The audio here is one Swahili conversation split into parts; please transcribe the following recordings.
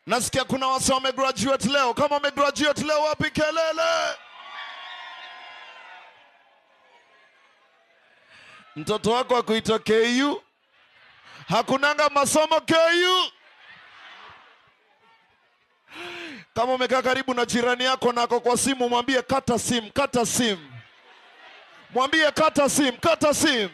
Nasikia kuna wasa wamegraduate leo. Kama wamegraduate leo wapi kelele? Mtoto wako akuita KU? Hakunanga masomo KU? Kama umekaa karibu na jirani yako na ako kwa simu, mwambie kata simu, kata simu. Mwambie kata simu, kata simu.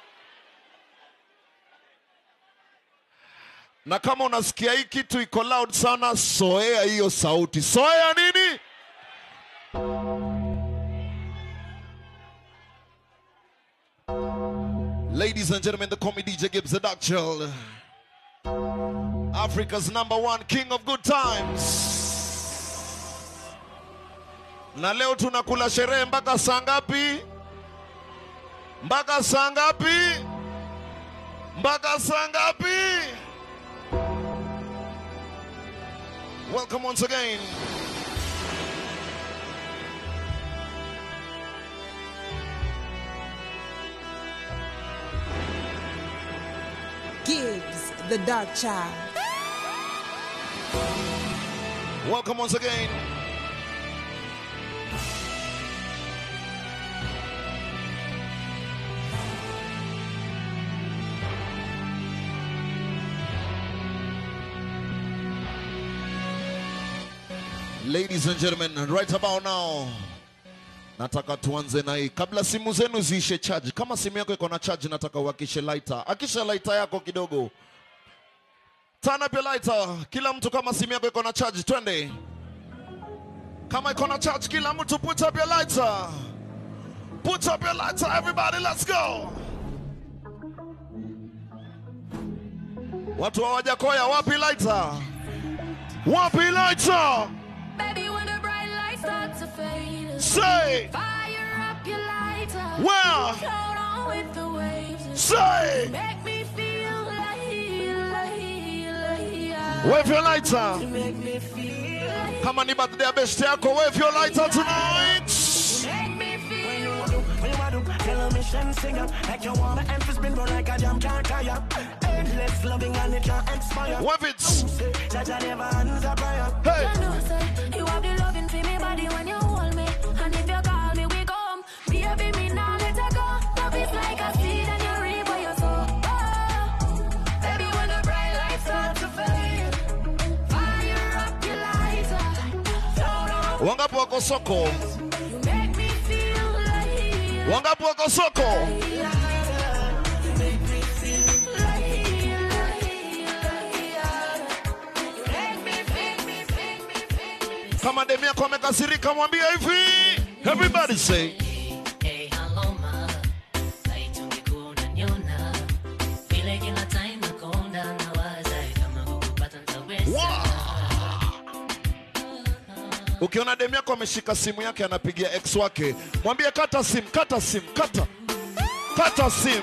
Na kama unasikia hii kitu iko loud sana, soea hiyo sauti. Soea nini? Ladies and gentlemen, the comedy DJ Gibbs the Duckchill, Africa's #1 king of good times. Na leo tunakula sherehe mpaka saa ngapi? Mpaka saa ngapi? Mpaka saa ngapi? Welcome once again. Gibbs the Duckchill. Welcome once again. Ladies and gentlemen, right about now, nataka tuanze na hii. Kabla simu zenu ziishe charge, kama simu yako iko na charge, nataka uhakishe lighter. Akisha lighter yako kidogo. Turn up your lighter. Kila mtu kama simu yako iko na charge, twende. Kama iko na charge, kila mtu put up your lighter. Put up your lighter, everybody, let's go. Watu wa Wajakoya, wapi lighter? Wapi lighter? Baby, when the bright lights start to fade, Say, fire up your lighter. where? Float on with the waves. Say, Make me feel like wave your lighter. make me feel like Kama ni birthday ya best yako, wave your lighter tonight. make me feel When you do, tell a mission singer. Like you wanna emphasize, been run like a jam can't tire. Endless loving and it can't expire. Wave it. Judge I never answer prayer. Hey. I know, say, you have the loving for me body when you hold me. And if you call me, we come. Baby, me now let her go. Love is like a seed and you reap what you sow. Oh, baby, when the bright lights start to fade, fire up your lighter. Float on. Wangapi wako soko? You make me feel like Wangapi wako soko? Kama demi yako amekasirika, mwambie hivi. Everybody say, Hey, hello ma, laiti ungekuwa unaniona vile kila time nakonda nawaza kama kukupata nitaweza. ukiona demi yako ameshika simu yake anapigia ex wake, mwambie kata simu, kata simu, kata. Kata simu.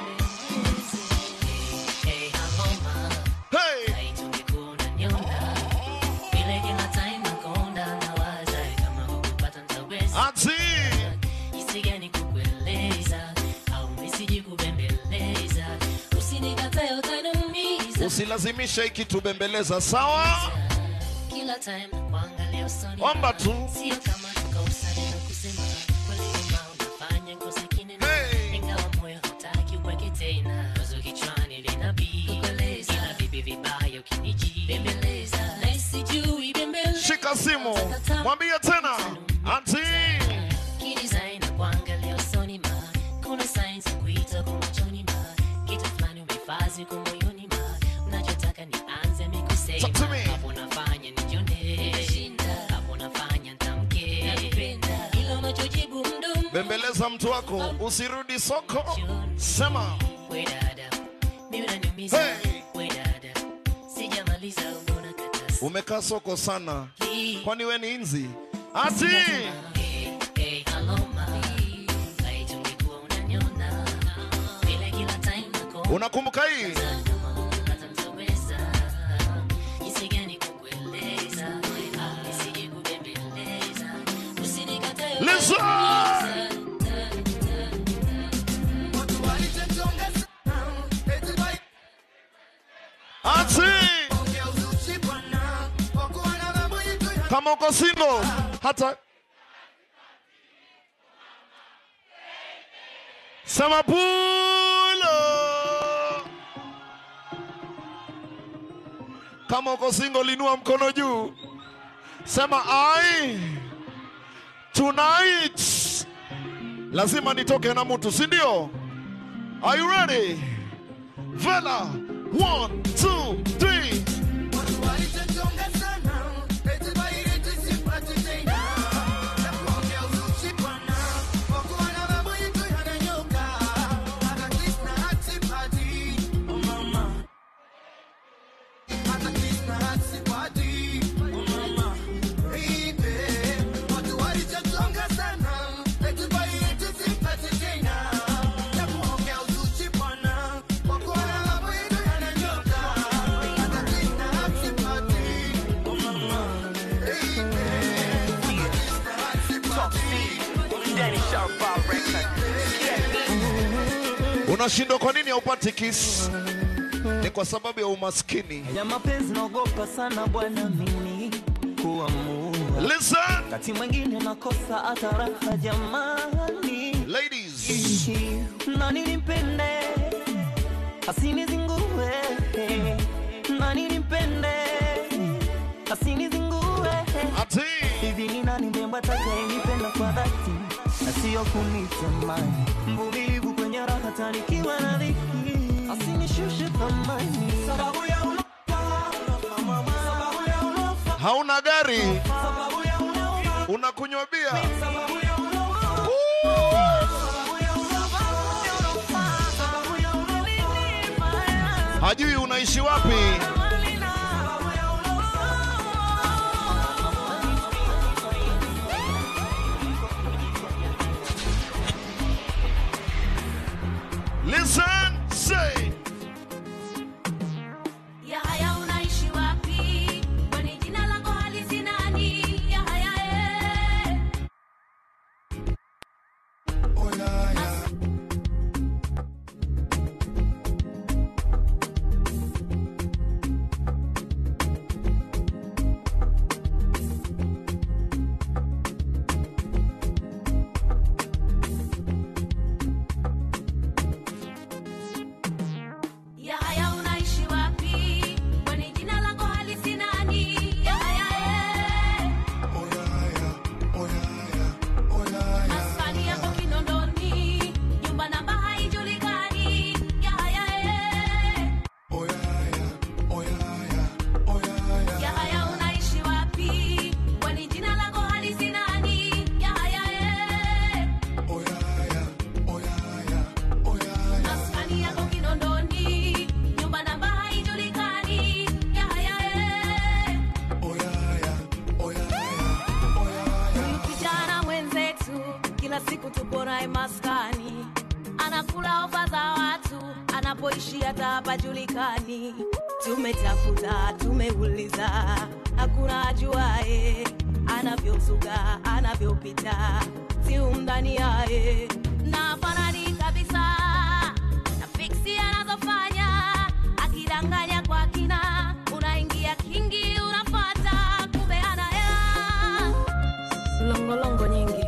Hey, hello ma, Hey. laiti ungekuwa unaniona vile kila time nakonda nawaza kama kukupata nitaweza. Ati. Jinsi gani kukueleza au nisije kubembeleza, usinikatae utaniumiza. Usilazimisha hiki tubembeleza, sawa? Kila time nakuangalia usoni, Omba tu. sio kama tukausana na kusema kweli kama unafanya ngozi kinena. Hey. Ingawa moyo hutaki uweke tena, wazo kichwani linabii kukueleza, ila vipi vibaya ukiniji bembeleza, na sijui bembeleza. Shika simu. Mwambie tena. Ati. Kidesign na kuangalia usoni ma, kuna signs za kuita kwa machoni ma, kitu fulani umefazi kwa moyoni ma, unachotaka nianze mikusema. Talk to me. Hapo nafanya nijione, hapo nafanya nitamke, ila unachojibu mdomo. Bembeleza mtu wako, usirudi soko. Sema. We dada, mimi unaniumiza. Hey. We dada, sijamaliza mbona kata. Umekaa soko sana. Kwani we ni inzi? Ati. Hey, hello ma, laiti ungekuwa unaniona vile kila time nakonda. Unakumbuka hii? Listen! Ati! Kama uko single, hata sema pulo. Kama uko single, inua mkono juu. Sema I tonight lazima nitoke na mtu, si ndio? Are you ready? Vela, 1, 2, 3. Unashindwa kwa nini haupati kiss? Ni kwa sababu ya umaskini. Ya mapenzi naogopa sana bwana mimi kuamua. Listen. Kati mwingine nakosa hata raha jamani. Ladies. Nani nimpende? Asinizingue. Nani nimpende? Asinizingue. Ati. Hivi ni nani mbemba atakayenipenda kwa dhati? Na sio kunitamani. Mvumilivu kwenye raha tanikiwa na dhiki. Asinishushe thamani. Sababu ya hauna gari, unakunywa bia. Hajui unaishi wapi. Listen, say. Yahaya unaishi wapi? Kwani jina lako halisi nani? Yahaya maskani, anakula ofa za watu, anapoishi hata hapajulikani. Tumetafuta, tumeuliza, hakuna ajuaye anavyozuga, anavyopita, si umdani yae na fanani kabisa na fiksi anazofanya, akidanganya kwa kina, unaingia kingi, unafata kumbe anaya longolongo nyingi.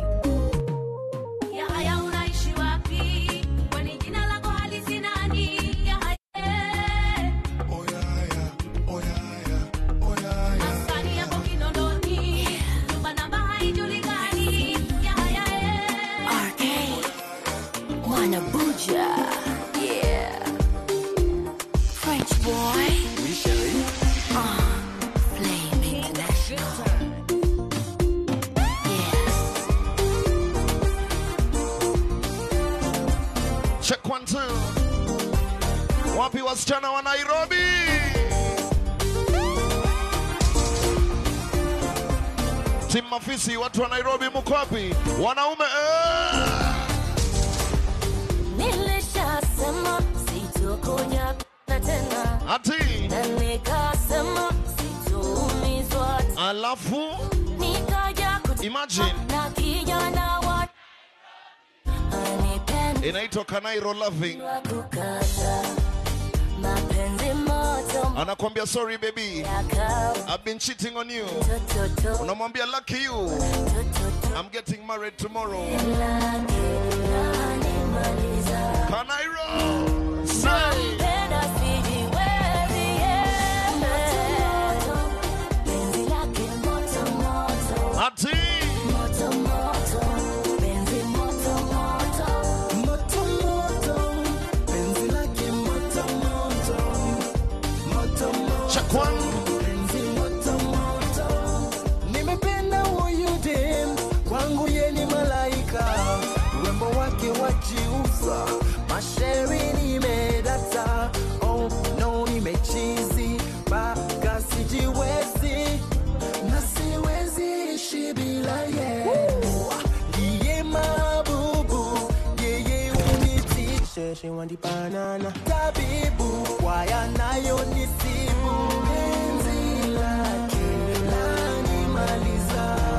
Yeah, French boy. Flame International. Yes. Check 1 2. Wapi wasichana wa Nairobi? Timu Mafisi, watu wa Nairobi mko wapi? Wanaume Nilishasema sitokunya tena. ati Na nikasema sitoumizwa. alafu Nikaja imagine na kijana wa anipenda inaitwa Kanairo Loving. kukata mapenzi. penzi moto anakwambia sorry baby, yako I've been cheating on you. toto Unamwambia lucky you, I'm getting married tomorrow. Can I roll? Say Ati Chakwan Nimependa huyu dem, kwangu ye ni malaika, urembo wake wajiuza, mashairi nimedata, oh no nimechizi, baka sijiwezi, na siwezi ishi bila ye. Yeye mabubu, yeye unitishe, she want the banana, tabibu, kwa yanayo nisibu, penzi lake lanimaliza,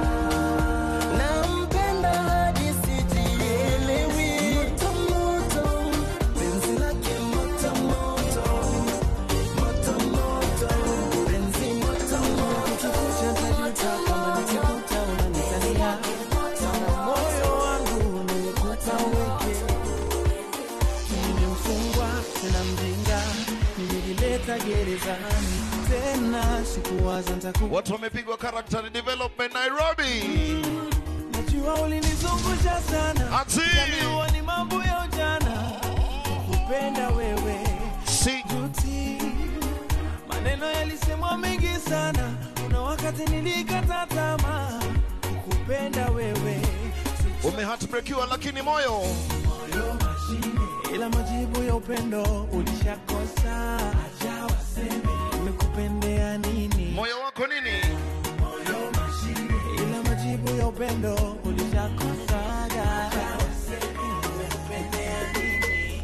nampenda hadi sijielewi, moto moto, penzi lake moto moto, moto moto, penzi moto moto, utajuta kama nikikuta unanitania, sana moyo wangu nimekuta weke, nimefungwa tena mjinga, nilijileta gerezani tena, sikuwaza nitakuwa. watu wamepigwa character development Nairobi. Najua ulinizungusha sana, Ati najua ni mambo ya ujana, kupenda wewe si juti, maneno yalisemwa mengi sana, kuna wakati nilikata tamaa, kupenda wewe umeheartbreakiwa lakini moyo moyo mashine, ila majibu ya upendo ulishakosa, acha waseme nimekupendea nini, moyo wako nini? moyo mashine, ila majibu ya upendo ulishakosa, acha waseme nimekupendea nini,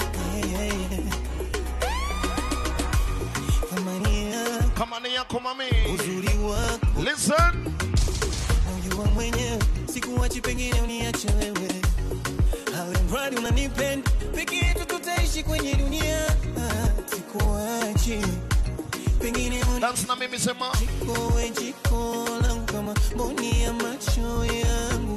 Kamani yako mami. uzuri wako Listen. moyo mwenyewe, sikuachi pengine uniache wewe, alimradi unanipenda, peke yetu tutaishi kwenye dunia, sikuachi pengine Dance na mimi sema wewe jiko langu kama mboni ya macho yangu,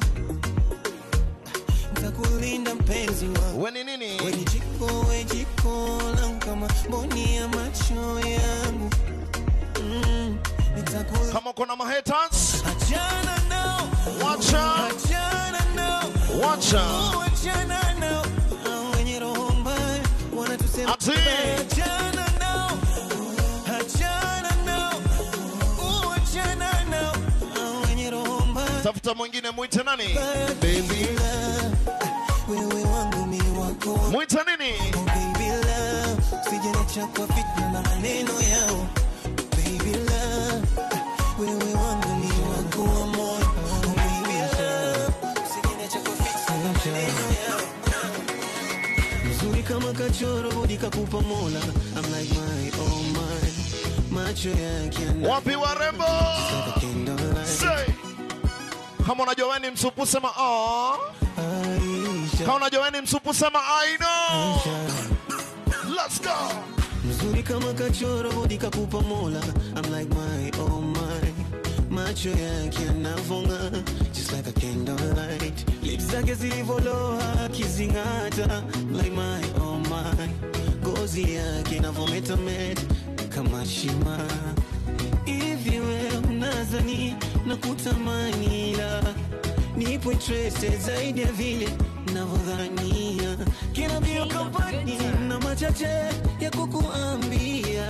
nitakulinda mpenzi wangu, we ni nini? wewe jiko langu kama mboni ya macho yangu, nitakulinda. Kama kuna mahaters, Achana nao, wacha, achana nao, wacha. achana nao, wenye roho mbaya wanatusema Ati achana nao, achana nao, achana nao, wenye roho mbaya. tafuta mwingine, mwite nani? Baby love, wewe wangu mi wako, Mwite nini? baby love, usijeniacha kwa fitna na maneno yao, baby love, wewe wangu mi wako wa moyo, baby love, usijeniacha kwa fitna na maneno yao, mzuri kama kachoro budi kakupa Mola, I'm like my oh my, macho yake yana Wapi warembo? Say. Kama unajua wewe ni msupu sema ah. Kama unajua wewe ni msupu sema I know. Let's go. mzuri kama kachoro budi kakupa Mola, I'm like my oh my, macho yake yanavonga just like a candlelight, lips zake zilivoloa kizingata like my oh my, gozi yake inavometameta kama shima, hivi wewe unazani na kutamani, ila nipo interested zaidi ya vile navodhania, kila bio kampani na machache ya kukuambia,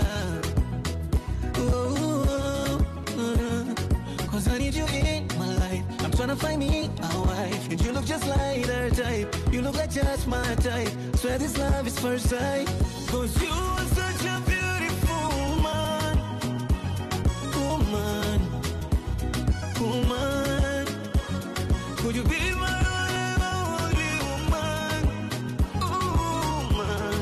cause I need you in my life, I'm tryna find me a wife, and you look just like her type, you look like just my type, swear this love is first sight, cause you are such a beautiful woman, woman, woman, could you be my only woman, woman,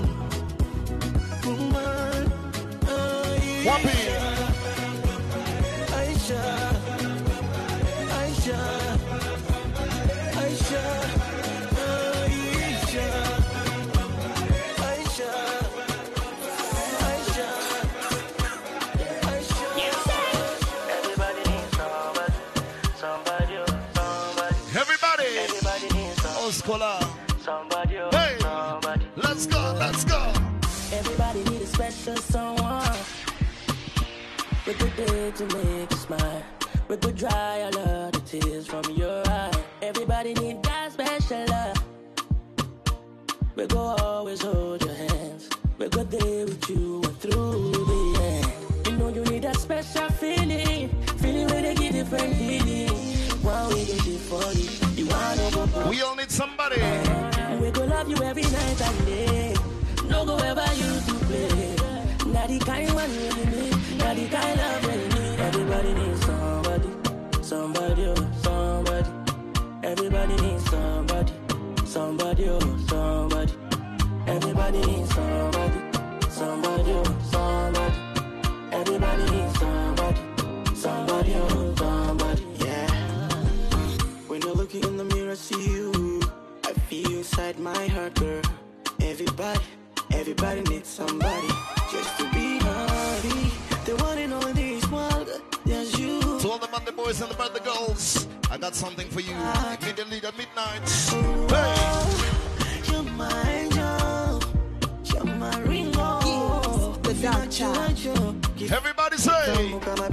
woman, Wapi? Aisha, Aisha, Aisha, Aisha, Aisha, Aisha. caller. Somebody, oh, Hey, somebody. let's go, let's go. Everybody need a special someone with a day to make you smile, with the dry all of the tears from your eye. Everybody need that special love. We go always hold your hands. We go there with you and through the end. You know you need that special feeling, feeling where they give different feeling. One way you do for you, you want to go. We all need somebody. We go love you every night and day. No go ever you to play. Not the kind one you need, not the kind of when you need. Everybody needs somebody, somebody, oh, somebody. Everybody needs somebody, somebody, oh, somebody. Everybody needs somebody, somebody, oh, somebody. Everybody needs somebody, somebody, oh, somebody. Yeah. When you're looking in the mirror, see you. I feel inside my heart, girl. Everybody needs somebody just to be happy. The one in all this world, there's you. To all the Monday boys and the Monday girls, I got something for you. Immediately at midnight. Hey, You're my angel, you're my ringo. The dark child. everybody say.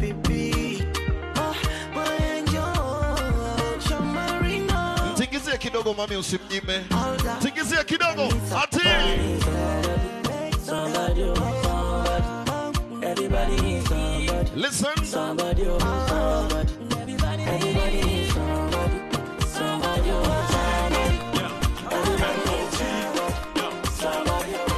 Tingizia kidogo mami usimnyime. Tingizia kidogo. Ati. Somebody, oh, somebody. Everybody needs somebody. Listen. Somebody, oh, somebody. Everybody needs somebody. Somebody, oh, somebody. Everybody needs somebody. Somebody, oh,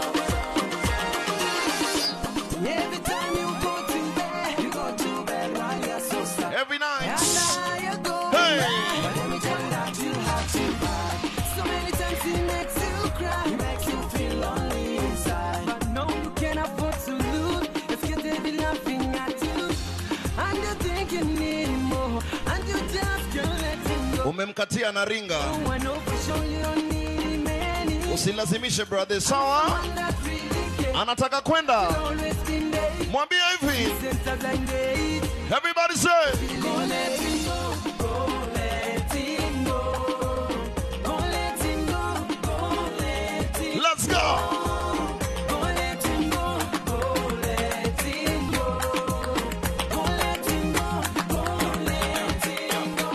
somebody. Every time you go to bed while you're so sad. Every night. And you go Hey. but every time that you have to buy. So many times he makes you cry, he makes you feel lonely inside. But no, you can't afford to lose. If you be laughing at you, and you think you need him more, and you just can't let him go. Umemkatia na ringa. I know for sure you don't need him anymore. Usilazimishe brother. Sawa? One that really cares, Anataka kwenda. always been there. Mwambie hivi. Since the blind days. Everybody say. Go let him go, go let him go. Go let him go, go let him Let's go. go. Let him go, go let him go. Go let him go, go let him go.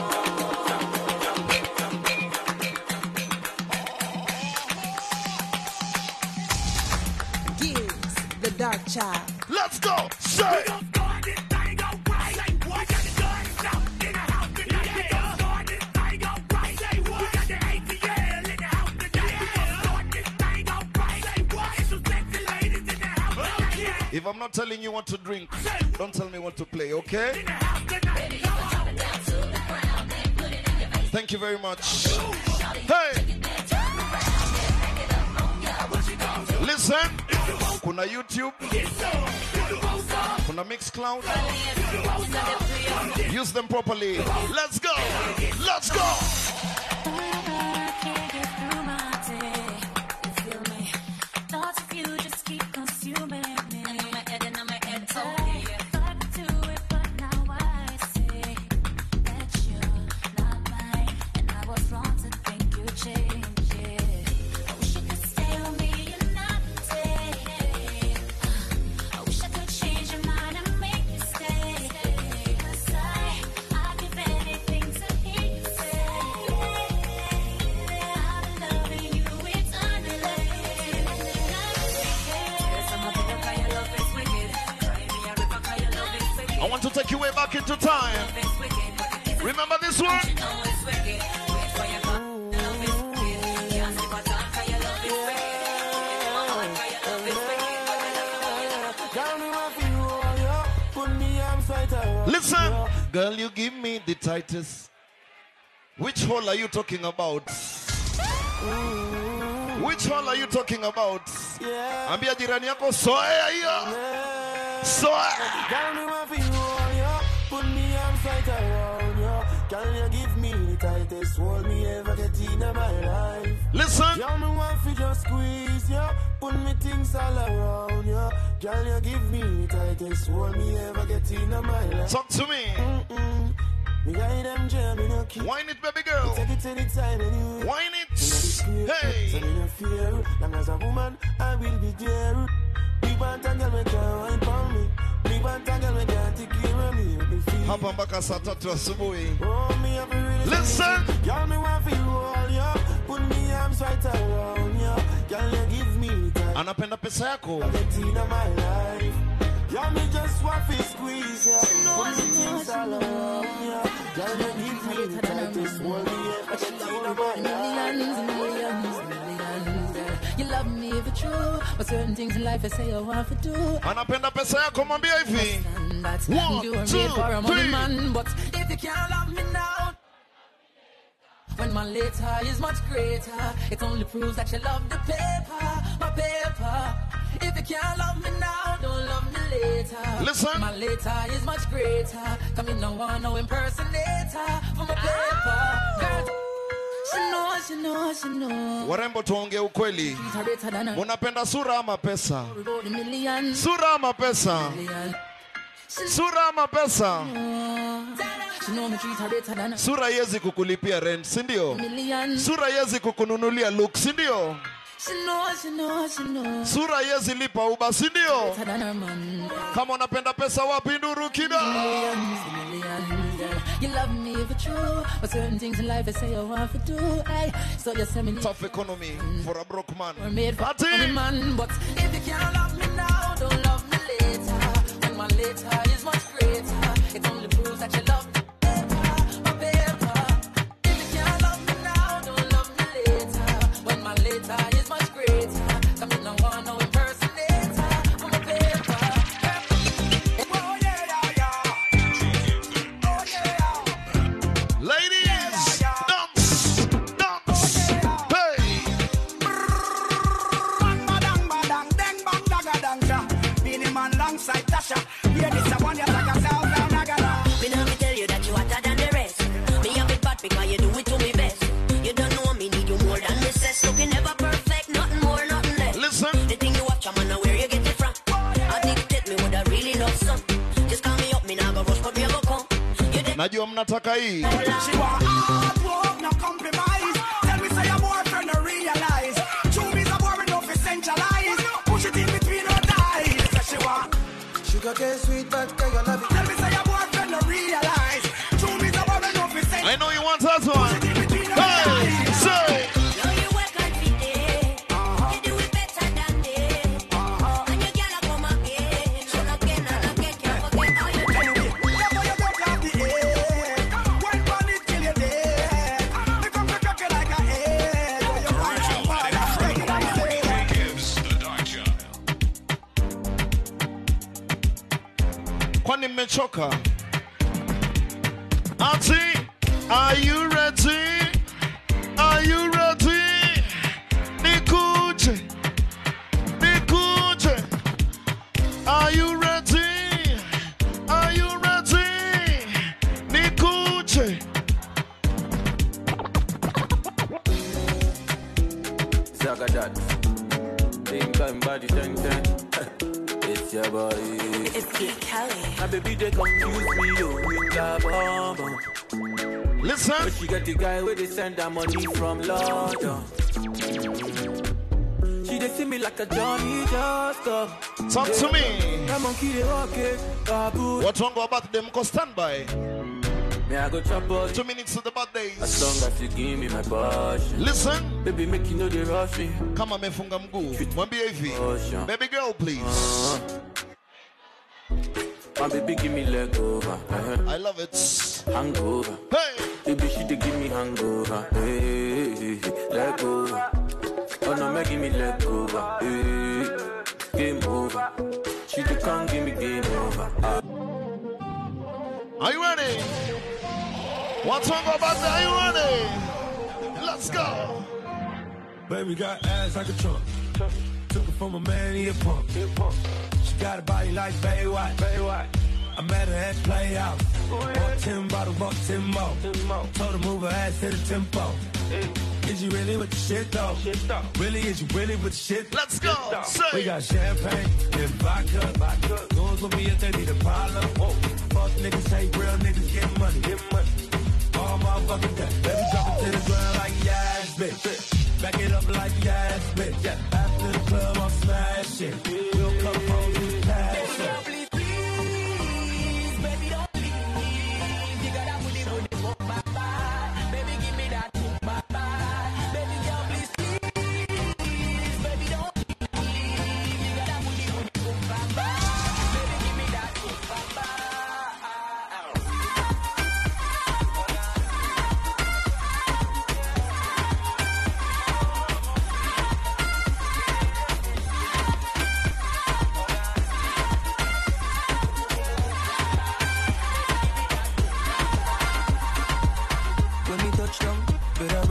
Gives the dark child. Let's go. Say. If I'm not telling you what to drink, don't tell me what to play, okay? Thank you very much. Hey! Listen, kuna YouTube, kuna Mixcloud. Use them properly. Let's go! Let's go! I want to take you way back into time. Remember this one? Listen, girl, you give me the tightest. Which hole are you talking about? Which hole are you talking about? Ambia jirani yako soea hiyo. Soea. Put me arms right around you. Can you give me the tightest hold me ever get in my life? Listen. You me want to just squeeze you. Put me things all around you. Can you give me the tightest hold me ever get in my life? Talk to me. Me guide them jam, me no lucky. Wine it, baby girl. Take it anytime, anyway. Wine it. So Hey. no fear. Long as a woman, I will be there. Big man tangle me can't wine for me. Big man tangle me can't take care of me. Make me feel. Hapa mpaka saa 3 asubuhi. Oh, me have a really. Listen. Y'all me want feel all ya. Put me arms right around ya. Y'all you give me time. Anapenda pesa yako. Get in my life. Y'all me just want to squeeze ya. Put me things all around ya. Y'all you give me the time to swallow ya. Get in my life. Millions. You love me if it's true, but certain things in life I say I want to do. Anapenda pesa yako, mwambia hivi. That 1, you were 2, made for a money 3. man, but if you can't love me now, when my later is much greater, it only proves that you love the paper, my paper. If you can't love me now, don't love me later. Listen. My later is much greater. Come in, no one, no impersonator for my paper. Girl, she know. Warembo, tuongee ukweli. Treat her better than her. Munapenda sura ama pesa? About a million. Sura ama pesa? Sura ama pesa? She know me treat her better than her. Sura yezi kukulipia rent, si ndio? Million. Sura yezi kukununulia look, si ndio? She know. Sura yezi lipa uba, si ndio? Better than her man. Kama unapenda pesa, wapi nduru kida? Millions. You love me if it's true, but certain things in life I say I want to do. So you say me Tough economy for a broke man. we're made for Party. money man, but if you can't love me now, don't love me later. When my later is much greater, it only proves that you love the paper, my paper. If you can't love me now, don't love me later. When my later is much greater, come in, no one, no impersonator for my paper. Oh yeah. Oh yeah. Ladies, dance. Hey. Bang badang badang, dang bang daga dang cha. Beenie Man alongside Tasha. Yeah, this a one ya like a sound nagana. Me now me tell you that you hotter than the rest. Me have it bad because you do it to me best. You don't know me, need you more than me says. Looking never perfect, nothing more, nothing less. Listen. The thing you watch, I'm know where you get it from. Addicted me would I really love some. Just call me up, me now go rush, but me go come. You dey Najua mnataka hii. She want hard work, no compromise. Tell me say your boyfriend no realize. True me's a boring enough to centralize. Push it in between her thighs. Say she want. Sugar cane sweet, but can you love it? Tell me say your boyfriend no realize. True me's a boring enough to centralize. I know you want that one. In between her Hey, thighs. say. know you work hard for day. You do it better than they. And you gotta come again. And again, can't forget how you do. Anyway, love how you broke off the egg. One bun it till you're dead. Make up the cracker like a egg. You want to find out what I say. Gibbs, the Dark Child. Kwani mmechoka? Auntie, are you ready? Are you ready? Nikuje. Are you ready? Are you ready? Nikuje. Zagadat. Same time body 10. It's your boy. It's Kid Kelly. My baby they confuse me, yo, with a bomb. Listen. But she got the guy where they send her money from London. She they see me like a Johnny just come. Talk to me. That monkey they walk it, babu. What wrong about them? Go stand by. Me I go chop out 2 minutes to the as birthdays. long as you give me my passion. Listen. Baby make you know they rush me. Kama amefunga mguu. Mwambie hivi. Baby girl, please. My baby give me leg over. I love it. Hangover. Hey. Baby, she dey give me hangover. Hey, leg over. Oh no, make me leg over. Hey, game over. She dey come give me game over. Are you ready? What's wrong about that? Are you ready? Let's go. Baby got ass like a trunk. Took it from a man, he a punk. She got a body like Baywatch. I met her at Playhouse. Bought 10 bottles, bought 10 more. Told her move her ass to the tempo. Is you really with the shit though? Really, is you really with the shit? Let's go. We Say. got champagne and vodka. Goons with me if they need a problem. Fuck niggas, say real niggas get money. All motherfuckers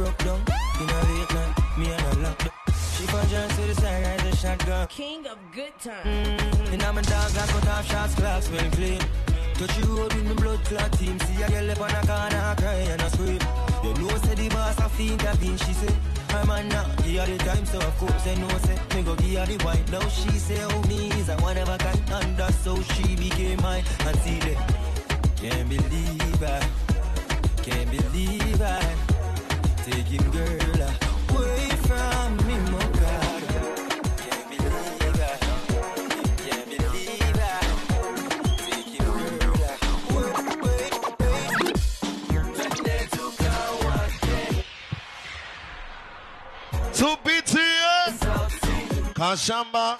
broke down. In a late night, me and her locked up. She punch her to the side, ride the shotgun. King of good times. And I'm a dog, I cut off shots, clocks well clean. Touch you road with me blood clot team. See a girl up on a corner, I cry and I scream. You know, say the boss a fiend a bean, she say. I'm a knock, give her the time, so of course they know, say. Me go give her the wine. Now she say, oh, me is a one of a kind. And that's how she became mine. And see that, can't believe I, can't believe I. Taking girl away from me, my God. Can't believe I, can't believe I. Taking girl away. To BTS Kashamba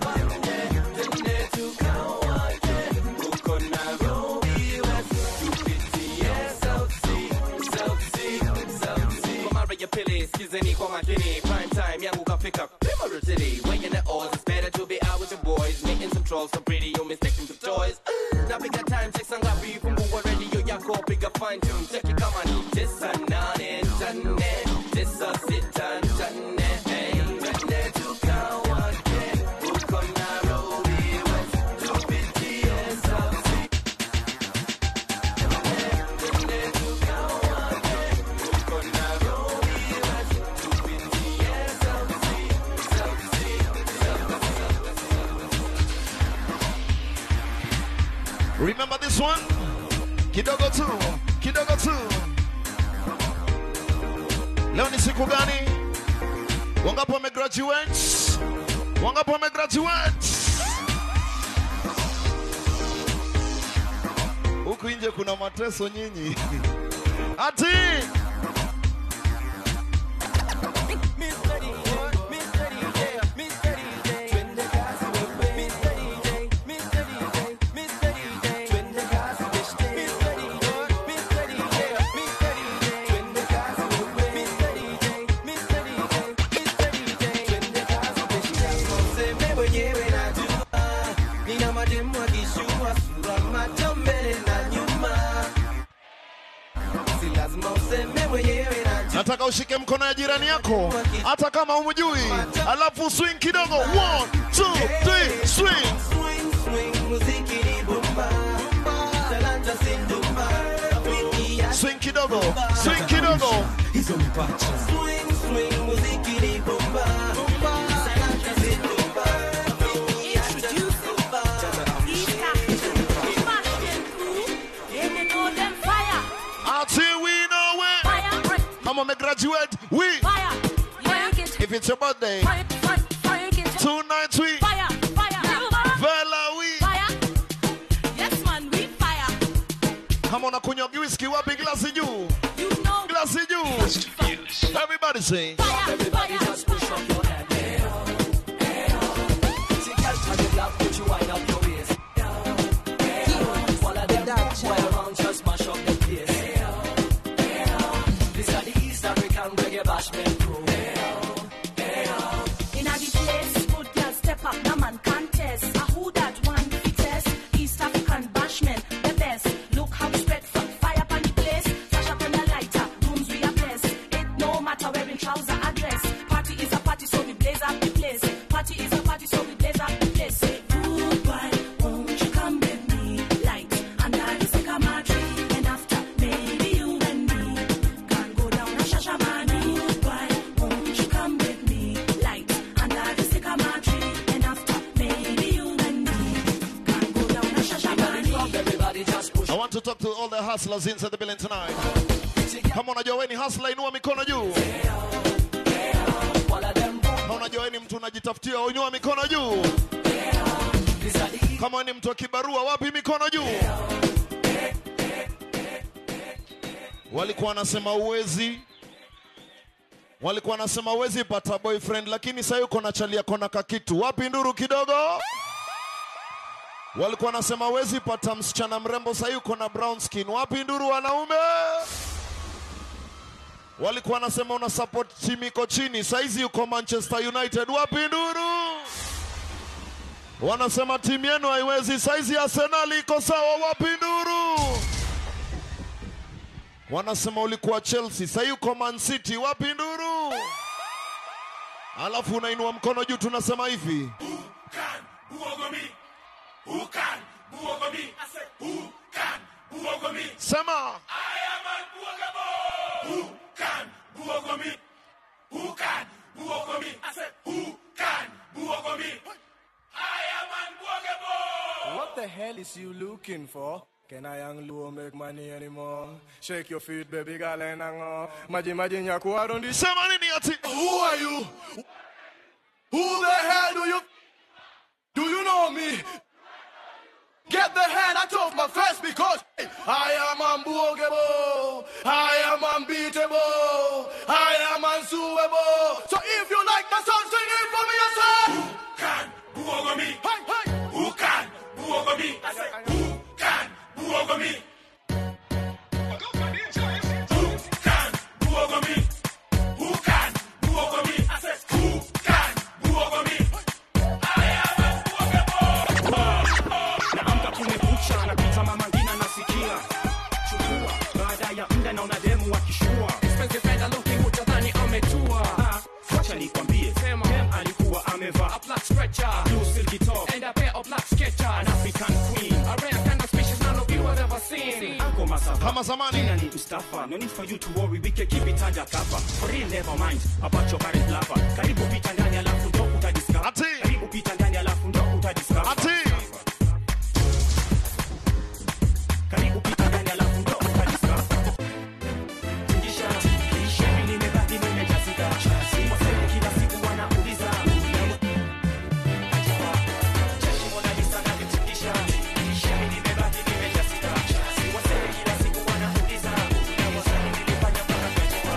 Skizeni kwa makini, prime time yangu kafika Primary City, weighing the odds. It's better to be out with the boys, meeting some trolls so pretty, you mistaken for toys. Napiga time check sangapi, fungua radio yako, piga fine tune, check it kama ni tisa nane nane, tisa sita nane, twende tukawake, uko Nairobi West, to BTS South Sea. Twende tukawake, uko Nairobi West, to BTS South Sea, South Sea, South Sea. Remember this one? Kidogo tu, kidogo tu. Leo ni siku gani? Wangapi wamegraduate? Wangapi wamegraduate? Huku nje kuna mateso nyinyi. Ati nataka ushike mkono ya jirani yako hata kama umjui, alafu swing kidogo. 1 2 3 swing. Swing, swing, muziki ni bomba. Talanta sindumba. Swing kidogo, swing kidogo. Hizo mpacha. Swing, swing, muziki ni bomba. Talanta sindumba. Until we know it. Come on, graduate. We. If it's your birthday. Tonight we. Vela we. Yes, man, we fire. Come on, kunywa whiskey wapi glasi juu. You know. Glasi juu. Everybody say. Everybody just push up your hand. See, girl, turn it up, put you wind up your waist. Follow them down, while around just mash up the place. This is the East African reggae bashment crew. In a place, good girl step up, no man contest. Who that one fittest? East African bashment, the best. Look how we spread fire on the place. Flash up on the lighter, rooms we are blessed. It no matter wearing trouser or dress. Party is a party, so we blaze up the place. Party is a party, so we blaze up the place. Say goodbye, won't you come with me? Light under the sycamore tree, and after maybe you and me can go down a Shashamane. Goodbye, won't you come with me? Light under the sycamore tree, and after maybe you and me can go down a Shashamane. Everybody just push. I want to talk to all the hustlers inside the building tonight. Kama unajua wewe ni hustler, inua mikono juu. Kama unajua wewe ni mtu unajitafutia, inua mikono juu. Kama wewe ni mtu wa kibarua, wapi mikono juu? Walikuwa wanasema uwezi. Walikuwa wanasema uwezi pata boyfriend, lakini sasa yuko na chali yako na kakitu. Wapi nduru kidogo? Walikuwa wanasema uwezi pata msichana mrembo, sasa yuko na brown skin. Wapi nduru wanaume? Walikuwa wanasema una support timu iko chini, saizi yuko Manchester United. Wapi nduru? Wanasema timu yenu haiwezi, saizi Arsenal iko sawa. Wapi nduru? Wanasema ulikuwa Chelsea, sasa yuko Man City. Wapi nduru? Alafu unainua mkono juu tunasema hivi. Who can buogo me? Who can buogo me? I said, who can buogo me? Sema. I am unbuogable. Who can buogo me? Who can buogo me? I said, who can buogo me? I am unbuogable. What the hell is you looking for? Can I young Luo make money anymore? Shake your feet, baby girl, and hang on. Imagine you go out on this. Who are you? Who the hell do you know me? Get the hand out of my face because I am unbuogable. I am unbeatable. I am unsuable. So if you like the song, sing it for me yourself. Who can buogo me? Hey, hey. Who can buogo me? I say, who can buogo me? Who can buogo me? Who can buogo me? I say, who can buogo me? I am unbuogable. Naamka kumekucha na kutama mangina nasikia. Chukua baada ya muda na unademu wakishua. Expensive friend looking utadhani ametua. Wacha nikwambie sema dem alikuwa amevaa a black stretcher, blue silky top and a pair of black Skechers. An African queen, a rare kind of species none of you have ever seen. Uncle Masava, kama zamani. Jina ni Mustafa. No need for you to worry, we can keep it under cover. For real, never mind about your current lover. Karibu pita ndani alafu ndo utadiscover. Karibu pita ndani alafu ndo utadiscover. Karibu pita ndani alafu ndo utadiscover. Tingisha, shemi nimebaki nimejazika. Waseme kila siku wanauliza. Chashi mwana lisa na vitingisha. Shemi nimebaki nimejazika. Waseme kila siku wanauliza. Waseme nilifanya mpaka kajua.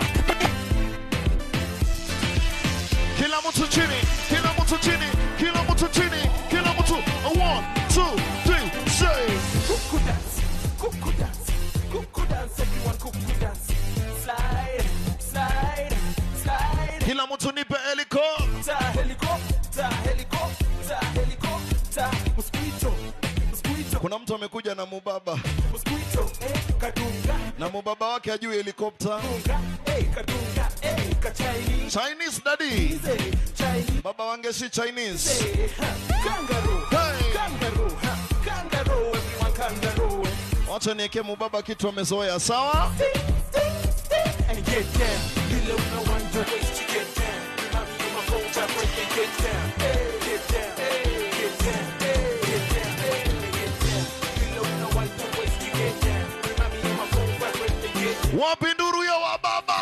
Kila mtu chini, kila mtu chini, kila mtu chini, kila mtu. 1, 2, 3, say. Cuckoo dance, cuckoo dance, cuckoo dance, everyone cuckoo dance. Slide, slide, slide. Kila mtu nipe helicopter. Helicopter, helicopter, helicopter. Mosquito, mosquito. Kuna mtu amekuja na mubaba. Mosquito, kadunga. Na mubaba wake ajui helicopter. Kadunga, Chinese. Chinese daddy. Chinese. Baba wange si Chinese. Kangaroo, kangaroo, kangaroo, everyone kangaroo. Wacha niweke mubaba kitu amezoea, sawa? And get down, below no one to waste to get down. Mommy in my phone, tap right and get down. Get down, get down, get down, get down. Below no one to waste to get down. Mommy in my phone, tap right and get down. Wapi nduru ya wababa?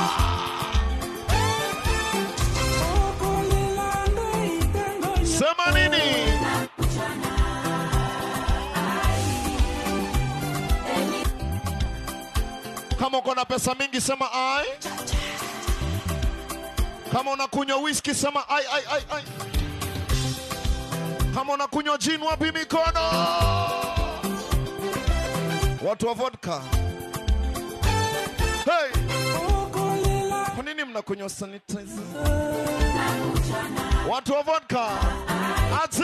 Sema nini? Kama uko na pesa mingi sema ai. Kama unakunywa whisky sema ai ai ai ai. Kama unakunywa gin wapi mikono? Watu wa vodka. Hey! Kwa nini mnakunywa sanitizer? Watu wa vodka. Ati!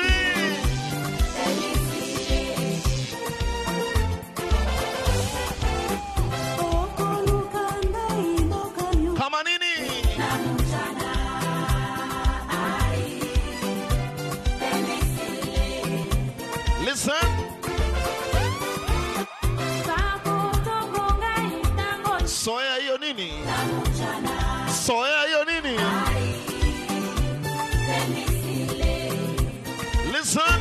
Kama nini? Listen. Soya hiyo nini? Soya hiyo nini? Listen.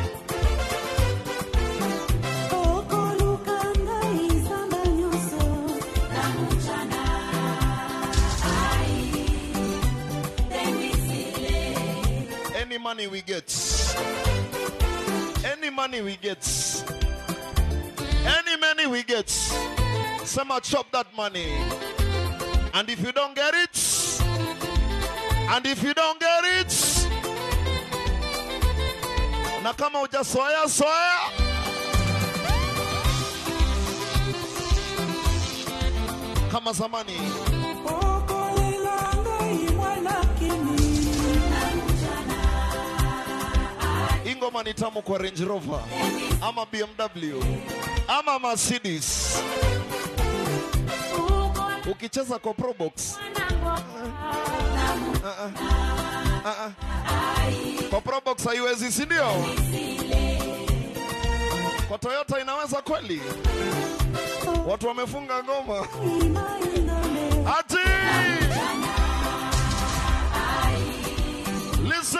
Any money we get, any money we get, any money we get, somehow chop that money. And if you don't get it, and if you don't get it, na kama ujasoya soya, kama zamani. Ingoma ni tamu kwa Range Rover ama BMW ama Mercedes. Ukicheza kwa Pro Box. Kwa Pro Box haiwezi, si ndio? Kwa Toyota inaweza kweli? Watu wamefunga ngoma. Ati! Listen!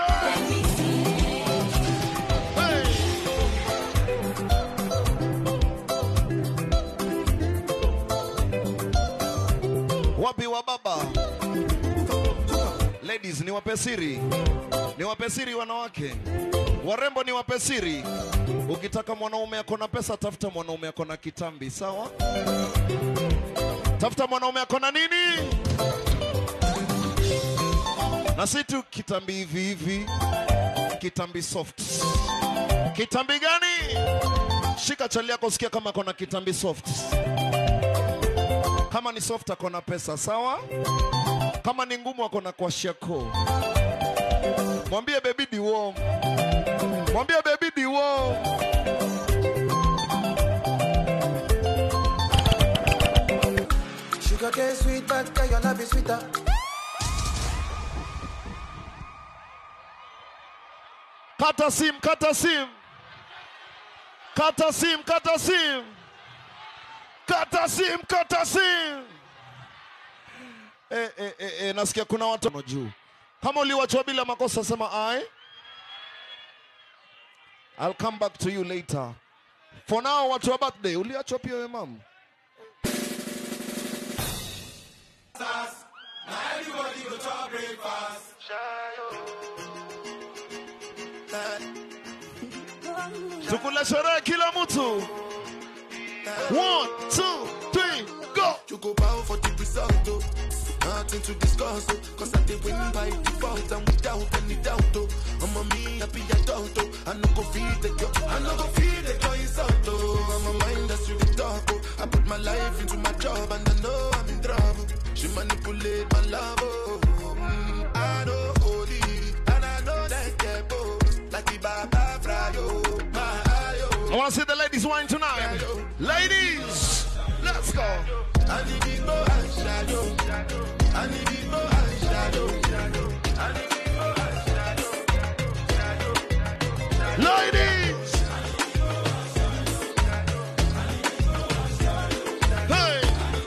Hey! Wapi wa baba? Ladies, ni wape siri. Ni wape siri wanawake. Warembo ni wape siri. Ukitaka mwanaume akona pesa, tafuta mwanaume akona kitambi, sawa? Tafuta mwanaume akona nini? Na si tu kitambi hivi hivi. Kitambi soft. Kitambi gani? Shika chali yako sikia kama akona kitambi soft. Kama ni soft akona pesa, sawa? Kama ni ngumu akona kwa shako. Mwambie baby di warm. Mwambie baby di warm. Sugar cane sweet, but girl, your love is sweeter. Kata sim, kata sim. Kata sim, kata sim. Kata sim, kata sim. Nasikia kuna watu juu. Kama uliwachwa bila makosa sema I. I'll come back to you later. For now, watu wa birthday, uliachwa pia wewe mama. Tukula sherehe kila mtu. 1, 2, 3, go. You go bow for the result, oh. Nothing to discuss, oh. Cause I did win by default and without any doubt, oh. I'm a me happy adult, oh. I no go feed the girl, I no go feed the girl insult, oh. I'm a mind that's really dark, oh. I put my life into my job and I know I'm in trouble. She manipulate my love, oh. I know holy, and I know that get both. Like the Baba Frayo, my ayo. I want to see the ladies wine tonight. Ladies, let's go. I need it more eyeshadow. I need it more eyeshadow. I need it more eyeshadow. Ladies. Hey.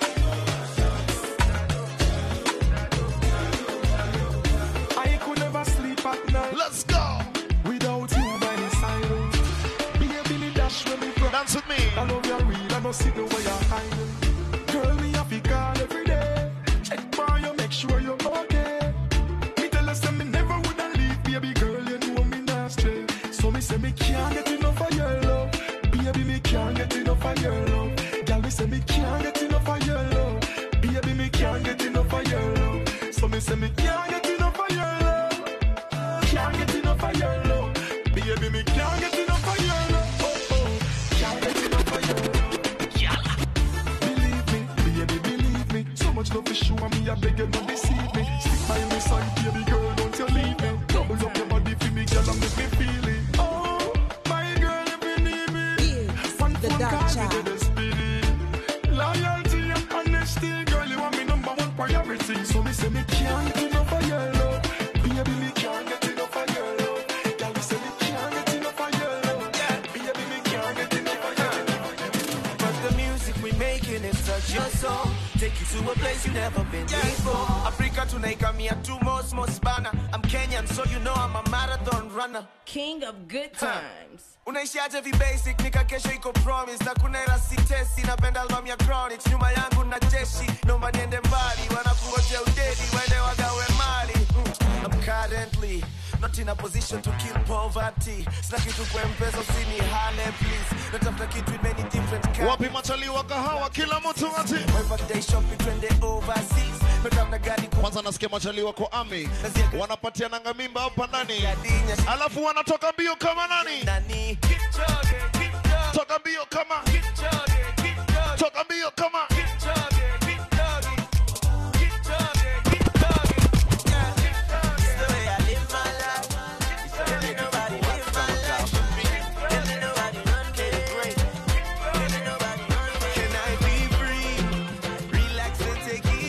I could never sleep at night. Let's go. Without you by the side. Baby, me dash when me go. Dance with me. I love you real, I don't see the way you're hiding. Girl, me have to call every day. Check for you, make sure you're okay. Me tell us that me never woulda leave, baby girl, you know me not stray. So me say me can't get enough of your love. Baby, me can't get enough of your love. Girl, me say me can't get enough of your love. Baby, me can't get enough of your love. So me say me can't get enough of your love. Can't get enough of your love. Baby, me can't get enough of your love. Oh, oh. Can't get enough of your love. Believe me, so much love is sure me, I beg you don't deceive me. Stick by my side, baby girl, don't you leave me. Double up your body for me, girl, and make me feel it. Oh, my girl, if you need me, one phone call me to the spirit. Loyalty and honesty, girl, you are my number one priority. So me say me can't get enough of your love. Baby, me can't get enough of your love. Girl, me say me can't get enough of your love. Baby, me can't get enough of your love. But the music we making it touch your soul. Take you to a place you never been before. Africa tonight got me at two most banner. I'm Kenyan, so you know I'm a marathon runner. King of good times. Unaishiaje vi basic, nika kesho iko promise. Na kuna era sitesi, napenda album ya Chronics. Nyuma yangu na jeshi, nomba niende mbali. Wanakungojea udedi, waende wagawe mali. I'm currently not in a position to kill poverty. Sina kitu kwa mpesa, usinihane please. Natafuta kitu in many different kinds. Wapi machali wa kahawa kila mtu ati. My birthday shopping twende overseas. Natafuta gari kwanza nasikia machali wako ami. Wanapatia nanga mimba hapa ndani. Alafu wanatoka mbio kama nani? Toka mbio kama. Toka mbio kama. Can I be free? Relax and take it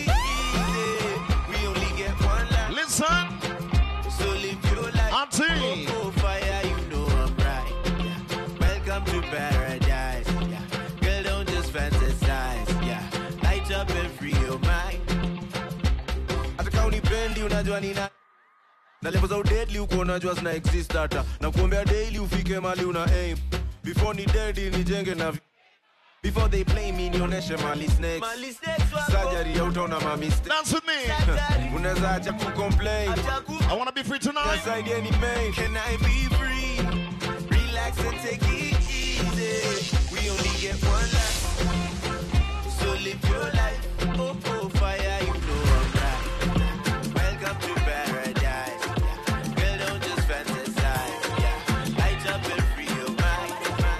trendi unajua nina na level za deadly uko unajua zina exist data na kuombea daily ufike mali una aim before ni dead nijenge na before they play me nionyeshe mali snakes surgery ya utaona ma mistake dance with me unaweza acha ku complain I wanna be free tonight can I be free relax and take it easy we only get one life so live your life oh fire you know I'm right welcome to paradise girl don't just fantasize light up and free your mind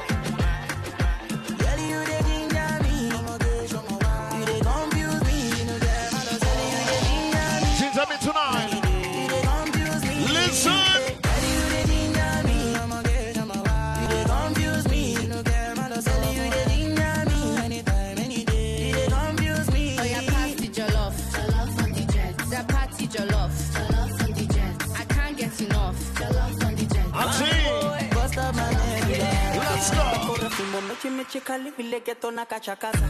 Girl, you the ginger me. You the confuse me. No girl, I don't tell you the ginger me. ginger me tonight. You the confuse me. Listen. Girl, you the ginger me. You the confuse me. No girl, I don't tell you the ginger me. Anytime, any day. You the confuse me. Oh, yeah, pass the jollof. Jollof on the jet. The party jollof. Jollof on the jet. I can't get enough. Jollof on the jet. Bust up my neck. Let's go. Mechi kali vile geto na kachakaza.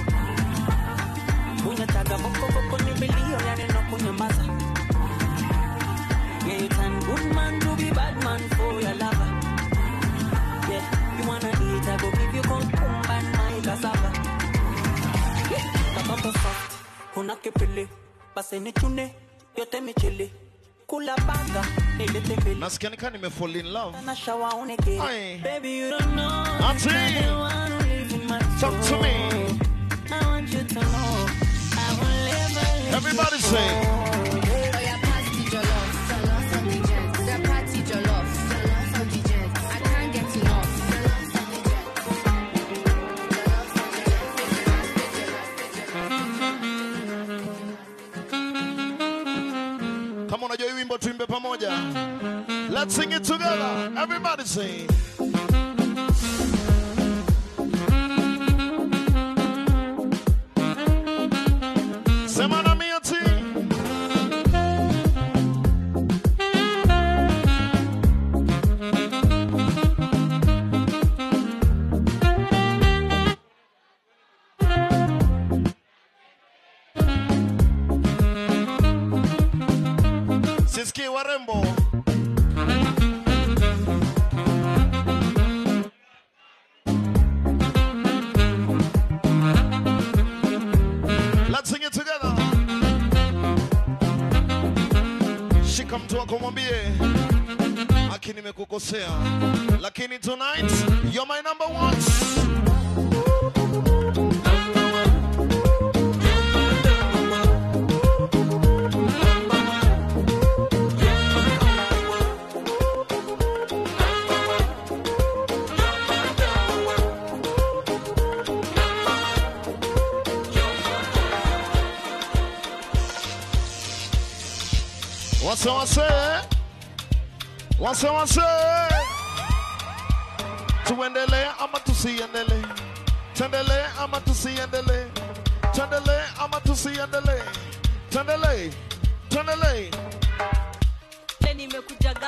Unataka boko ni milio ya neno kunyamaza. Yeah, you turn good man to be bad man for your lover. Yeah, you wanna eat, I go give you cucumber and my cassava. Yeah, tabato soft, una kepele, base ni chune, yote michele. Kula banga, nilete mbele. Nasikia nika nimefall in love. Na shower uneke. Baby, you don't know. Auntie, talk to me. I want you to know. I will never let Everybody you say. go. Oh, yeah, pass the jollof. Jollof on the jet. The party jollof. Jollof on the jet. I can't get enough. Jollof on the jet. Kama unajua hii wimbo tuimbe pamoja. Let's sing it together. Everybody sing. Sema na mimi ati. Siski warembo. Let's sing it together. Shika mtu wako mwambie Aki nimekukosea lakini tonight you're my number one. Wase tuendelee ama tusiendelee, tuendelee ama tusiendelee, tuendelee ama tusiendelee, tuendelee. Nimekujaga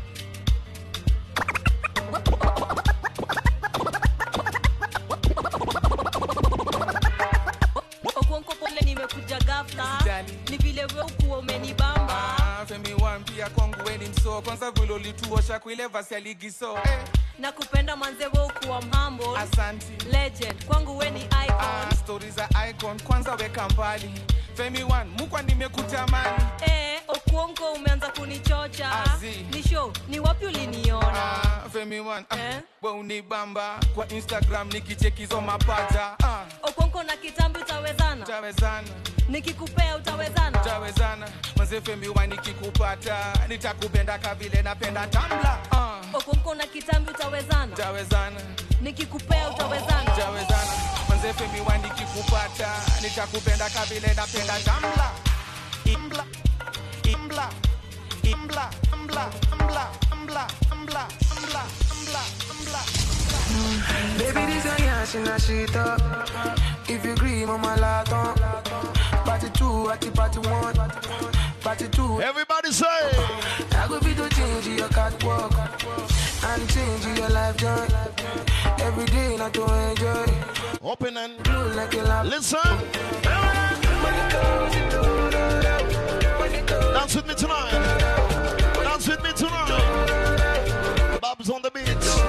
Okonko pole nimekuja ghafla. Ni vile wewe ukuwa umenibamba. Femi wampia kwangu weni mso. Kwanza vile ulituosha kuile vasi ya ligi so Nakupenda manze wewe ukuwa humble. Asanti Legend kwangu weni icon. Stories za icon kwanza weka mbali. Femi one mukwa nimekutamani. Okonko umeanza kunichocha. Ni show ni wapi uliniona? Femi one we unibamba. Kwa Instagram nikichekizo mapaja. Okonko na kitambi utawezana? Utawezana. Nikikupea utawezana? Utawezana. Manze Femi one nikikupata nitakupenda kavile napenda Tumblr. Okonko na kitambi utawezana? Utawezana. Nikikupea utawezana? Utawezana. Manze Femi one nikikupata nitakupenda kavile napenda Tumblr. Imbla Imbla Imbla Imbla Imbla Imbla Imbla Imbla Imbla Imbla. Baby, this a yash in a shit up. If you agree, mama laton. Party 2 at the party 1. Party 2. Everybody say. I go be to change your catwalk and change your life joy. Every day not to enjoy. Open and like a lap. Listen. Dance tonight. Bob's on the beat.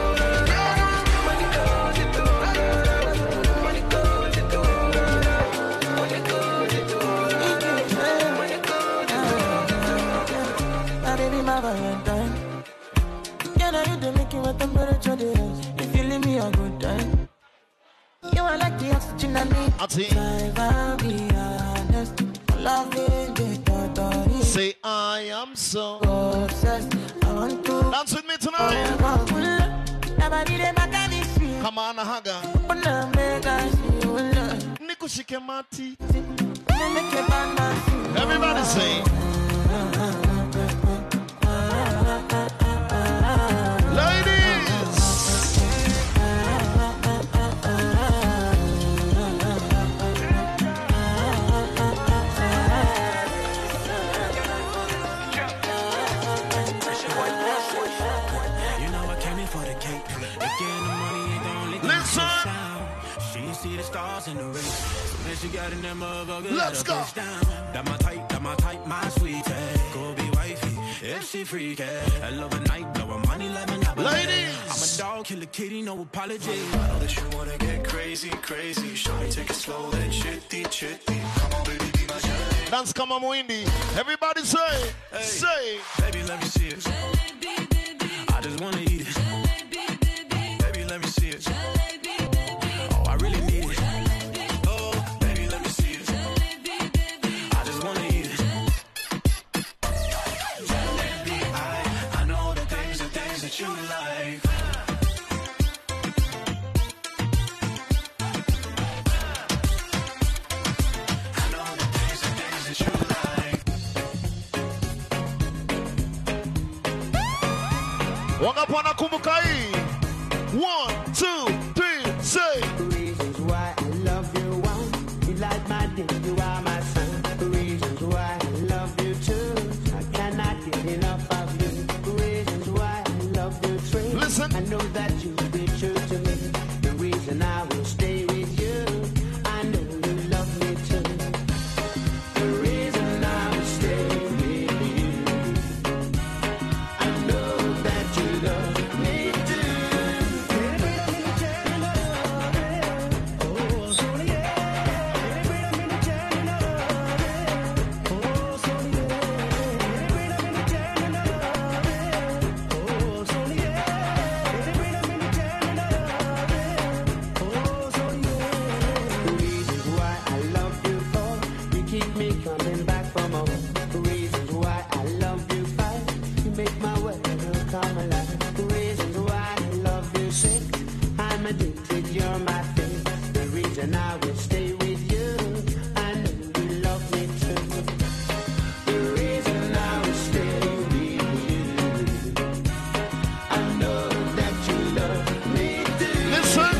My baby, my Valentine. Can I hit the Mickey with temperature days? If you leave me a good time. You are like the oxygen I need. I'll be honest. Loving the thought. Say I am so obsessed. I want to dance with me tonight. Come on, Haga. Nikushike mati. Everybody say. Let's go. That my type, my sweet. Go be wifey, if she freak. I love a night, blowing money like Monopoly. Ladies, I'm a dog, kill a kitty, no apology. I know that you wanna get crazy, crazy. Show me, take it slow, then chitty, chitty. Come on, baby, be my jelly. Dance, come on, Windy. Everybody say, hey, say. Baby, let me see it. I just wanna eat it. Baby, let me see it. Oh, I really need it. You like. I know the things that you like. Wangapana kumbuka hii. 1, 2, 3, say. Reasons why I love you, one. You like my dick, you are my son. Reasons why I love you too. I cannot get enough of you. Listen. I know that you'll be true to me. The reason I will stay with you, I know you love me too. The reason I will stay with you, I know that you love me too. You're my thing. The reason I will stay with you, I know you love me too. The reason I will stay with you, I know that you love me too. Listen.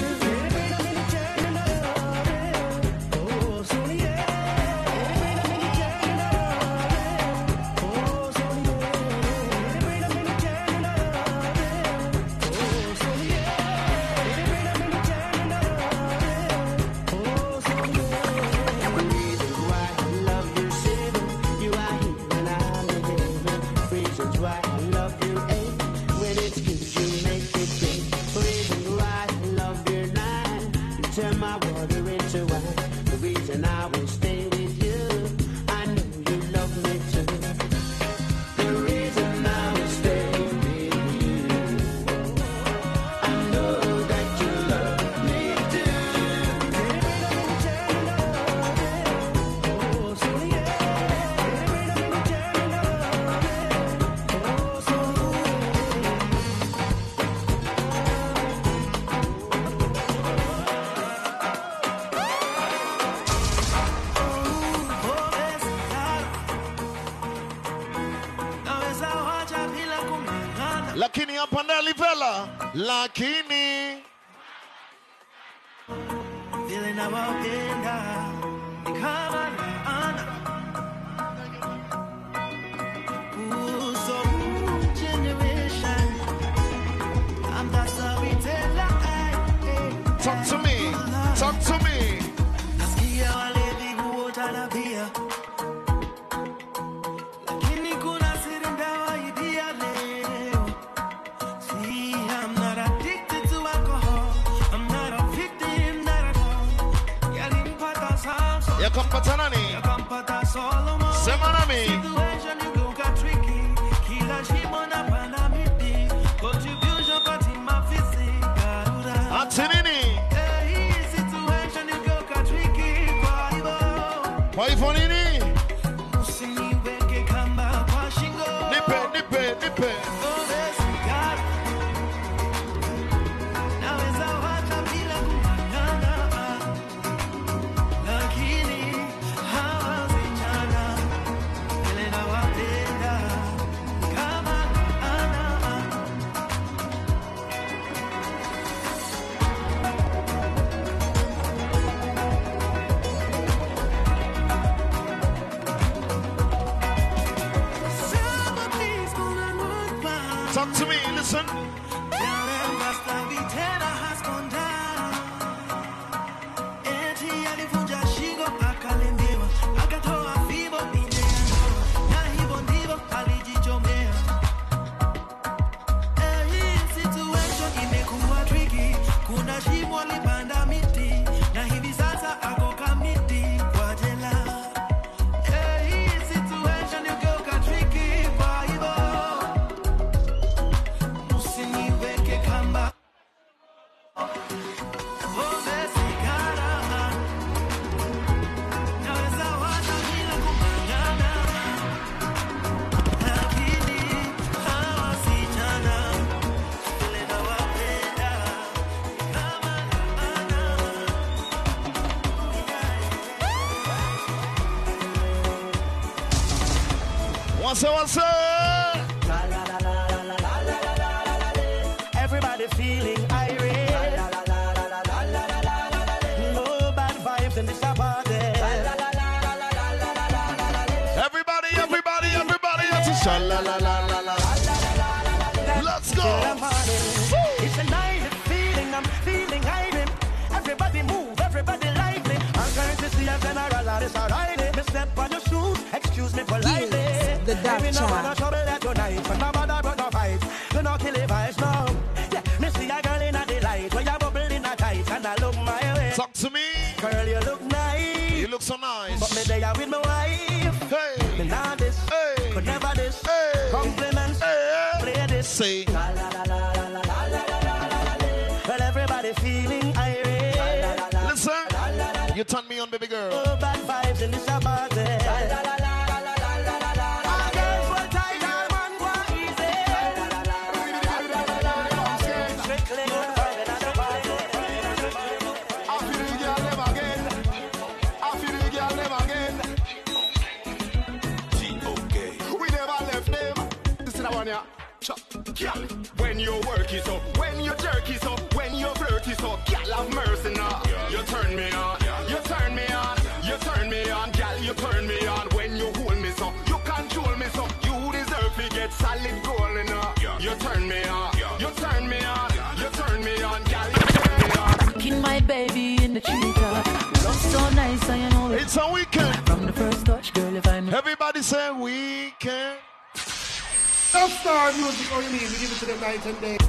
Turn my water into wine. The reason I will stay with you, I know you love me too. The reason I will stay with you, I know that you love me too. Lakini hapa ndani vela. Lakini vile nawapenda ni kama naana uso generation. I'm the storyteller. Talk to me. Talk to me. Nasikia walevi huota na bia, lakini kuna siri ndawaidia leo. Yakampata nani? Yakampata Solomon. Sema nami. Situation iguka tricky. Kila shimo na panda miti. Contribution katima fizika. Ati nini? Hey, situation iguka tricky. Kwa hivyo nini? Usiniweke kamba kwa shingo. Nipe. Naweza wacha bila kung'ang'ana. Lakini hawa vijana vile nawapenda kama ana. Talk to me, listen. Kuna shimo alipanda miti na hivi sasa ako kamiti kwa jela. Hii situation igeuka tricky, kwa hivyo usiniweke kamba. Pombe, sigara, naweza wacha bila kung'ang'ana. Lakini hawa vijana vile nawapenda kama ana. What's up? Everybody feeling irate. No bad vibes in this party. Everybody, sha-la-la-la-la-la. Let's go. It's a nice feeling, I'm feeling irate. Everybody move, everybody lively. I'm going to see a general that is alright. Me step on your shoes, excuse me politely. The dark Baby, no child. wanna trouble that tonight, but no bother but no fight. You know kill the vibes now. Yeah, me see a girl in a delight, where you bubble in a tight, and I look my way. Talk to me. Girl, you look nice. You look so nice. But me there with my wife. Hey. Me not this. Hey. Could never this. Hey. Compliments. Hey. Play this. Say. Well, everybody feeling irate. Listen. You turn me on, baby girl. No bad vibes in this party. When you work it up, when you jerk it up, when you flirt it up, girl have mercy now. You turn me on, you turn me on, you turn me on, girl you turn me on. When you hold me so, you control me so, you deserve to get solid gold enough. You turn me on, you turn me on, you turn me on, girl you turn me on. Fucking my baby in the treetop. Love so nice, I know it. It's a weekend. From the first touch, girl, if I'm Everybody say weekend. Star music, or you mean we give it to them night and day.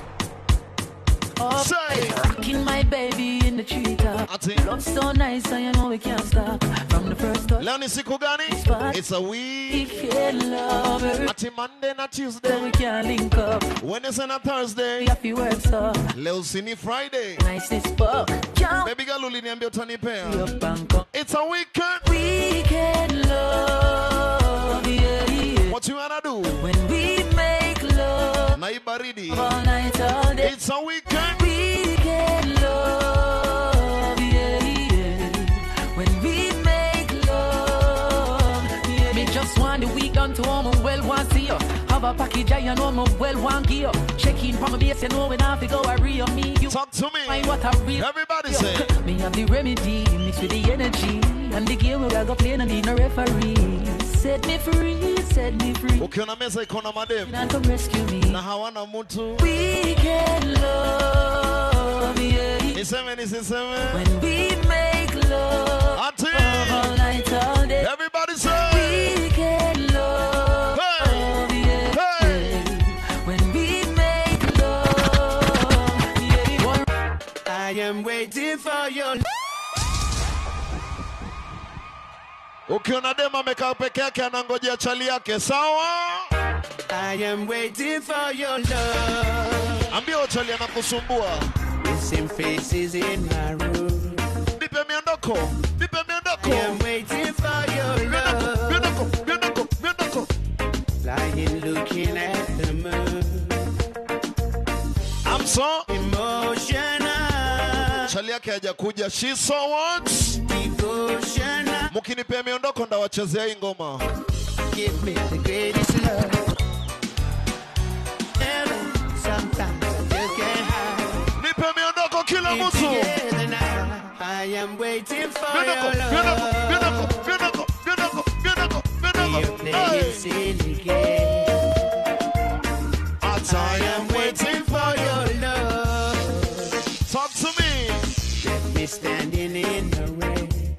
Say. Fucking my baby in the treetop. Love so nice, I know we can't stop. From the first touch, Leonie Sikugani. It's a weekend. love every Ati Monday na Tuesday. we can't link up. Wednesday na Thursday. We have to work so Leo Sini Friday. nice this fuck. Jump Baby girl uliniambia utanipea. your bank. It's a weekend. Weekend love, yeah, yeah. What you wanna do? When we make love Na ibaridi. all night, all day. It's a weekend. Weekend love, yeah, yeah. When we make love, yeah. Me just want the weekend to home, well want see you. Have a package, I know me well want gear. Check in from my base, you know when I have to go a real me. You talk to me. Find what I real. Everybody say. Me have the remedy, mixed with the energy, and the game where I go play, no need no referee. Set me free, set me free. Ukiona meza iko na madem. And come rescue me. Na hawana mtu. Weekend love, yeah. Niseme nisiseme. When we make love Ati. all night, all day. Everybody say. Weekend love, yeah. Hey. When we make love, yeah. I am waiting for your Ukiona dema amekaa peke yake anangojea chali yake, sawa? I am waiting for your love. Ambia chali anakusumbua. Missing faces in my room. Nipe miondoko, nipe miondoko. I am waiting for your love. Miondoko. Lying looking at the moon. I'm so emotional. Chali yake hajakuja. She's so what? Devotional. Mkinipea miondoko ndawachezea hii ngoma. Give me the greatest love. Sometimes I just can't hide. Nipe miondoko kila mtu. I am waiting for your love. You play it silly game. I am waiting for your love. Talk to me. Let me standing in the rain.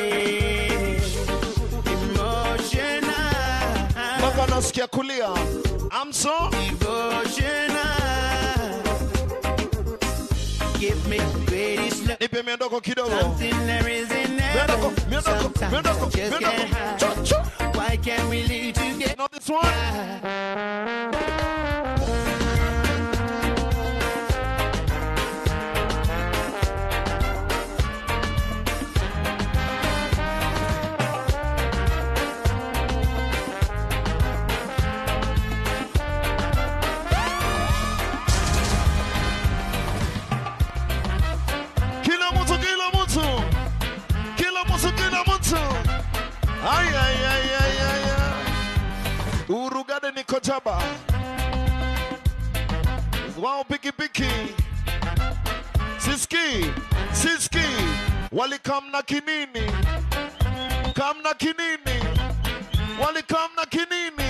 Emotional. Baba nasikia kulia. I'm so devotional. Give me the greatest love. Nipe miondoko kidogo. Something there is in heaven. Sometimes I just can't hide. Why can't we live together? Not this one. Urugade ni Kojaba. Wao piki. Siski. Wali kamna kinini. Wali kamna kinini.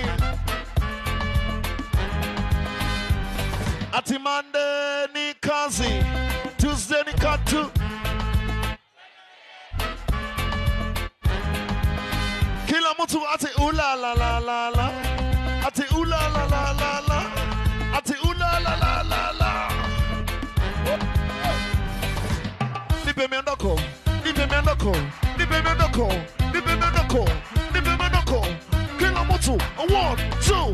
Ati Monday ni kazi. Tuesday ni katu. Kila mtu ati ula la la la la. Ati ula la la la la. Ati ula la la la la. Nipe miondoko. Kila mtu. 1, 2.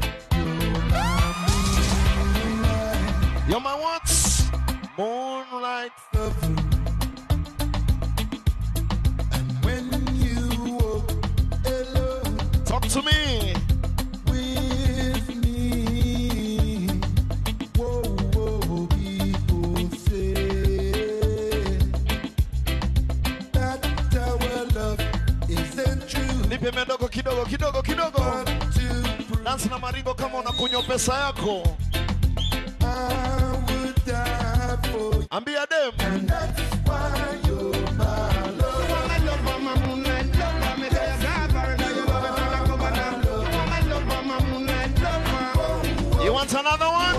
You're my what? Moonlight. Talk to me. With me. Whoa, people say that our love isn't true. Nipe miondoko kidogo. Dance na maringo kama unakunywa pesa yako. I would die for you. Ambia dem. And that's why you're my love. You want another one?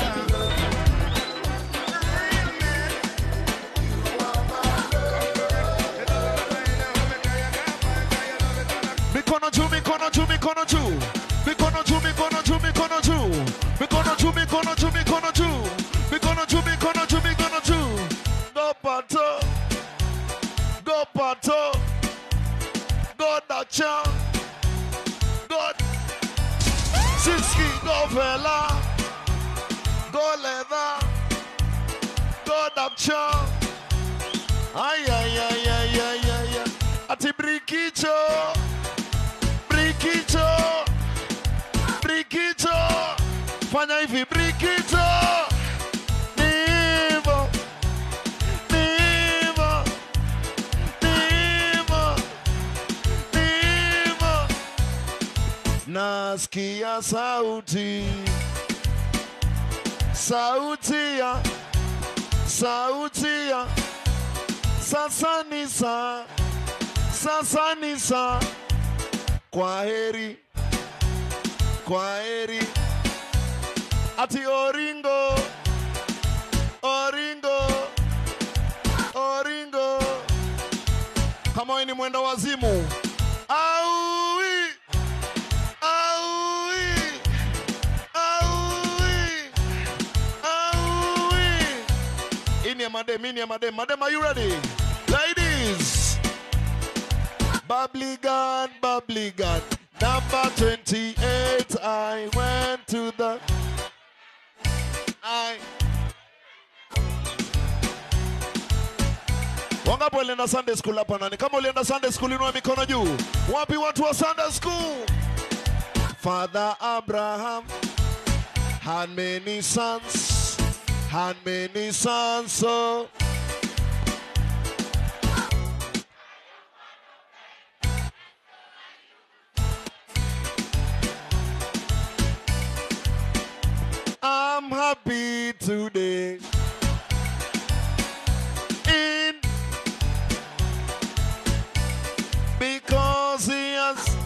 Mikono juu. Go pato. Go dacha. Go Siski. Go fella. Go leather. Go dacha. Ay. Ati brikicho. Fanya hivi brikicho. Nivo. Nasikia sauti ya sasa ni saa kwa heri ati oringo kama wewe ni mwenda wazimu Madam, are you ready? Ladies, Bubbly gun, bubbly gun. Number 28, I went to the... Wangapi walienda Sunday school hapa nani? Kama ulienda Sunday school inua mikono juu. Wapi watu wa Sunday school? Father Abraham had many sons. Had many sons, so... I'm happy today. Because he has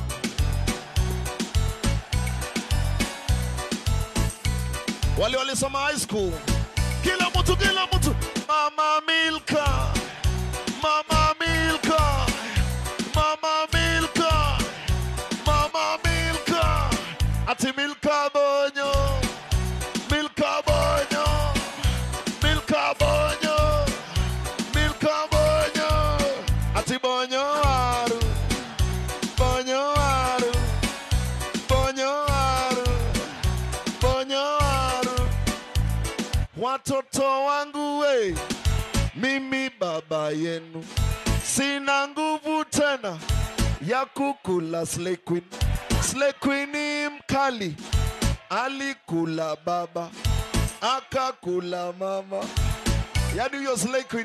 wale soma high school. Kila mtu. Mama Milka. Mama Milka. Mama Milka. Mama Milka. Ati Milka Bonyo. Milka Bonyo. Milka Bonyo. Milka Bonyo. Ati Bonyo Aru. Bonyo Aru. Bonyo Aru. Bonyo Aru. Watoto wangu we. Mimi baba yenu. Sina nguvu tena ya kukula Slay Queen. Slay Queen ni mkali. Alikula baba. Akakula mama. Yani huyo Slay Queen.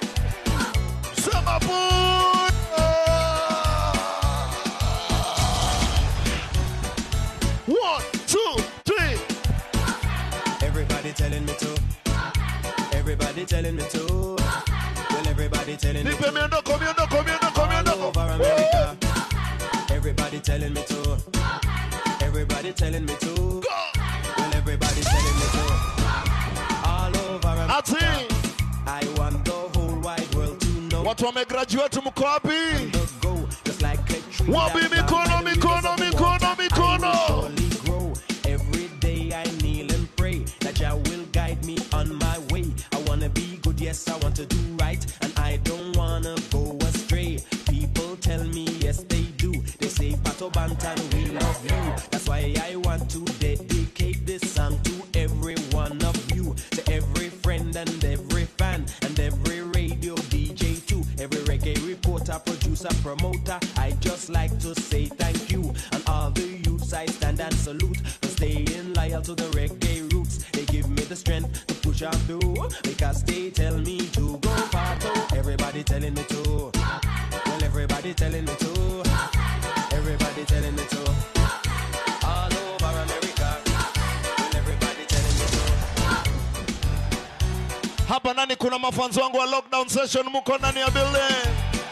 Sema boy. 1, 2, 3. Everybody telling me to. Everybody telling me to. Well, everybody telling me to. All over America. Everybody telling me to. Everybody telling me to. Well, everybody telling me to. All over America. I want the whole wide world to know. Watu wamegraduate mko wapi? Just like a tree. Wapi mikono. Every day I kneel and pray that Jah will guide me on my way. I wanna be good, yes, I want to do right, and I don't wanna go astray. People tell me yes they do. They say Pato Bantan, we love you. That's why I want to dedicate this song to every one of you, to every friend and every fan and every radio DJ too, every reggae reporter, producer, promoter. I just like to say thank you, and all the youths I stand and salute for staying loyal to the reggae roots. They give me the strength to push on through because they tell me to go Pato. Everybody telling me to. Well, everybody telling me to. Everybody telling me to. All over America. Well, everybody telling me to. Hapa nani kuna mafanzo wangu wa lockdown session muko ndani ya building.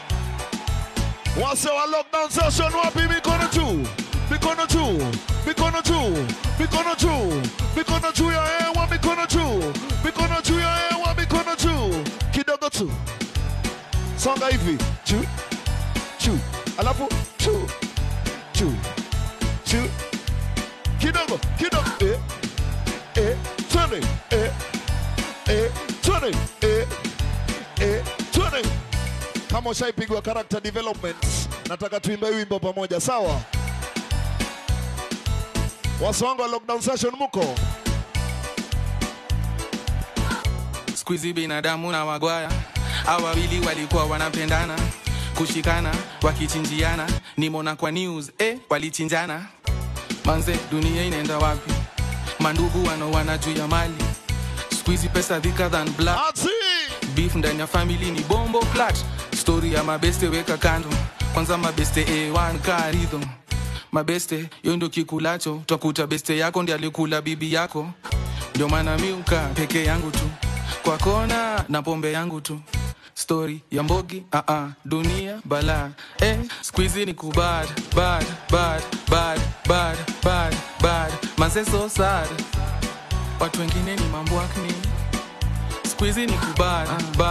Wase wa lockdown session wapi mikono juu. Mikono juu. Mikono juu. Mikono juu. Mikono juu ya hewa mikono juu. Mikono juu ya hewa mikono juu. Kidogo tu. Songa hivi. Juu. Juu. Alafu juu. Juu. Juu. Kidogo. Twende. Twende. Twende. Kama ushaipigwa character development, nataka tuimbe wimbo pamoja, sawa? Wasa wangu wa lockdown session muko? Squeezy binadamu na wagwaya, hawa wawili walikuwa wanapendana, kushikana, wakichinjiana, nimona kwa news, walichinjana. Manze, dunia inaenda wapi? Mandugu wanaoana juu ya mali. Squeezy pesa thicker than black. Beef ndani ya family ni bombo clutch. Story ya mabeste weka kando. Kwanza mabeste A1 ka rhythm. Mabeste, yo ndo kikulacho. Utakuta beste yako ndiye alikula bibi yako. Ndio maana miuka peke yangu tu. Kwa kona na pombe yangu tu. Story ya mbogi, dunia bala. Squeezy ni kubad, bad. Manze so sad. Watu wengine ni mambo akni. Squeezy ni kubad,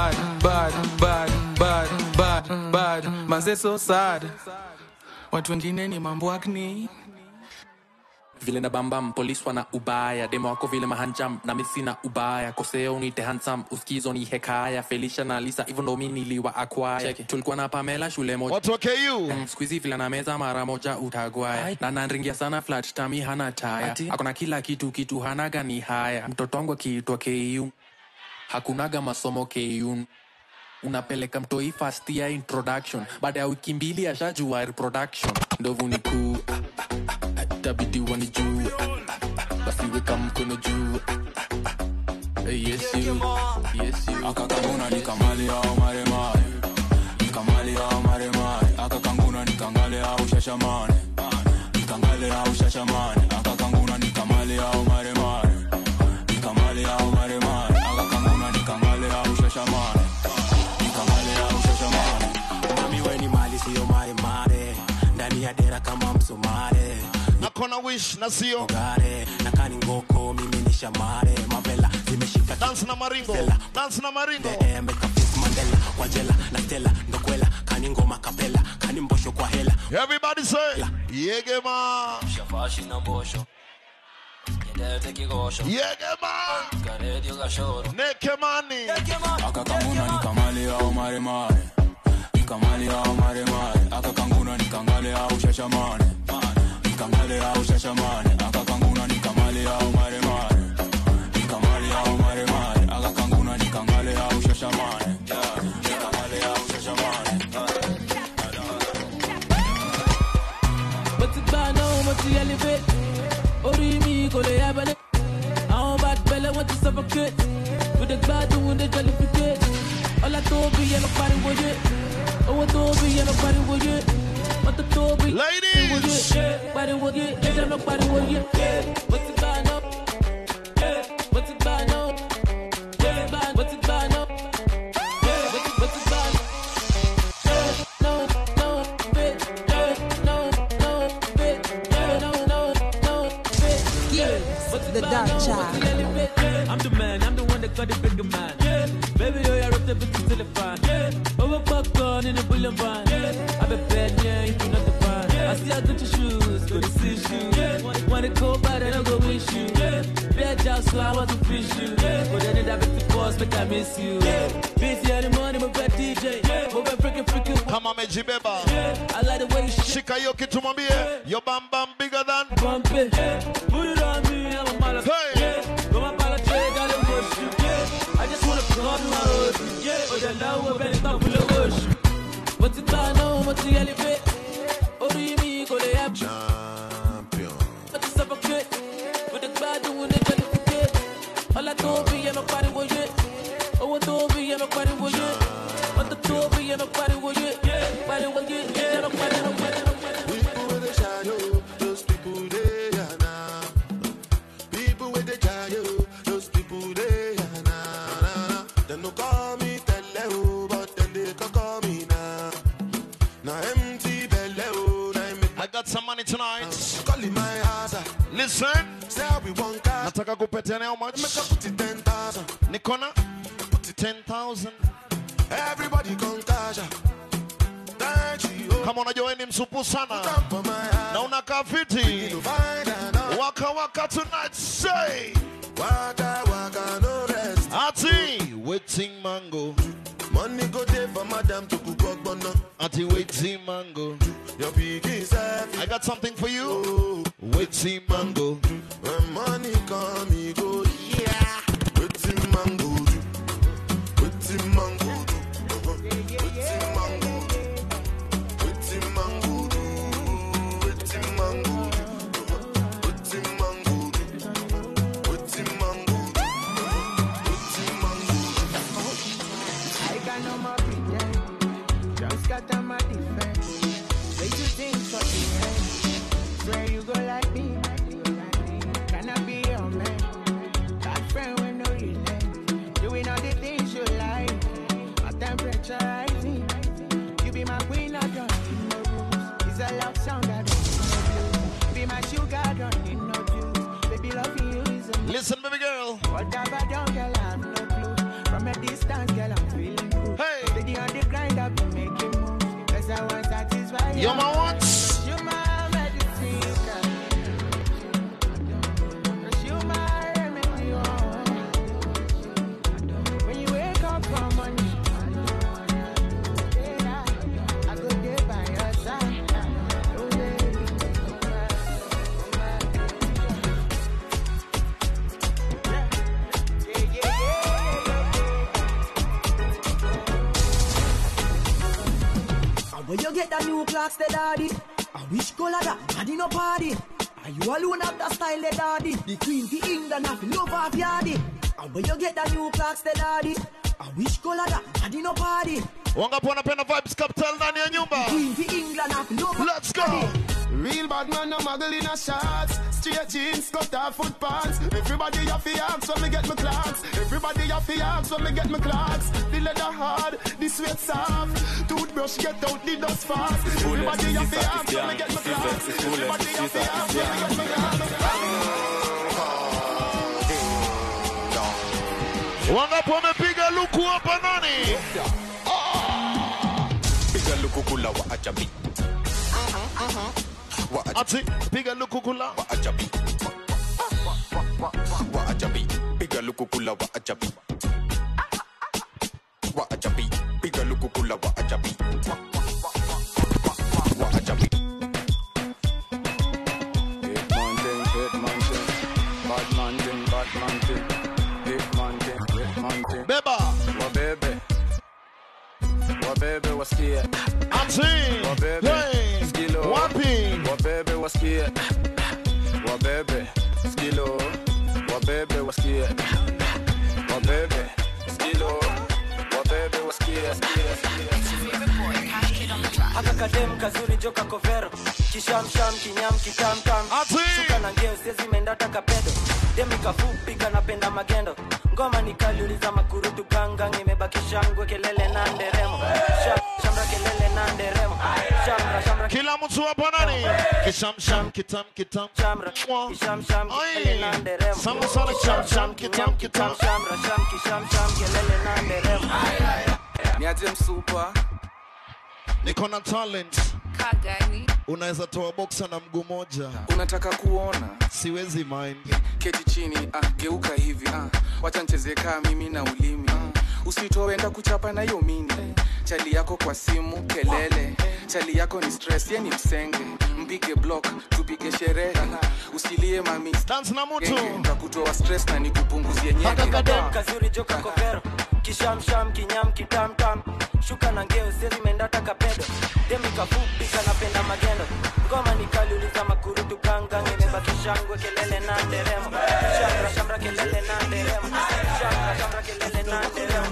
bad. Manze so sad. Watu wengine ni mambo akni. Vile na bambam, police wana ubaya. Demo wako vile mahanjam, na misi na ubaya. Koseo ni te handsome, uskizo ni hekaya. Felicia na Lisa, even though mi niliwa acquire. Tulikuwa na Pamela shule moja. What okay you? Squeezy vile na meza mara moja utagwaya. Na nanringia sana flat tummy hana taya. Hakuna kila kitu hana gani haya. Mtoto wangu akiitwa KU. Hakunaga masomo KU. Unapeleka mtoi first year introduction. Baada ya wiki mbili ashajua reproduction. Ndovu ni kuu. Tabidi wanijue. Basi weka mkono juu. Yes you. Yes you. Akakanguna nikamali au maremare. Nikamali au maremare. Akakanguna nikangale au shashamane. Nikangale au shashamane. Akakanguna nikamali au maremare. Nikamali au maremare. Akakanguna nikangale au shashamane. Nikamali au shashamane. Mami weni mali siyo maremare. Ndani ya dera kama msumare. Nakona wish na sio Gare, nakani ngoko mimi ni shamare. Mavela zimeshika dance na maringo. Dance na maringo. Make a fist Mandela, Wajela, na Stella, Ndokwela, kani ngoma kapela, kani mbosho kwa hela. Everybody say Yegema. Shafashi na mbosho. Yedete kigosho. Yegema. Karedio gashoro. Nekemani. Akakanguna nikamali au maremare. Nikamali au maremare. Akakanguna nikangale au shashamane. Nikamali au shashamane. Akakanguna nikamali au maremare. Nikamali au maremare. Akakanguna nikangale au shashamane. Nikamali au shashamane. But it's bad now, but you elevate. Ori mi go le abale. How bad belle want to suffocate. With the bad doing the jollificate. All I told me, you're not party with it. Oh, I told me, you're not party with it. What the told me, ladies, party with it. You're not party with it. What's it bad now? What's it bad now? What's it bad now? What's it bad? No, fit. No, fit. No, fit. Yeah, the dark child. I'm the man, I'm the one that got the bigger man. Baby, oh, I wrote the bitch till the fan. Over popcorn in the bullion van. I've been bad, yeah, you do not the fan. I see I got your shoes, go to see you. Wanna go bad and I'll go wish you. Bad job, so I want to fish you. But then it happened to force, make I miss you. Busy in the morning, my bad DJ. Move freaking. Come on, Meji Beba. I like the way you shika yo kitu mwambie. Your bam bam bigger than. Bump it. Put it on me, I'm a mother. Hey. Go my pala trade, I don't push you. I just wanna come my road. Oh, then now we're better stop full of bush. What's it bad now? What's the elevate? Oh, do you mean go to have champion? What's the suffocate? With the bad doing the jollificate. All I told me, I'm a party with it. Oh, I told me, I'm a party with it. What the told me, I'm a party with it. Party with it. Yeah, I'm a party with it. People with the shadow, those people they are now. People with the shadow, those people they are now. They no call me Teleo, but then they can call me now. Now empty belly, I got some money tonight. Calling my house. Listen. Say we want cash. Nataka kupete how much? Make up put it 10,000. Nikona? Put it 10,000. Everybody come cash. Kama unajua ni msupu sana na unakaa fiti, waka waka tonight, say waka waka no rest. Ati waiting mango, money go there for madam to cook up bono. Ati waiting mango, your big is I got something for you. Waiting mango, when money come me go, yeah. Waiting mango, waiting mango. Listen, baby girl. Whatever down, girl, I have no clue. From a distance, girl, I'm feeling good. Hey. Steady on the grind, I've been making moves. Cause I want satisfy you. You're my what? You're my medicine, girl. new clocks, the daddy. I wish color that, daddy no party. Are you alone have that style, the daddy? The queen for England have love of yardy. And when you get the new clocks, the daddy. I wish color that, daddy no party. Wangapi wanapenda vibes capital ndani ya nyumba? Queen for England have love of Let's go. Real bad man, no muggle in a shots. Straight jeans, cut off foot pants. Everybody have the axe when me get my clocks. Everybody have the axe when me get my clocks. The leather hard, the sweat soft. Toothbrush get out the dust fast. Everybody have the axe when me get my clocks. Everybody have the axe when me get my clocks. Wangapi wamepiga luku hapa nani? Piga luku kula wa ajabi. Ati, piga luku kula wa ajabi. Wa ajabi. Piga luku kula wa ajabi. Wa ajabi. Piga luku kula wa ajabi. Wa ajabi. Beba. Wabebe wasikie. Ati. Wabebe. Hey. Skilo. Wapi. Wabebe wasikie. Wabebe. Skilo. Wabebe wasikie. Wabebe. Skilo. Wabebe wasikie. Haka kadem kazuri joka kovero. Kishamsham kinyam kitamtam. Shuka na ngeo sezi mendata kapedo. Demi kafupi kanapenda magendo. Ngoma nikaliuliza makurutu ganga. Nimebaki shangwe kelele na nderemo. Shamra kelele na nderemo. Shamra kila mtu hapa nani? Kishamsham kitam. Shamra kishamsham kelele na nderemo. Samu sana kishamsham kitam. Shamra kishamsham kelele na nderemo. Niaje msupa. Niko na talent. Kagani. Unaweza toa boxer na mguu moja. Unataka kuona? Siwezi mind. Keti chini, geuka hivi, wacha nicheze kaa mimi na ulimi. Usitoe enda kuchapa na hiyo mini. Chali yako kwa simu, kelele. Chali yako ni stress, ye ni msenge. Mpige block, tupige sherehe. Usilie mami. Dance na mtu. Nitakutoa stress na nikupunguzie nyeke. Haka kadem kazuri joka kovero. Kishamsham kinyam kitamtam. Shuka na ngeo sezi mendata kapedo. Demi kafupi kanapenda magendo. Ngoma nikaliuliza makurutu ganga. Nimebaki shangwe kelele na nderemo. Shamra kelele na nderemo. Shamra kelele na nderemo.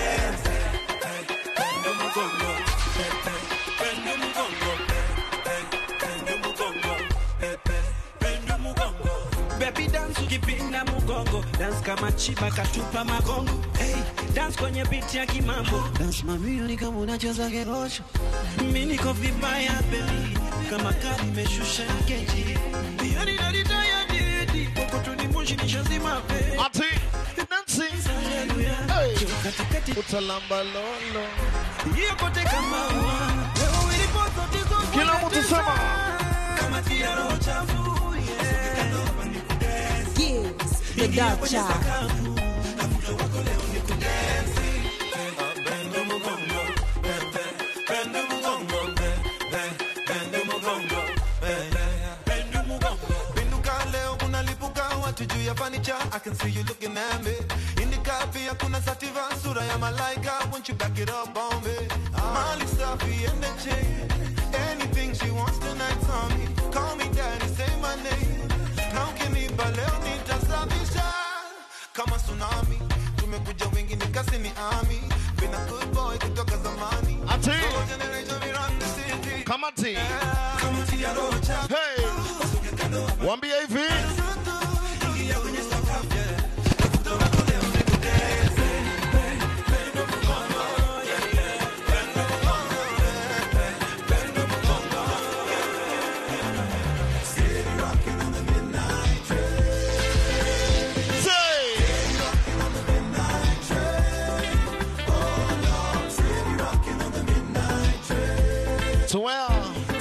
Baby dance ukipinda mugongo. Dance kama chiba katupa magongo. Hey, dance kwenye beat ya kimambo. Dance mami ni kama unacheza kerosho. Mimi niko vibaya baby. Kama kali imeshusha keji. Bioni na ditaya didi. Koko tunimushi nishazima baby. Ati dancing. Hey. Utalamba lolo. Hiyo kote kama ua. Leo ilipo zote kila mtu sema. Kama tia roho chafu. The Dacha. I can see you looking at me. In the coffee, hakuna sativa, sura ya malaika. Won't you back it up on me? Molly, Sophie, and the chain. Anything she wants tonight, on me. Call me daddy, say my name. Now give me baleo, nitasabisha kama tsunami. Tumekuja wengi nikasi ni army. Been a good boy kutoka zamani. Ati generation we run the city. Kamati. Kamati ya rocha. Hey. Wambia hivi. So where?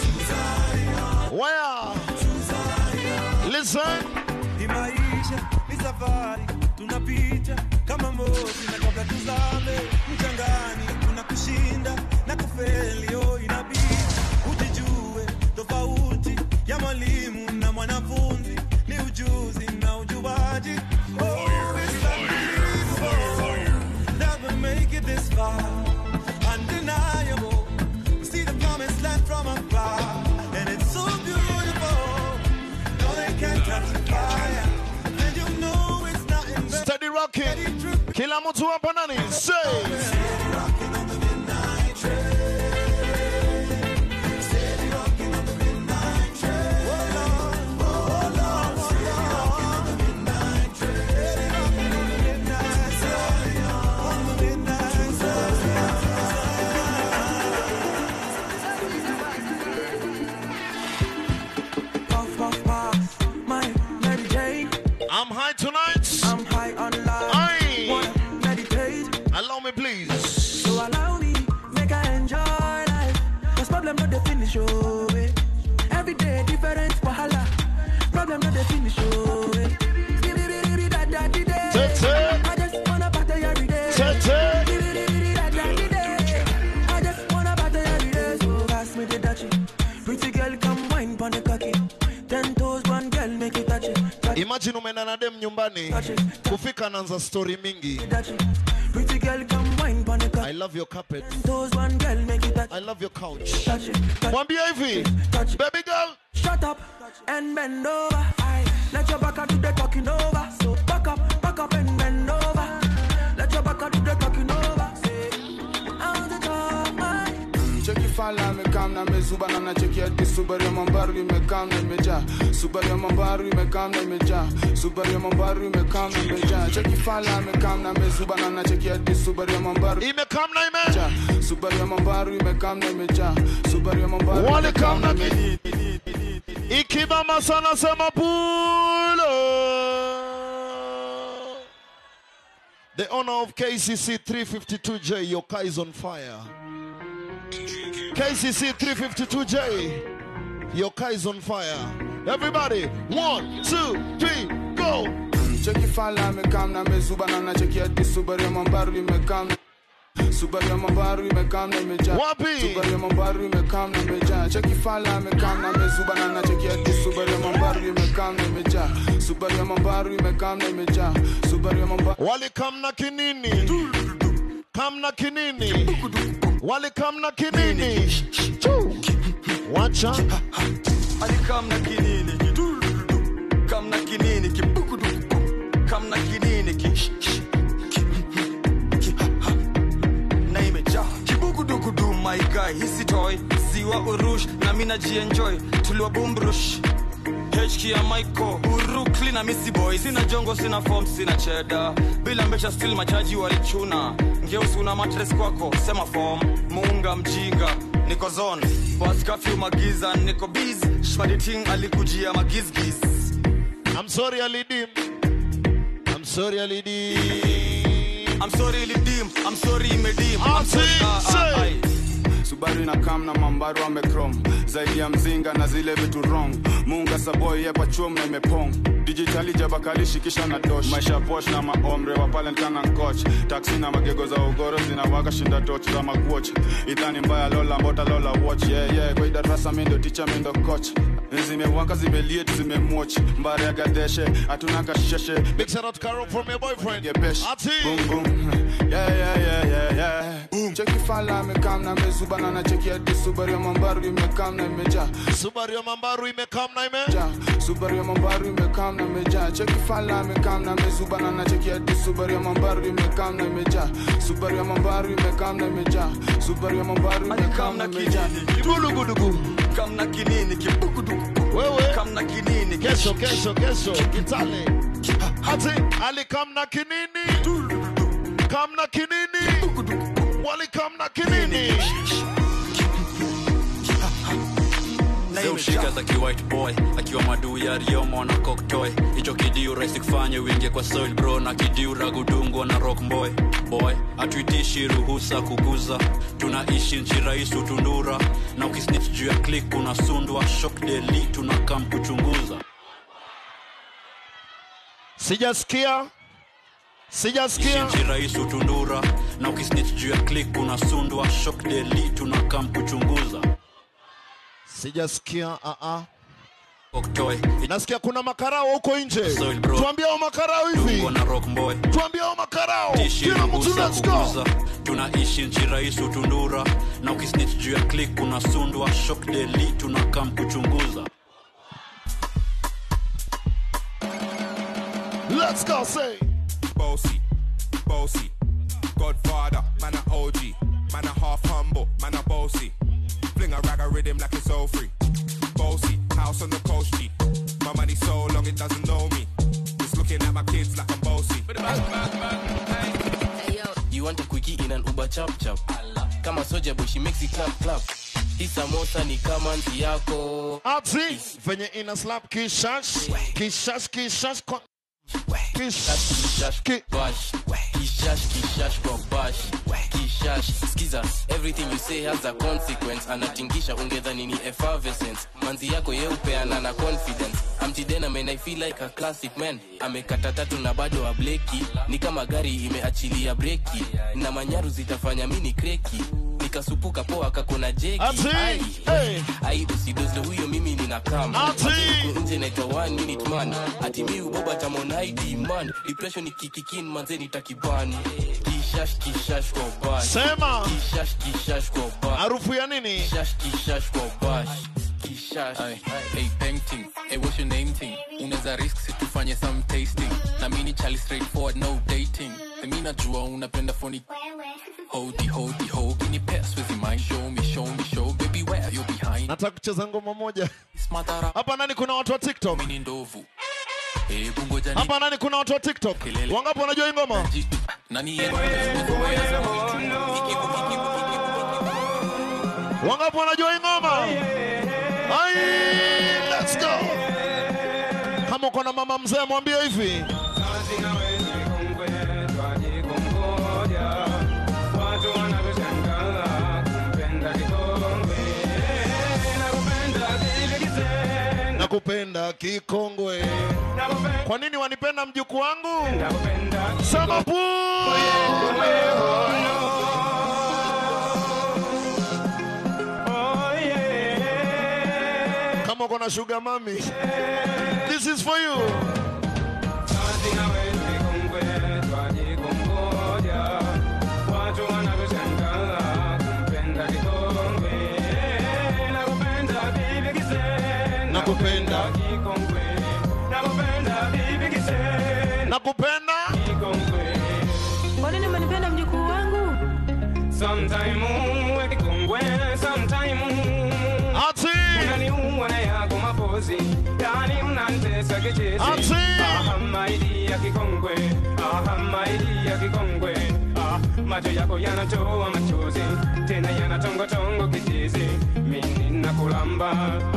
Listen. Ni maisha, ni safari, tunapita kama moto na kabla tuzame mchangani, kuna kushinda na kufeli, inabidi ujijue tofauti ya mwalimu na mwanafunzi ni ujuzi na ujuaji. Never make it this far, undeniable. See the promised land from a Kila mtu hapa nani? Say. I'm high tonight. I'm high on life. Wanna meditate. Allow me, please. So allow me, make I enjoy life. Cause problem not the finish, oh, eh. Every day different wahala. Problem not the finish, oh, eh. I just wanna party every day. I just wanna party every day. So pass me the dutchie. Pretty girl, come wine pon the cocky. 10 toes, one girl, make it touch it. Imagine umeenda na dem nyumbani kufika naanza story mingi. I love your carpet. I love your couch. Mwambie hivi, baby girl, shut up and bend over. Let your back do the talking over. So back up and bend over. Let your back do the talking over. On the top, Check it fala me kam na me zuba na check it this super yo mambaru me kam na me ja super yo mambaru me kam na me ja super yo mambaru me kam na me ja check it fala me kam na me zuba na check it this super yo mambaru me kam na me ja super yo mambaru me kam na me ja super yo mambaru wale kam na me ikiba masana sema pulo. The owner of KCC 352J, your car is on fire. KCC 352J, your car is on fire. Everybody, 1, 2, 3, go. Check it fala me kam na me zuba na check it this super yo mambaru me kam. Super yo mambaru me kam na me ja. Super yo mambaru me kam na me ja. Check it fala me kam na me zuba na check it this super yo mambaru me kam na me ja. Super yo mambaru me kam na me ja. Super yo mambaru. Wali kam na kinini. Kam na kinini. Wali kam na kinini. Wacha. Ali kam na kinini. Kam na kinini. Kam na kinini. Kibukudukudu my guy, hisi toy siwa urush, na mina jienjoy tuliwa bumbrush HK ya Michael, Urukli na Missy Boy. Sina jongo, sina form, sina cheddar. Bila mbecha still machaji walichuna. Ngeusi una matres kwako, sema form. Muunga mjinga, niko zone. Boss curfew magiza, niko biz. Shmaditing alikujia magizgiz. I'm sorry Alidim. I'm sorry Alidim. I'm sorry Alidim. I'm sorry Medim. I'm sorry. Subaru na kam na mambaru amekrom. Zaidi ya mzinga na zile vitu wrong. Munga saboy yepa chuom na imepong. Digitali jabakali shikisha na dosh. Maisha posh na maomre wapale nkana nkoch. Taxi na magego za ugoro zinawaka shinda torch za magwatch. Idhani mbaya lola mbota lola watch. Yeah kwa idarasa mindo teacher mindo coach. Zimewaka zimeliet zimemwatch. Mbare ya gadeshe atuna kasheshe. Big shout out Carol from your boyfriend. Ati boom boom. Yeah. Boom. Check it fala me kam na mezuba na check it Subaru ya mambaru imekam na imeja. Subaru ya mambaru imekam na imeja. Subaru ya mambaru imekam na imeja. Check it fala me kam na mezuba na check it Subaru ya mambaru imekam na imeja. Subaru ya mambaru imekam na imeja. Subaru ya mambaru imekam na imeja. Gudugudugu. Kam na kinini kibugudugu. Wewe. Kam na kinini kesho. Kitale. Ati ali kam na kinini. Kam na kinini. Wali kam na kinini. Zeushika za ki-white boy akiwa madu ya Riomo na cocktoy. Hicho kidiu raisi kufanya uingie kwa soil bro. Na kidiu ragudungwa na rock boy. Boy, atuitishi ruhusa kuguza. Tunaishi nchi raisu tundura. Na ukisnitch juu ya click unasundwa. Shock daily tunakam kuchunguza. Sijasikia. Nchi raisu tundura. Na ukisnitch juu ya click unasundwa. Shock daily tunakam kuchunguza. Sijasikia Nasikia kuna makarao huko nje. Tuambie hao makarao hivi. Tuambie hao makarao. Kila mtu let's go. Tunaishi nchi raisu tundura. Na ukisnitch juu ya click unasundwa. Shock daily tunakam kuchunguza. Let's go say Bossy Godfather, man a OG, man a half humble, man a bossy. Fling a rag a rhythm like it's all free. Bossy, house on the coast G. My money so long it doesn't know me. It's looking at my kids like I'm bossy. You want a quickie in an Uber chop chop. Kama soja boy she makes it clap clap. Hii samosa ni kama nzi yako. Ati venye ina slap kishash kishash kishash kwa Kishash bash. Kishash kwa bash. Kishash skiza. Everything you say has a consequence. Anatingisha ungedhani ni effervescence. Manzi yako yeupeana na confidence. Amtidena man I feel like a classic man. Amekata tatu na bado wa bleki. Ni kama gari imeachilia breki. Na manyaru zitafanya mini kreki. Nikasupuka poa kakona jeki. Ai usidozo huyo mimi nina kama. Ati nje naitwa 1 minute man. Ati mi uboba tamonaidi man. Depression ikikikin manzeni takibani. Kishash kwa bash. Sema Kishash kwa bash. Harufu ya nini? Kishash kwa bash. Kishash. Hey painting, hey what's your name thing? Unaweza risk si tufanye some tasting. Na mini chali straightforward no dating. Mimi najua unapenda phony. Hodi Kini pass with your mind. Show baby where you behind. Nataka kucheza ngoma moja. Hapa nani kuna watu wa TikTok? Mini ndovu. Hapa nani kuna watu wa TikTok? Wangapi wanajua hii ngoma? Nani Wangapi wanajua hii ngoma? Ai, let's go. Kama uko na mama mzee mwambie hivi. Nakupenda kikongwe. Kwa nini wanipenda mjukuu wangu? Sababu kama uko na sugar mami, this is for you. Nakupenda Kwa nini mnanipenda mjukuu wangu? Sometime uwe kikongwe, sometime Ati unaniua yako mapozi, yani unanitesa kichezi. Maidi ya kikongwe, maidi ya kikongwe. Macho yako yanatoa machozi, tena yanatongo kichizi. Mimi nakulamba,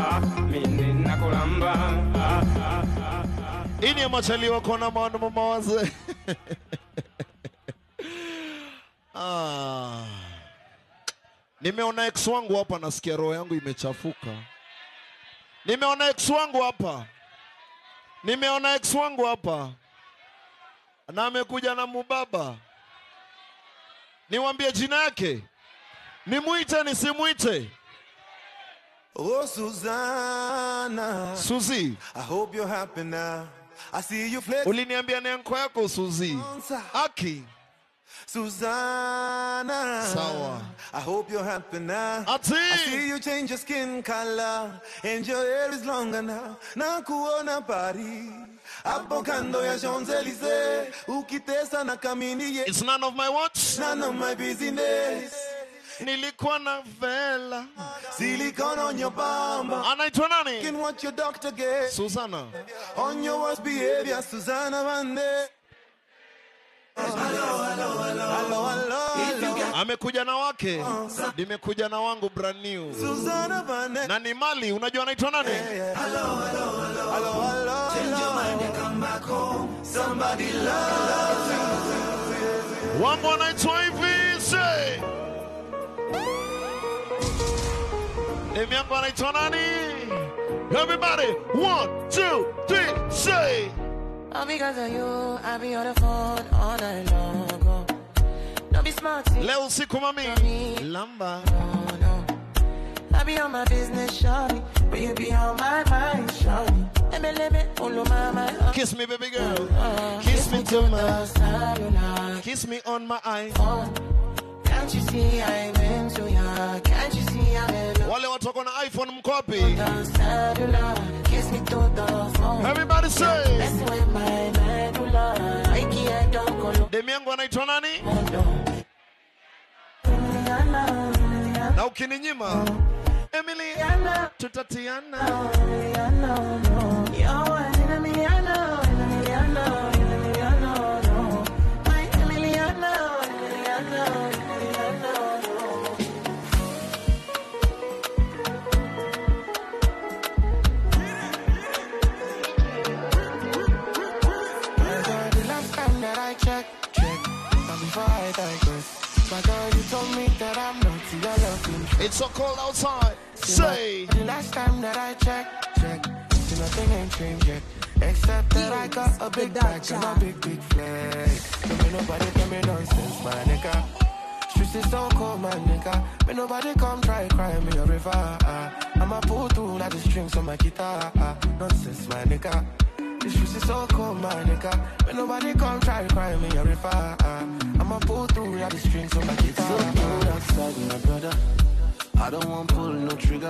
Ini ya machali wako na mawaze. Nimeona ex wangu hapa, nasikia roho yangu imechafuka. Nimeona ex wangu hapa. Na amekuja na mubaba. Niwaambie jina yake. Nimuite nisimuite? Oh Susanna, Suzy, I hope you're happy now. I see you flexing. Uliniambia ni anko yako Suzy. Aki. Susanna, sawa. I hope you're happy now. Ati. I see you change your skin color and your hair is longer now. Na kuona pari hapo kando ya Champs-Elysees, ukitesa na kamini ye. It's none of my what? None of my business. Nilikuwa na vela silicone on your bamba. Anaitwa nani? Can what your doctor get? Susanna. On your worst behavior, Susanna Vande. Hello. Amekuja na wake. Nimekuja na wangu brand new. Susanna Vande. Na ni Mali, unajua anaitwa nani? Hello. Change your mind and come back home. Somebody loves you. Wangu anaitwa hivi, say. Demi yangu anaitwa nani? Everybody, 1, 2, 3, say. All because of you, I be on the phone all night long. Don't be smart. Leo usiku mami. Lamba. No. I be on my business, shawty, but you be on my mind, shawty. Let me, follow my mind. Kiss me, baby girl. Kiss me to my cellular. Kiss me on my iPhone. Can't you see I'm into ya? Can't you see I'm in wale watu wako na iPhone mkopi? Kiss me to the phone. Everybody say. Messing with my medulla. Demi yangu anaitwa nani? Na ukininyima Emily, tutatiana. It's so cold outside. Say the last time that I checked, see nothing ain't changed yet. Except that I got a big bag and a big flag. Don't make nobody tell me nonsense, my nigga. Streets is so cold, my nigga. May nobody come try cry me a river. I'ma pull through like the strings on my guitar. Nonsense, my nigga. The streets is so cold, my nigga. May nobody come try cry me a river. I'ma pull through like the strings on my guitar. So cold outside, my brother. I don't want pull no trigger.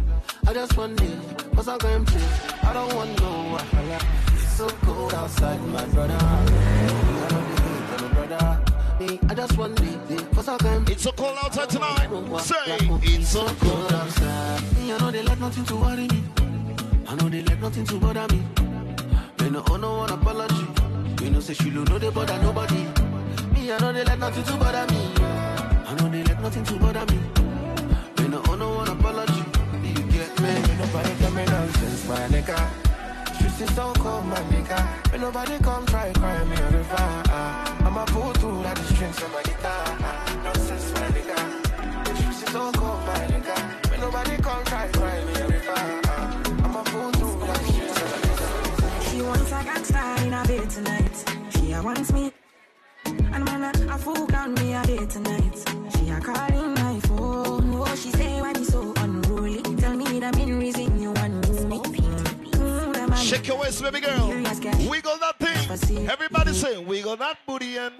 I just want it, cause I'm going to. I don't want no wahala. It's so cold outside, my brother. I don't hate my brother. I just want it, cause I'm going to. It's so cold outside tonight. Say it's so cold outside. I know they let nothing to worry me. I know they let nothing to bother me. Me no owe no one apology. Me no say she know they bother nobody. Me I know they let nothing to bother me. I know they let nothing to bother me. Me no owe no one apology. You get me? Me nobody tell me nonsense, my nigga. Streets is so cold, my nigga. Me nobody come try cry me a river. I'ma pull through like the strings on my guitar. Nonsense, my nigga. The streets is so cold, my nigga. Me nobody come try cry me a river. I'ma pull through like the strings on my guitar. She wants a gangster in a bed tonight. She wants me. And man, a fool count me a day tonight. She a calling my phone. Oh, she say why me so unruly. Tell me the main reason you want me. Shake your waist, baby girl. Wiggle that thing. Everybody say, wiggle that booty and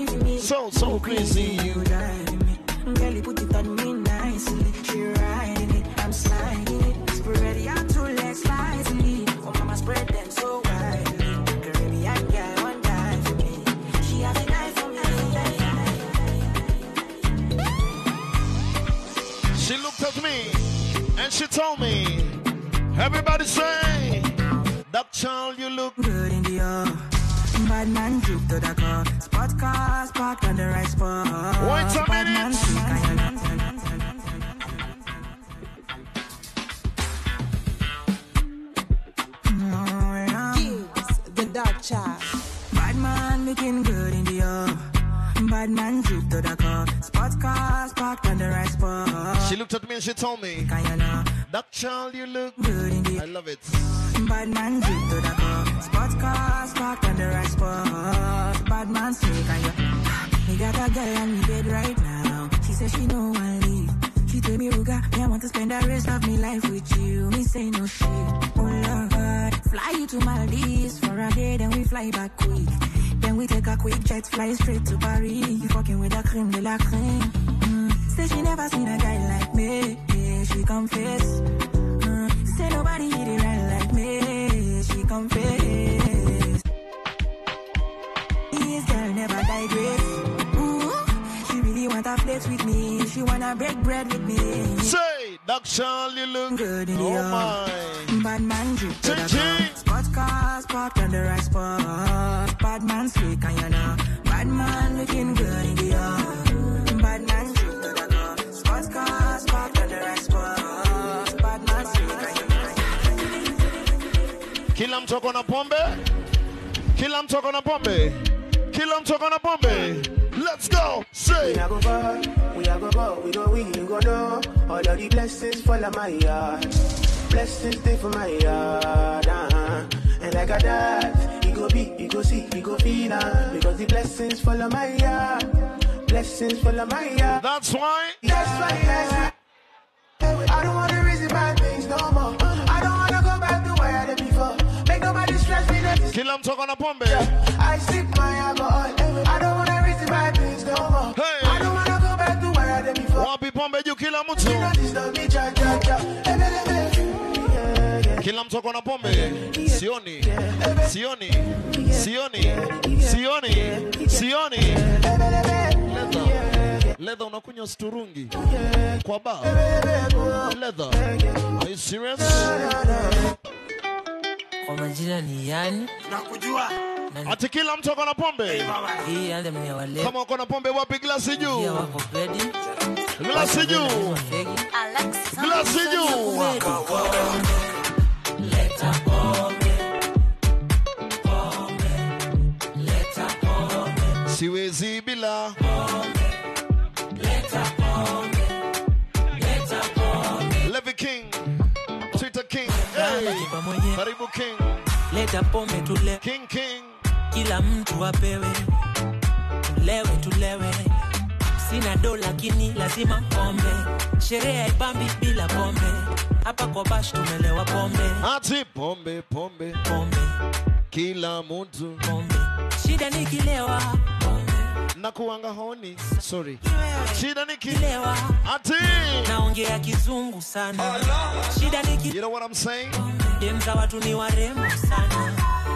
so crazy. You driving me. Girl, you put it on me nicely. She riding it, I'm sliding it. Spread out two legs slightly. Oh, mama spread them so widely. Caribbean girl, one die for me. She has a knife for me. She looked at me and she told me, everybody say, that child you look good in the bad man drip to the car. Spot cars parked on the right spot. Wait a minute. The dark child. Bad man looking good in the bad man drip to the car. Spot cars parked on the right spot. She looked at me and she told me, that child you look good in the I love it. Bad man drip to the car. Spot cars parked on the right spot. Bad man sneak and you. He got a girl on me bed right now. She said she no one leave. She tell me, Ruga, I want to spend the rest of my life with you. Me say no shit. Oh Lord God, fly you to Maldives for a day, then we fly back quick. Then we take a quick jet, fly straight to Paris. You fucking with the creme de la creme. Say she never seen a guy like me. Yeah, she confess. Say nobody hit it right like me. She confess. This girl never digress. Ooh, she really want to flex with me. She wanna break bread with me. Say, that child you look good in the my. Bad man drip to the car. Spot cars parked on the right spot. Bad man slick and you know. Bad man looking good in the bad man drip to the car. Spot cars parked on the right spot. Bad man slick and you know. Kila mtoko na pombe. Kila mtoko na pombe. Kila mtoko na pombe. Let's go. Say. We are go ball, we are go ball, we go win, you go know. All of the blessings fall on my yard. Blessings stay for my yard. And like a that, you go be, you go see, you go feel because the blessings fall on my yard. Blessings fall on my yard. That's why. That's why I don't want to reason bad things no more. I don't want to go back to where I did before. Make nobody stress me. Kila mtoko na pombe. I sip my alcohol. I don't want to reason bad things no more. Hey. I don't want to go back to where I did before. Wapi pombe juu kila mtu. Kila mtoko na pombe. Sioni. Sioni. Sioni. Sioni. Sioni. Leather unakunywa sturungi kwa bar. Leather. Are you serious? Kwa majina ni yani nakujua. Ati kila mtu akona pombe. Hii yale mnewale. Kama uko na pombe wapi glasi juu? Pia wako ready. Glasi juu. Glasi juu. Leta pombe. Pombe. Leta pombe. Siwezi bila pombe. Leta pombe. Leta pombe. Levi King. Twitter King. Hey. Karibu King. Leta pombe tule. King King. Kila mtu apewe. Tulewe. Sina dola lakini lazima pombe. Sherehe haipambi bila pombe. Hapa kwa bash tumelewa pombe. Ati pombe. Kila mtu pombe. Shida nikilewa pombe. Na kuanga honi. Sorry. Shida nikilewa. Ati naongea kizungu sana. Shida You know what I'm saying? Demza watu ni warembo sana.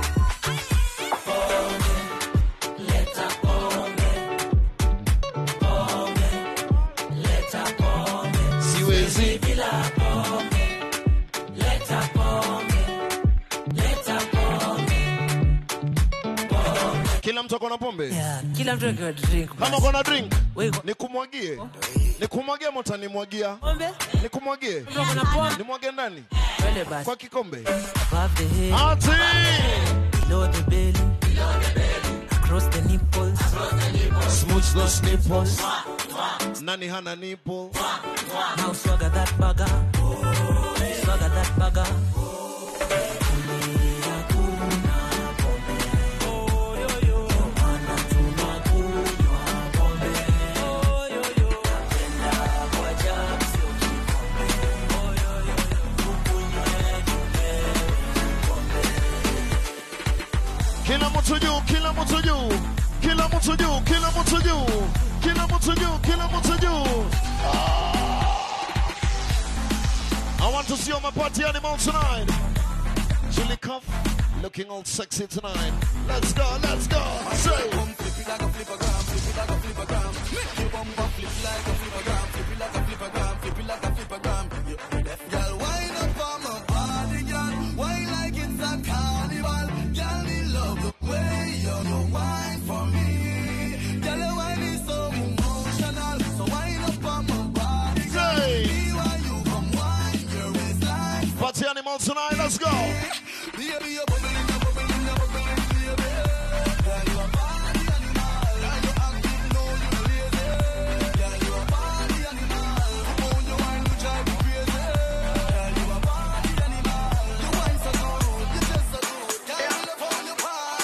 Pombe. Leta pombe. Pombe. Leta pombe. Siwezi bila pombe. Leta pombe. Leta pombe. Pombe. Kila mtu akona pombe? Yeah, kila mtu akona drink. Kama akona drink, nikumwagie. Nikumwagie mota nimwagia. Pombe? Nikumwagie. Akona pombe. Nimwagie ndani? Wele basi. Kwa kikombe. Above the head. Ati! Below the belly. Across the nipples. Smooch those nipples. Nani hana nipple. Now swagger that bagger. Swagger that bagger. Kila mtu juu, kila mtu juu. Kila mtu juu, kila mtu juu. Kila mtu juu, kila mtu juu. I want to see all my party animals tonight. Julie Cuff, looking all sexy tonight. Let's go, let's go. Say. Flip it like a flippergram, flip it like a flippergram. Make your bumper flip like a flippergram, flip it like a flippergram, flip it like a flippergram. Girl, wind up on my body, girl. Wine like it's a carnival. Girl, me love the way you wine for me. Girl, your wine is so emotional. So wind up on my body, girl. See why you come wine your waistline. Party animals tonight, let's go. Baby, you're bubbling, you're bubbling, you're bubbling, baby. Girl, you a party animal. Girl, you active, no, you lazy. Girl, you a party animal. Oh, you wine, you drive me crazy. Girl, you a party animal. You wine so good, you just so good. Girl, you love how you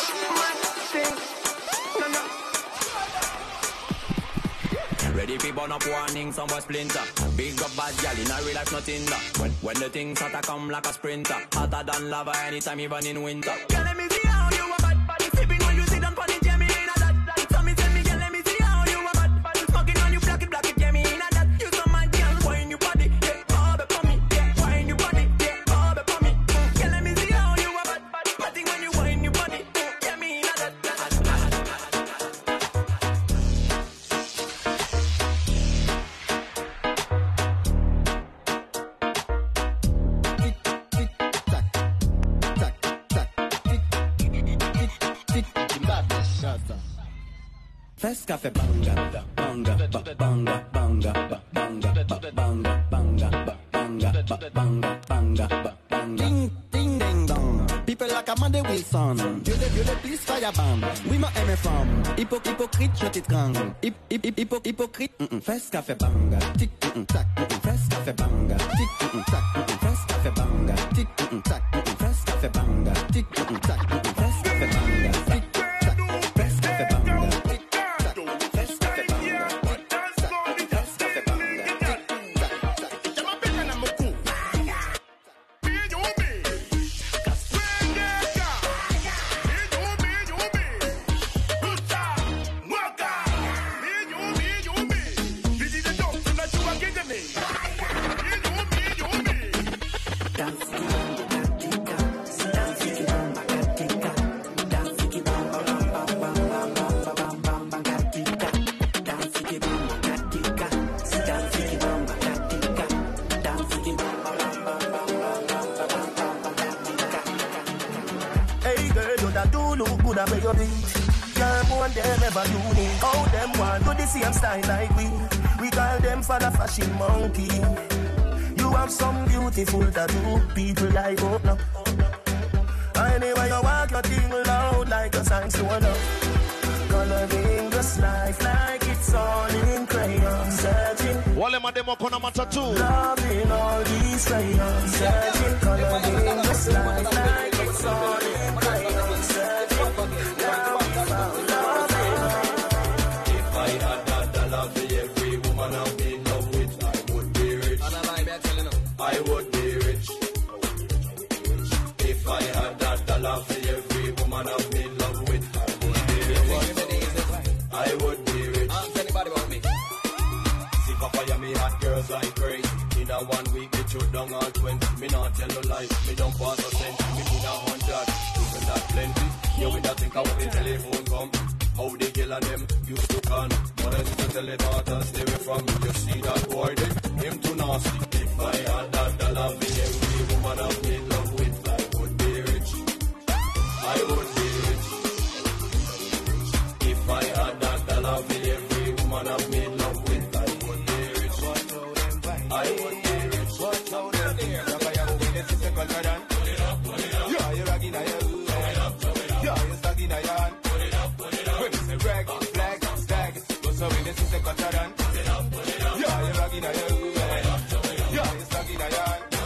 party. Ready for burn up warning, some boy splinter. Big up bad gal in a real life, nothing that. When the things hotter come like a sprinter. Hotter than lava anytime, even in winter. Girl, let me see how you a bad body. Sipping when you sit down for the Jamie in a that. So me tell me, girl, let me see how you a bad body. Smoking on you, black it, Jamie in a that. You so mad, girl, wine your body, yeah, bob it for me, yeah, wine your body, yeah, bob it for me. Girl, let me see how you a bad body. Nothing when you wine your body, yeah, me in a that. First cafe banga, banga, banga, banga, banga, banga, banga, banga, banga, banga. Ding, ding, ding, dong. People like Amanda Wilson. Dieu le please fire bam. Oui, ma aime femme. Hypocrite, je t'étrangle. Hypocrite, first cafe banga. Tic, tac, first cafe banga. Tic, tac, first cafe banga. Tic, tac, first cafe banga. Tic, tac, first cafe banga. Tic, tac, first cafe banga. Dance good at your beat. Girl, more them ever unique. How them want do the same style like we. We call them for the fashion monkey. You have some beautiful tattoo. People like open up. Anyway you walk your thing loud like a sign to love. Coloring this life like it's all in crayon. Searching. Wale mademo kona matatu. Loving all these crayons. Searching. Coloring this life like it's all in crayon. Searching. Now we found loving. If I had that dollar for every woman I'm in love with, I would be rich. I would be rich. If I had that dollar for every woman I'm in love with, I would be rich. Anybody about me? See Papa, me hot girls like crazy. In a 1 week, me shoot down all 20. Me not tell no lies, me don't pass a cent. Me need 100, even that plenty. You with that think I want the telephone come. How they kill on them, used to can. But I used to tell the daughter, stay away from me. You see that boy there, him too nasty. If I had that dollar for every woman I'm in love with, I would be rich. I would be rich. If I had that dollar for every woman I'm in love with, I would be rich. I would be rich. What's out there? Yeah, you're ragging at you. Yeah, you're stugging at you. When it's a rag, flag, stag, what's up in this is a contradan? Yeah, you're ragging at you. Yeah, you're stugging at you.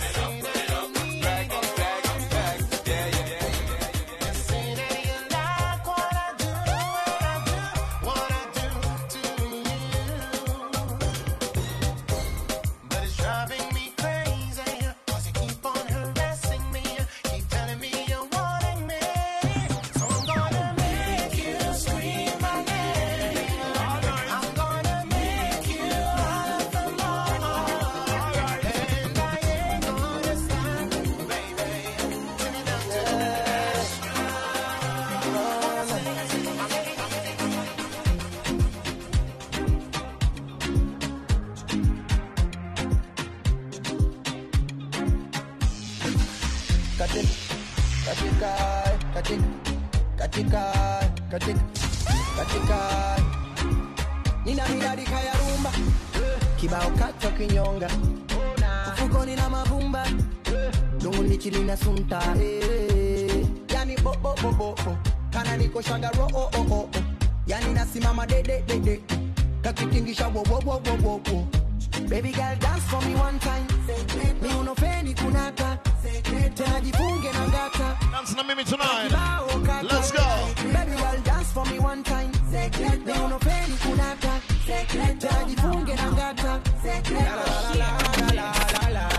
Katika nina miradi kaya rumba kibao kato kinyonga mfukoni na mavumba dungu nichili na sunta yani bo bo bo bo kana niko shanga ro oh oh oh yani nasimama de de de de kakitingisha wo wo wo wo wo. Baby girl dance for me one time mi unofeni kunata tena jifunge na ngata dance na mimi tonight. Let's go. Baby girl dance for me one time mi unofeni kunata tena jifunge na ngata la la la la la la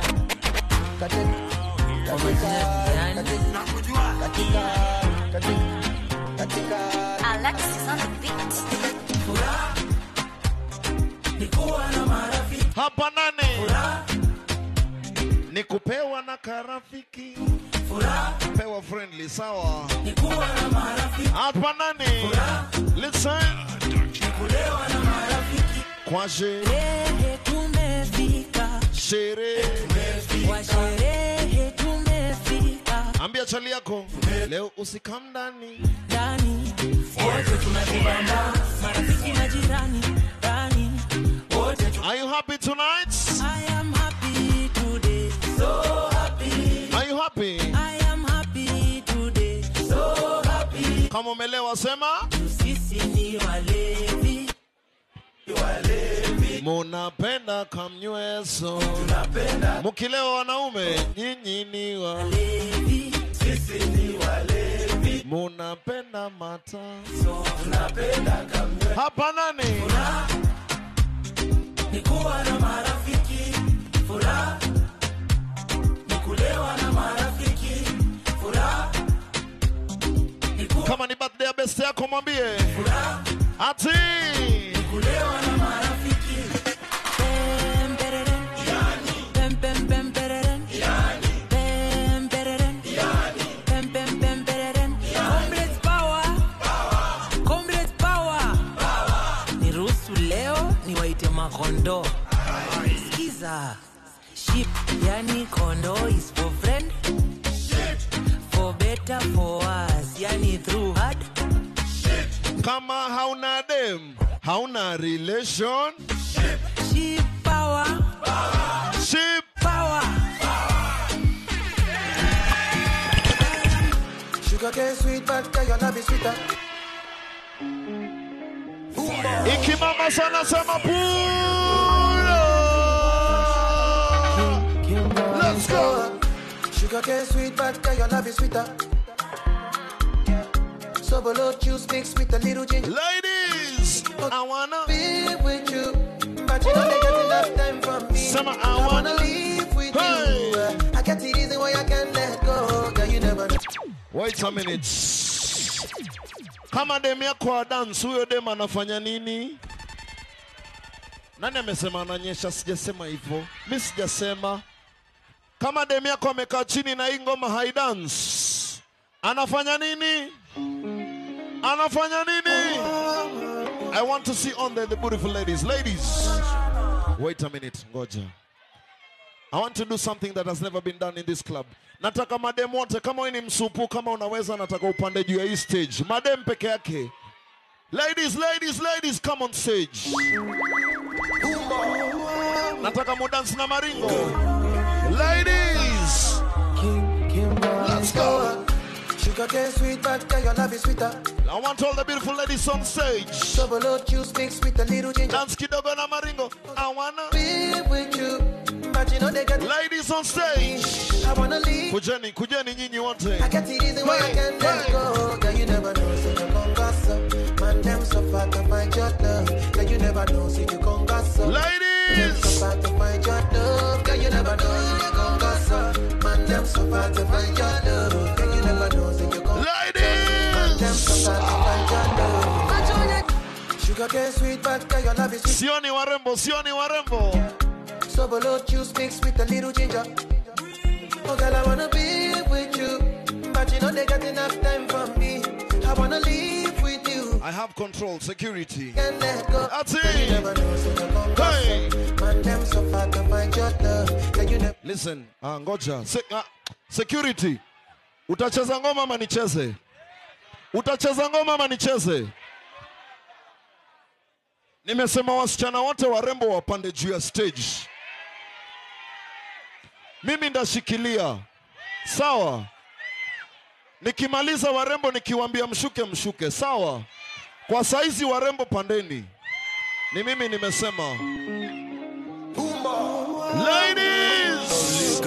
katika Alexis on the beat. Hapa nane ni kupewa na karafiki, pewa friendly sawa. Hapa nane listen, kwa sherehe tumefika, kwa sherehe tumefika. Ambia chali yako leo usikam ndani wote tunakubamba, marafiki na jirani ndani. Are you happy tonight? I am happy today, so happy. Are you happy? I am happy today, so happy. Kama umelewa sema sisi ni walevi, munapenda kamnyweso, mukilewa wanaume nyinyi ni walevi, sisi ni walevi, munapenda mata, tunapenda kamnyweso. Hapa nani? Ni kuwa na marafiki, furaha. Ni kulewa na marafiki, furaha. Kama ni birthday ya best yako mwambie furaha. Ati ni kulewa na marafiki. Pem pereren, yani. Pem pem pem pereren, yani. Pem pereren, yani. Pem pem pem pereren, comrades power, power. Comrades power, power. Ni ruhusu leo ni waite makondo. Skiza ship, yani kondo is for friend, ship. For better for us, yani through hard Kama hauna dem, hauna relation. She power. She power. Sugar cane sweet, but your love is sweeter. Ikimama sana sema Let's go. Sugar cane sweet, but your love is sweeter. So below juice mixed with a little ginger. Ladies, I wanna be with you, but you don't get enough time from me. Summer, I wanna live with you. I get the reason why I can't let go. Girl, you never know. Wait a minute. Kama demu yako dance, huyo demu anafanya nini? Nani amesema ananyesha? Sijasema hivyo. Mimi sijasema. Kama demu yako amekaa chini na hii ngoma hai dance, anafanya nini? Anafanya nini? I want to see on there the beautiful ladies. Ladies, wait a minute, ngoja. I want to do something that has never been done in this club. Nataka madem wote, kama wewe ni msupu, kama unaweza, nataka upande juu ya hii stage. Madem peke yake. Ladies, ladies, ladies, come on stage. Nataka mudance na maringo. Ladies, let's go. Sugar cane sweet, but your love is sweeter. I want all the beautiful ladies on stage. So below juice mixed with a little ginger. Dance kidogo na maringo. I wanna be with you, but you know they get. Ladies on stage. I wanna leave. Kujeni, kujeni nyinyi wote. I get the reason why I can't let go. Girl, you never know, so you gon' gossip. Man, them so far to find your love. Girl, you never know, so you gon' gossip. Ladies, them so far to find your love. Girl, you never know, so you gon' gossip. Man, them so far to find your love. Girl, you never know, so you gon' ladies. Man, them so far to find your love. Sugar cane sweet, but girl, your love is sweet. Sioni warembo, sioni warembo. So below juice mixed with a little ginger. Oh girl, I wanna be with you, but you know they got enough time from me. I wanna live with you. I have control, security. Can't let go. That's it. You never know, so you gon' Hey. Man, them so far to find your love. Girl, you never. Listen, ngoja. Security. Utacheza ngoma ama nicheze? Utacheza ngoma ama nicheze? Nimesema wasichana wote warembo wapande juu ya stage. Mimi ndashikilia. Sawa? Nikimaliza warembo nikiwaambia mshuke mshuke. Sawa? Kwa saizi warembo pandeni. Ni mimi nimesema. Ladies!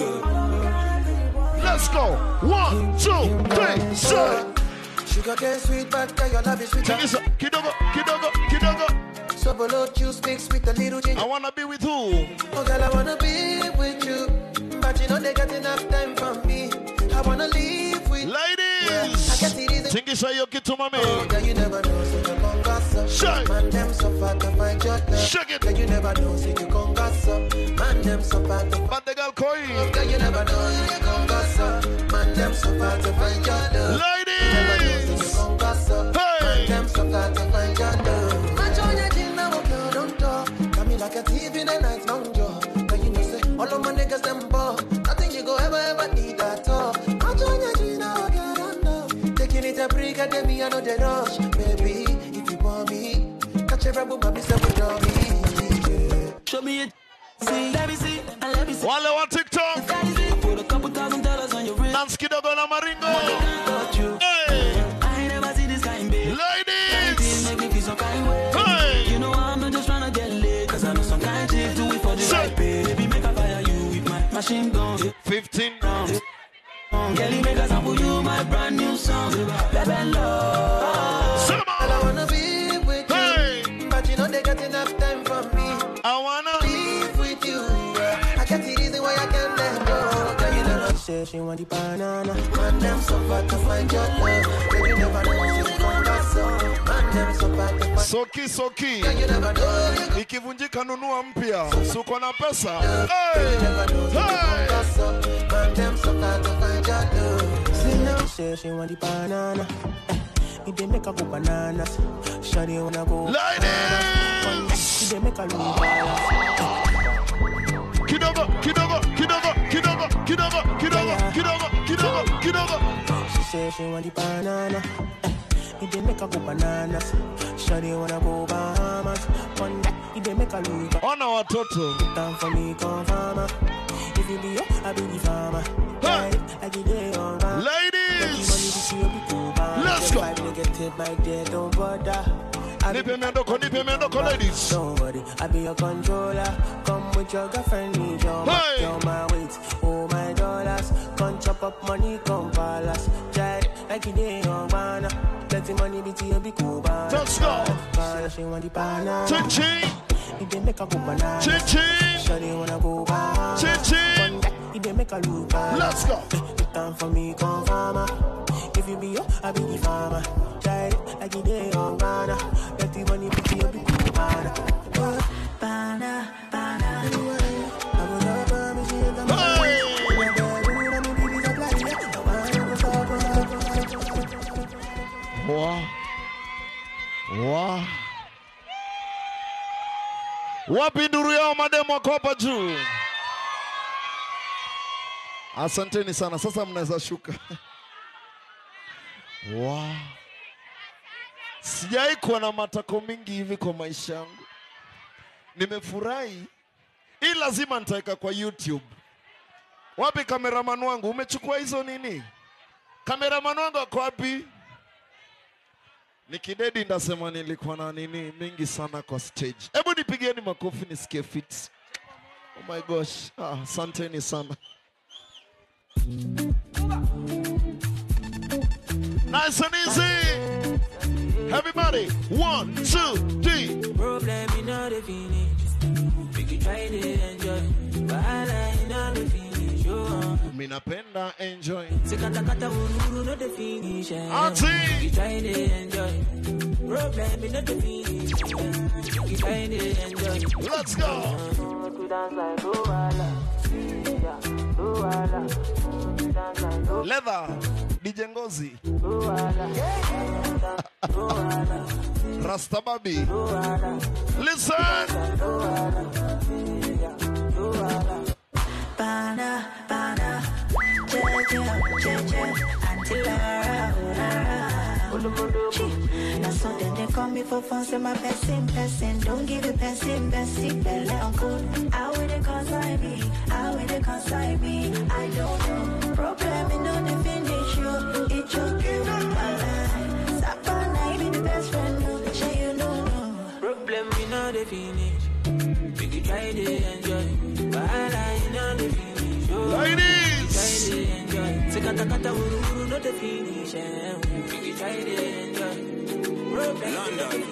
Let's go. 1, 2, 3, say. Sugar cane sweet, but your love is sweet. Kidogo, kidogo, kidogo. So below juice mixed with a little ginger. I wanna be with who? Oh girl, I wanna be with you, but you know they got enough time from me. I wanna live with ladies. I get the reason. Tingisha hiyo kitu mami. Oh girl, you never know, so you gon' gossip. Shake. Man, them so far to find your love. Shake it. Girl, you never know, so you gon' gossip. Man, them so far to. But the girl koi. Girl, you never know, so you gon' gossip. Man, them so far to find your love. Ladies. You never know, so you gon' gossip. Hey. Man, them so far to find your love. Match on your chin now, girl, don't talk. Got me like a thief in the night, long jaw. Girl, you know say all of my niggas them ball. Nothing you go ever need at all. Match on your chin now, girl, don't know. Taking it a break, and then me I know the rush, baby. If you want me, catch a rebel, my miss with me. Show me it. See, let me see, and let me see. Wale wa TikTok. I put a couple $1,000 on your ring. Dance kidogo na maringo. Got you. Hey. I ain't never see this kind, babe. Ladies. Make me feel some kind way. Hey. You know I'm not just trying to get laid, cause I know some kind chicks do it for the right pay. Baby, make a fire you with my machine gun. 15 rounds. Girlie, make a sample you my brand new song. Baby, love. I wanna be with you, but you know they got enough time from me. I wanna live with you. I can't see reason why I can't let go. Girl, you never say she want the banana. Man, them so far to find your love. Girl, you never know so you gon' gossip. Man, them so far to find. Soki soki. Girl, you never know. Ikivunjika nunua mpya. Suko na pesa. Girl, you never know so you gon' gossip. Man, them so far to find your love. She say she want the banana. If they make her go bananas, shawty wanna go. Ladies. If they make her lose balance. Kidogo, kidogo, kidogo, kidogo, kidogo, kidogo, kidogo, kidogo, kidogo. She say she want the banana. it dey make her go bananas. Shawty wanna go Bahamas. One day, it dey make her lose. On our total. Time for me, come farmer. If you be yo, I be the farmer. Right, like you dey on man. Ladies, let's go. Negative, my dear, don't bother. Nipe miondoko, ladies. Don't worry, I be your controller. Come with your girlfriend, need your my weight, oh my dollars. Come chop up money, come palace. Try like you did on banana. Let the money be to you, be cool, banana. Let's go. Banana, she want the banana. Chin-chin. It dey make her go banana. Chin-chin. Shawty wanna go banana. Chin-chin. It dey make her look bad. Let's go. Time for me, come farmer. If you be yo, I be the farmer. Try it like you did on banana. Let the money be to you, be cool, banana. Banana, banana. Wow. Wow. Wapi nduru yao mademo wako hapa juu. Asanteni sana. Sasa mnaweza shuka. Wow. Sijai kuwa na matako mingi hivi kwa maisha yangu. Nimefurahi. Hii lazima nitaweka kwa YouTube. Wapi kameraman wangu? Umechukua hizo nini? Kameraman wangu ako wapi? Nikidedi ndasema nilikuwa na nini mingi sana kwa stage. Hebu nipigieni makofi nisikie fit. Oh my gosh. Asanteni sana. Nice and easy. Everybody, 1, 2, 3. Problem in all the finish. We can try to enjoy. But in all the finish. Minapenda enjoy. Sikatakata ururu no the finish. Auntie. We can try to enjoy. Problem in all the finish. We can try to enjoy. Let's go. We dance like Luala. Luala. Dance like Luala. Leather. DJ Ngozi. Rasta Baby. Listen. Bana, bana, until now something they call me for fun, say my person. Don't give it person, belly uncle. How will they consign me? How will they consign me? I don't know. Problem in no the finish you. It took you my life. Sapana, be the best friend. No, say you know. Problem in no the finish. We can try to enjoy. But in no the finish. Ladies. We can try to enjoy. Sikatakata ururu no the finish. We can try to enjoy. London.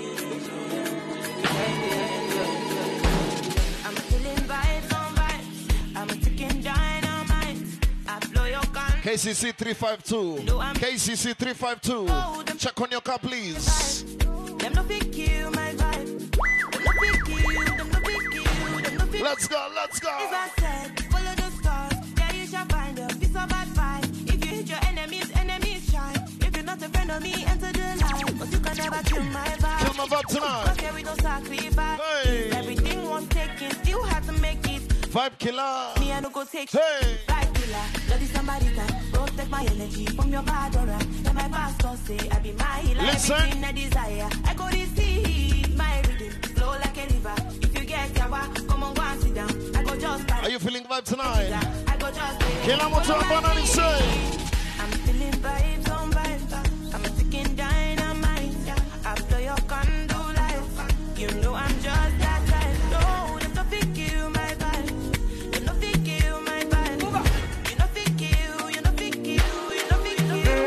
I'm feeling vibes on vibes. I'm a ticking dynamite. I blow your gun. KCC 352. KCC 352. Check on your car, please. Them no pick you, my vibe. Them no pick you. Them no pick you. Them no pick you. Let's go. Let's go. As I said, follow the stars. There you shall find a piece of advice. If you hit your enemies, enemies shine. If you're not a friend of me, enter the light. But you can never kill my vibe. Kill my vibe tonight. Cause here we don't sacrifice. Hey. Everything was taken, still had to make it. Vibe killer. Me, I no go take hey. Vibe killer. Bloody somebody can protect my energy from your bad aura. Then my pastor say I be my healer. Listen. Everything I desire. I go receive my rhythm. Flow like a river. If you get yawa, come on, go and sit down. I go just Are you feeling vibe tonight? I go just Killer Moto Banana say. I'm feeling vibes on vibes. I'm a ticking dynamite. After your condo life, you know I'm just that type. No, them no pick you, my vibe. Them no pick you, my vibe. You no pick you, you no pick you, you no pick you,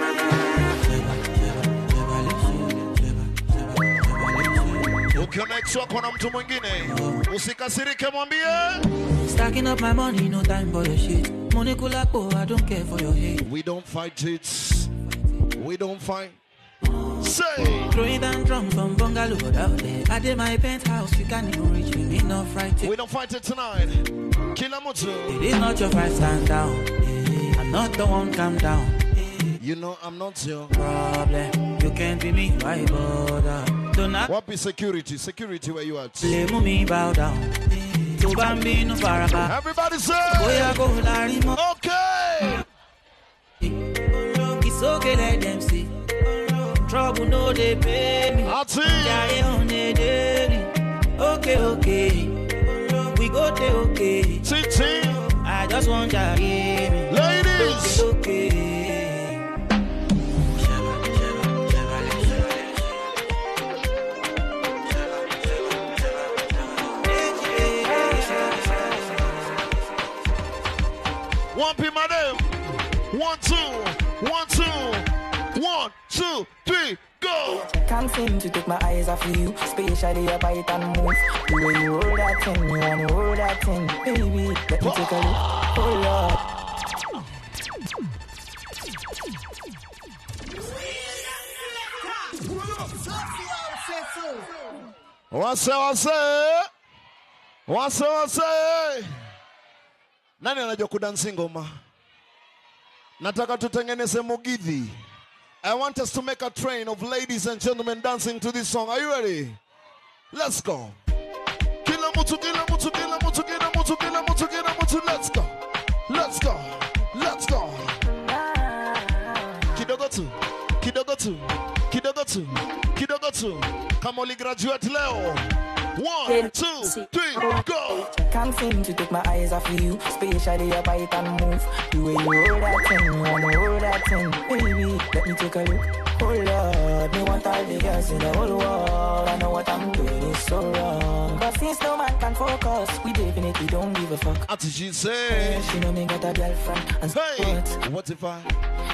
my vibe. Ukiona kwa na mtu mwingine, usikasirike mwambie. Stacking up my money, no time for your shit. Money kulapo, I don't care for your hate. We don't fight it. We don't fight. Say. Throwing down drums from bungalow out there. I did my penthouse, you can't even reach me. No fright. We don't fight it tonight. Killer Moto. It is not your fight, stand down. I'm not the one, calm down. You know I'm not your problem. You can't be me, why bother? Do not. What be security? Security where you at? Play me, bow down. Everybody say. Okay. It's okay, let them see. trouble no they pay me. Die on a daily. Okay, okay. We go there, okay. I just want to give me. Ladies. Okay. One P, madam. 1, 2, 1, 2, 1, 2, 3, go. Can't seem to take my eyes off of you, especially your bite and move. The way you hold that thing, you wanna hold that thing, baby. Let me take a look. Oh Lord. Wase. Nani anajua kudansi ngoma? Nataka tutengeneze mugithi. I want us to make a train of ladies and gentlemen dancing to this song. Are you ready? Let's go. Kila mutu, kila mutu, kila mutu, kila mutu, kila mutu, kila mutu. Let's go. Let's go. Let's go. Kidogo tu, kidogo tu, kidogo tu, kidogo tu. Kama uli graduate leo. 1, 2, 3, go. Can't seem to take my eyes off of you, especially your bite and move. The way you hold that thing, you wanna hold that thing, baby. Let me take a look. Oh Lord, me want all the girls in the whole world. I know what I'm doing is so wrong. But since no man can focus, we definitely don't give a fuck. What did she say? She know me got a girlfriend and hey, what if I?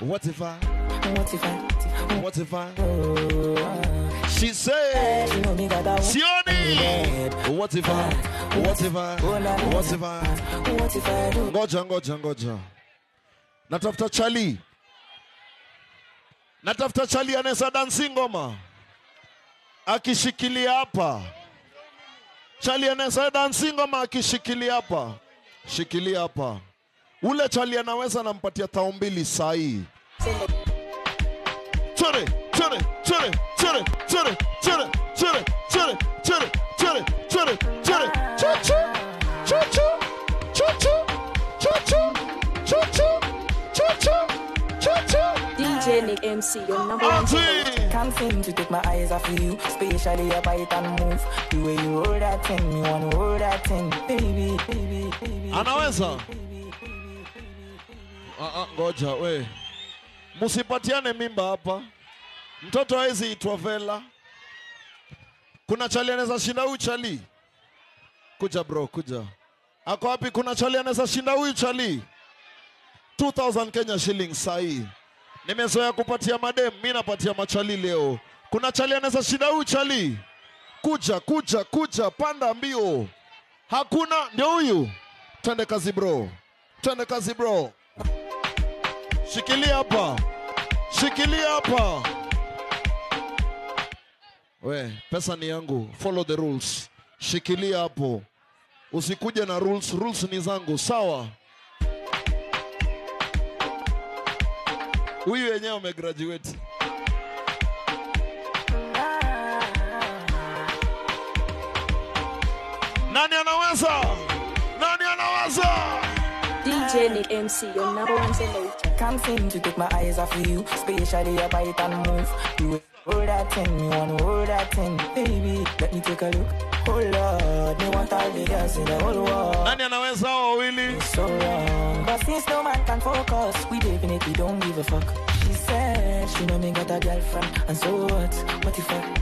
She said, Sioni. What if I? Ngoja. Natafuta Charlie anaweza dansi ngoma. Akishikilia hapa. Charlie anaweza dansi ngoma akishikilia hapa. Shikilia hapa. Ule Charlie anaweza nampatia tao mbili saa hii. Chere. DJ Nick MC, your number one. Can't seem to take my eyes off of you, especially your bite and move. The way you hold that thing, you wanna hold that thing, baby. Anaweza? Ngoja we. Musipatiane mimba hapa. Mtoto hawezi itwa Vela. Kuna Charlie anaweza shinda huyu Charlie. Kuja bro, kuja. Ako wapi kuna Charlie anaweza shinda huyu Charlie? 2000 Kenya shillings sahi. Nimezoea kupatia madem, mimi napatia machali leo. Kuna Charlie anaweza shinda huyu Charlie? Kuja, panda mbio. Hakuna, ndio huyu. Twende kazi bro. Shikilia hapa. We, pesa ni yangu. Follow the rules. Shikilia hapo. Usikuje na rules ni zangu. Sawa? Huyu yenyewe umegraduate. Nani anaweza? DJ Nick MC, your number one selector. Can't seem to take my eyes off of you, especially your bite and move. You hold that thing, you wanna hold that thing, baby. Let me take a look. Oh Lord, me want all the girls in the whole world. Nani anaweza wawili? It's so wrong. But since no man can focus, we definitely don't give a fuck. She said she know me got a girlfriend, and so what? What if I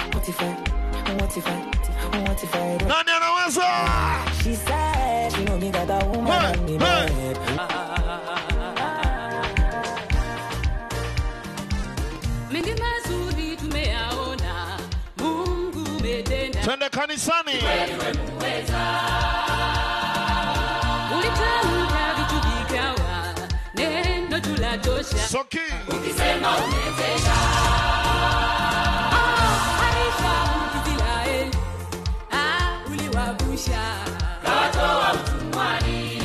don't? Nani anaweza? She said she know me got a woman and me bed. Mengi mazuri tumeyaona, Mungu umetenda. Twende kanisani. Ulitamka vitu vikawa, neno tulatosha. Soki. Ukisema umetenda. Aisha Israeli, uliwavusha. Kawatoa utumwani.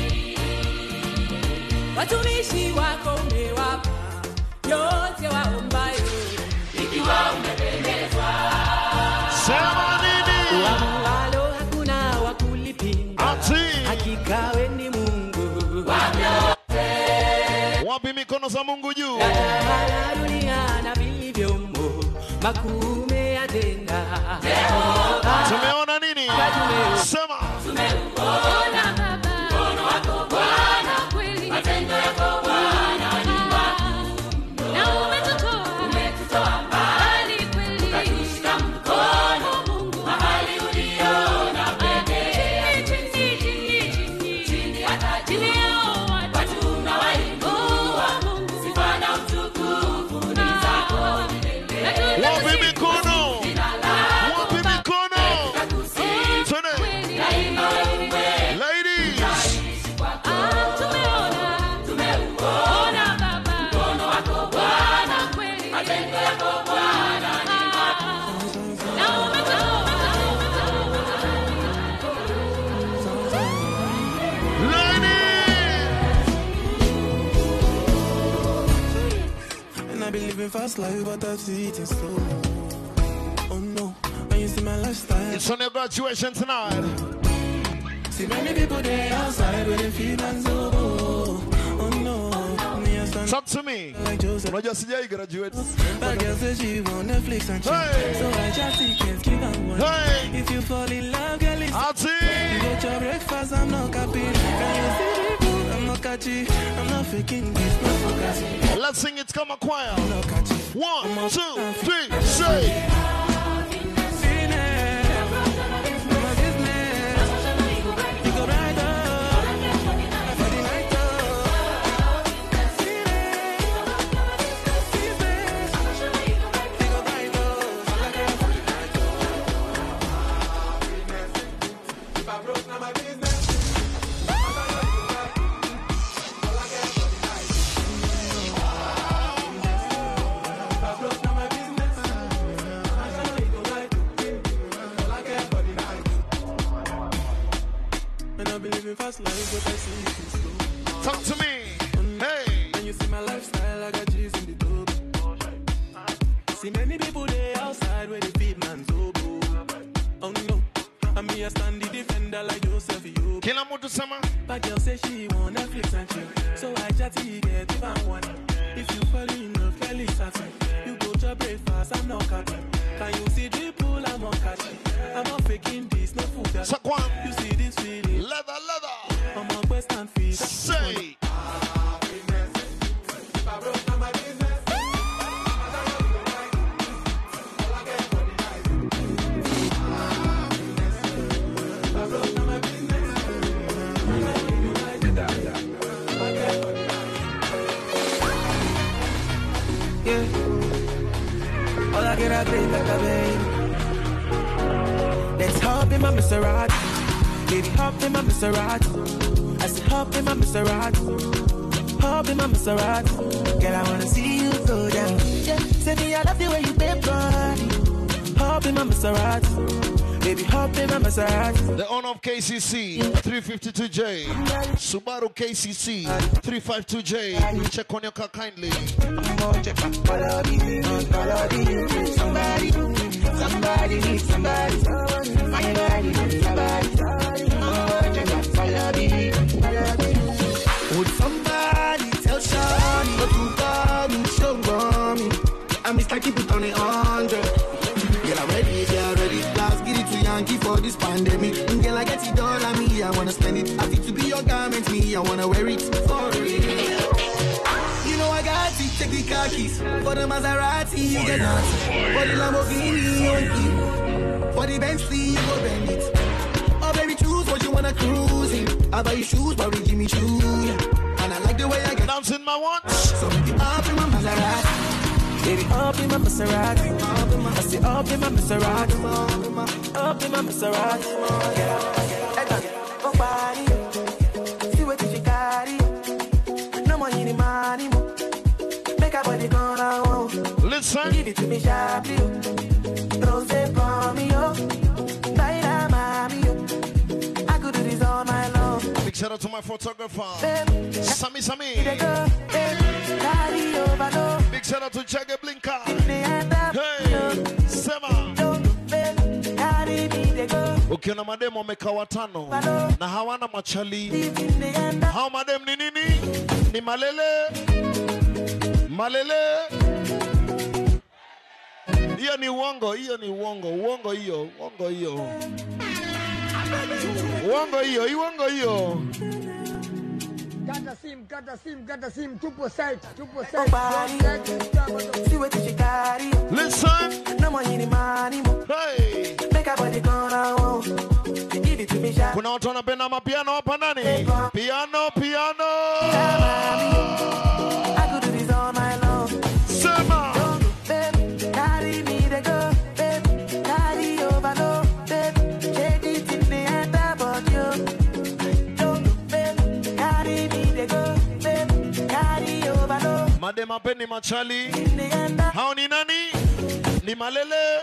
Watumishi wako umewapa yote waombayo, ikiwa umependezwa. Sema nini? Walo hakuna wakulipinga. Hakika we ni Mungu. Wapi mikono za Mungu juu? Natawala dunia na vilivyomo. makume yatenda. Tumeona nini? Sema. Tumeona Baba, mkono wako Bwana kweli, matendo yako Bwana wanyuma. Na umetutoa mbali kweli, ukatushika mkono Mungu mahali uliona pekee. Chini hata chini yao watu unawainua Mungu, sifa na utukufu ni zako milele. Wapi mikono? Wapi mikono? Ladies. Tumeona Baba, mkono wako Bwana kweli, matendo yako Bwana ni makuu. Na And I be living fast life, but I see it in slow. Oh no, when you see my lifestyle. It's on your graduation tonight. See many people there outside with their feet and so. Oh no, me I stand. Talk to me. Like Joseph. Unajua sijai graduate. That girl says she on Netflix and chill. Hey. So I just tickets, give her one. Hey. If you fall in love, girl, it's you get your breakfast, I'm not capping. Can you see the food? I'm not catchy. I'm not faking this, not focusing. Let's sing it, come a choir. 1, 2, 3, say. Fast life, but I see it in slow. Talk to me. Hey. And you see my lifestyle, I got G's in the dope. See many people there outside where they feed man so bro. Oh no, and me I stand the defender like Joseph you. Kila mtu sema. But girl say she want Netflix and chill. So I chatty get even one. If you fall in love, girl it's certain. You go to breakfast, I'm not capping. Can you see the pool? I'm not catching. I'm not faking this, no food. You see this feeling? Leather. I'm on West and feet. Say. Yeah. All I get, I breathe like a baby. Let's hop in my Maserati. Baby, hop in my Maserati. I said, hop in my Maserati. Hop in my Maserati. Girl, I wanna see you go down. Yeah. Say me, I love the way you bend body. Hop in my Maserati. Baby, hop in my Maserati. The owner of KCC 352J, Subaru KCC 352J. Check on your car kindly. Somebody needs somebody. Would somebody tell Shawty what you got me, show me? I miss like you put on 100. Girl, I'm ready, yeah, ready. Last, get it to Yankee for this pandemic. Girl, I get it all on me, I wanna spend it. I fit to be your garment, me, I wanna wear it for real. You know I got it, take the car keys. For the Maserati, you get naughty. For the Lamborghini, you want it. For the Bentley, you go bend it. Oh, baby, choose what you wanna cruise in. I buy you shoes, but we give me shoes. And I like the way I get down in my watch. So baby, up in my Maserati. Baby, up in my Maserati. I say up in my Maserati. Up in my Maserati. Get out, go party. See what you carry. No money, any money. Make a body go now. Listen. Give it to me sharply. Rose for me, oh. Big shout out to my photographer, Sammy. Big shout out to Jagger Blinker. Hey, Sema. Ukiona madem wamekaa watano na hawana machali, hao madem ni nini? Ni malele. Hiyo ni uongo, hiyo ni uongo. Uongo hiyo, uongo hiyo. Uongo hiyo, uongo hiyo. Kata sim, tupo site. See what you carry. Listen. No more any money. Hey. Make a body go now. Give it to me, shot. Kuna watu wanapenda mapiano hapa ndani. Piano. I could do this all night long. Sema. Babe, carry me to go. Babe, carry over low. Babe, take it in the end about you. Babe, carry me to go. Babe, carry over low. Madema Penny Machali. Hao ni nani? Ni Malele.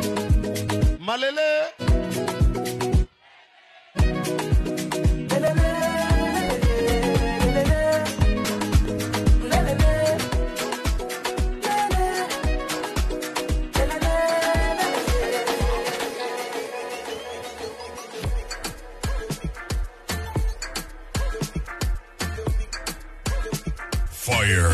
Fire.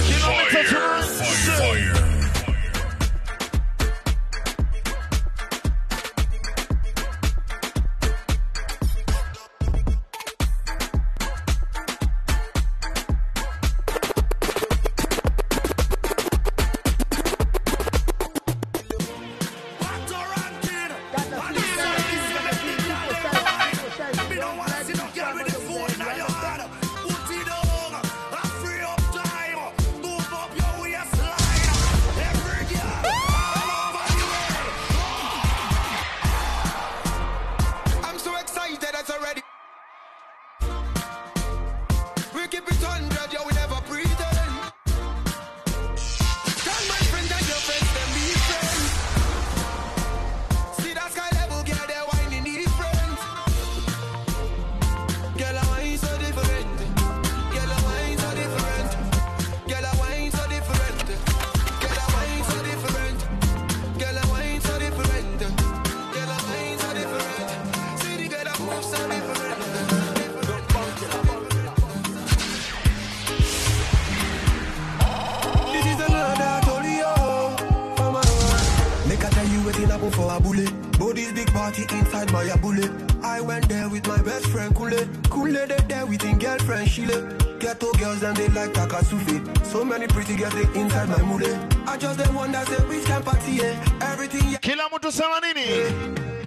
For a bullet, body's big party inside my bullet. I went there with my best friend Kule there with his girlfriend Shile. Ghetto girls and they like Takasufi. So many pretty girls they inside my mule. I just the one that say which can party, everything. Kila mtu sema nini?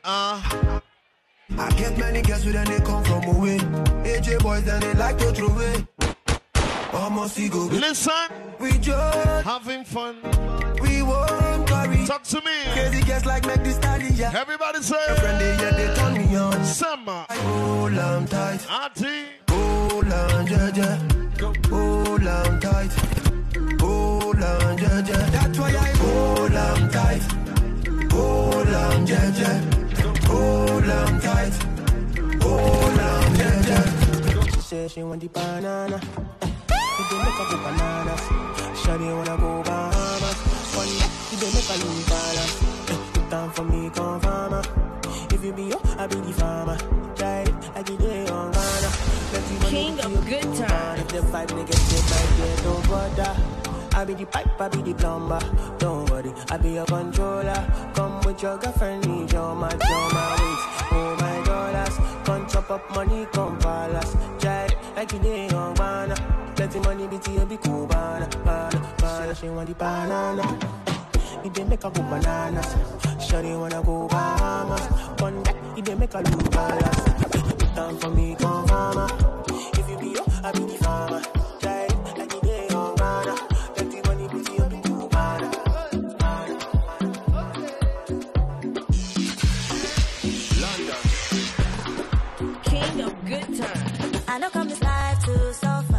I get many girls who then they come from away. AJ boys and they like to throw away. Almost go. Listen, we just having fun. We won't worry. Talk to me. Crazy girls like make this stallion. Everybody say. Your friend they turn me on. Summer. Hold on tight. Auntie. Hold on, Jaja. Hold on tight. Hold on, Jaja. That's why I hold on tight. Hold on, Jaja. Hold on tight. Hold on, Jaja. She said she want the banana. You don't make up the bananas. Shawty wanna go Bahamas. One day, you don't make a lose balance. Put down for me, come farmer. If you be yo, I be the farmer. Try it, I get it on Ghana. King of good time. If the vibe negative, I get no bother. I be the pipe, I be the plumber. Don't worry, I be your controller. Come with your girlfriend, need your match, your my weight. Oh my dollars, come chop up money, come palace. Try it, like you did on Ghana. Let the money be to you, be cool, banana. She want the banana. You didn't make a good bananas. Shawty wanna go Bahamas. One day, you didn't make a lose balance. Put down for me, come farmer. If you be yo, I be the farmer. Try it, like you did on Ghana. Let the money be to you, be cool, banana. London. King of good time. I know come this life to suffer.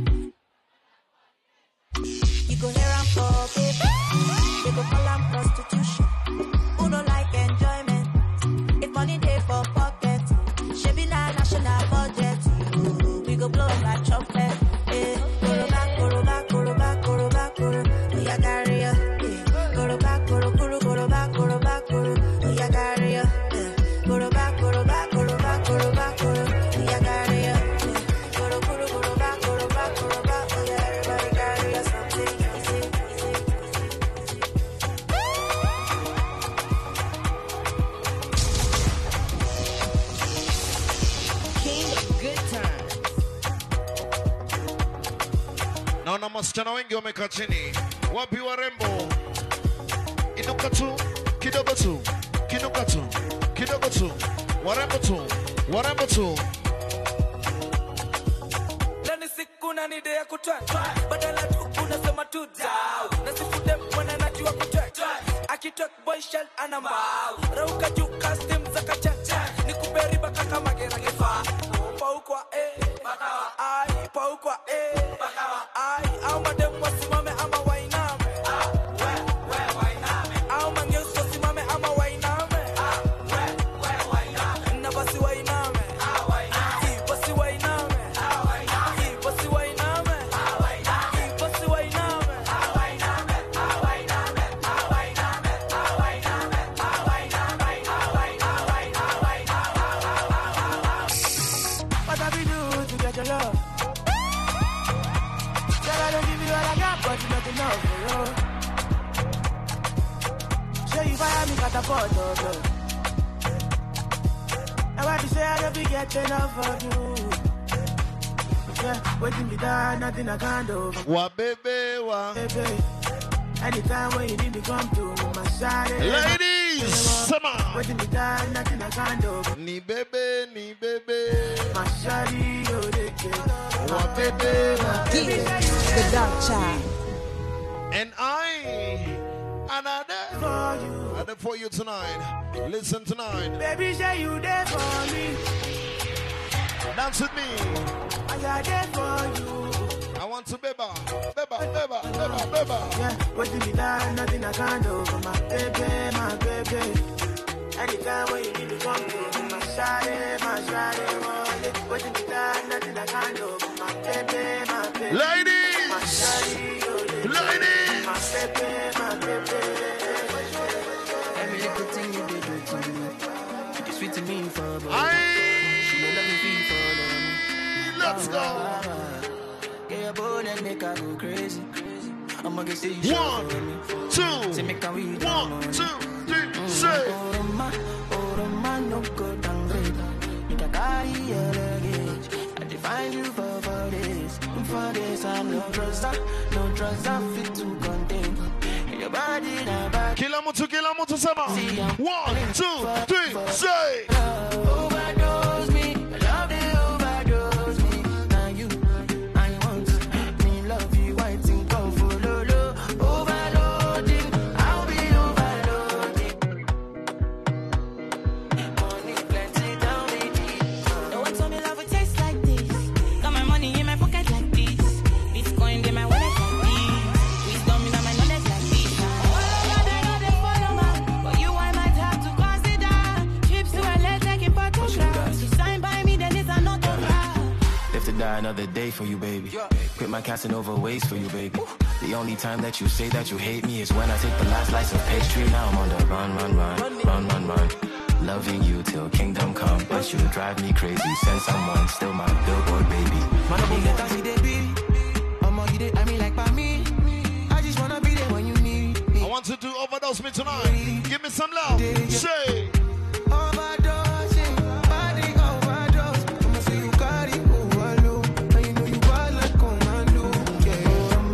You go here and for paper. They go call am prostitution. Who don't like enjoyment? If money dey for pocket, she be na national budget. We go blow like trumpet. wasichana wengi wamekaa chini. Wapi warembo? Inuka tu, kidogo tu, kinuka tu, kidogo tu. Warembo tu, warembo tu. Lani siku na nide ya kutwa. Badala tu unasema tu down. Nasifute mwana najua kutwa. Akitok boy shell anambao. Rauka juu custom za kachacha. Nikuberi baka kama gera gefa. Paukwa bakawa ai paukwa bakawa ai au madem wasimame ama wainame we wainame au mangeso simame ama wainame we wainame na basi wainame wainame basi wainame wainame basi wainame wainame basi wainame wainame wainame what have you do to get your love? Girl, I don't give you all I got, but you not enough for you. Show you fire me catapult, oh, girl. I want to say I don't be getting enough of you. Yeah, waiting me down, nothing I can't do. Wa baby, wa. Baby, anytime when you need to come to my side. Ladies, sama. Waiting me down, nothing I can't do. Ni bebe, ni bebe. My shawty, oh, they get. Wa baby, wa. The dark child. And I there for you. I'm there for you tonight. Listen tonight. Baby, say you there for me. Dance with me. I there for you. I want to beba, beba, beba, beba, beba. Yeah, waiting me down, nothing I can't do for my baby, my baby. Anytime when you need to come to my shawty, waiting me down, nothing I can't do for my baby, my baby. Ladies, my shawty, ladies, my baby, my baby. Every little thing you do to me, you sweet to me for a She don't let me feel for let's go. Get your bone and make her go crazy. I'ma get say you 1, 2, say make her read 1, 2, 3, say. Oh, man, no go downgrade. You can carry your luggage. I define you for this. For this, I'm no drugs, I fit to contain. In your body, now back. Kila mtu sema. 1, 2, 3, say. Overdose me, love the overdose me. Now you, I want me love you, I think come for lolo. Overloading, I'll be overloading. Money plenty, down me deep. No one told me love would taste like this. Got my money in my pocket like this. Bitcoin in my wallet like this. Wisdom in my knowledge like this. All over they know they follow man, but you I might have to consider. Trips to LA taking photographs. You sign by me, then it's an autograph. Live to die another day for you, baby. Quit my Casanova ways for you, baby. The only time that you say that you hate me is when I take the last slice of pastry. Now I'm on the run. Loving you till kingdom come, but you drive me crazy. Send someone, still my billboard, baby. Man, I get taxi, they be. I mean, like by me. I just wanna be there when you need me. I want to do overdose me tonight. Give me some love. Say. Overdose, body overdose. I'ma say you got it, overload. And you know you got like commando. Yeah,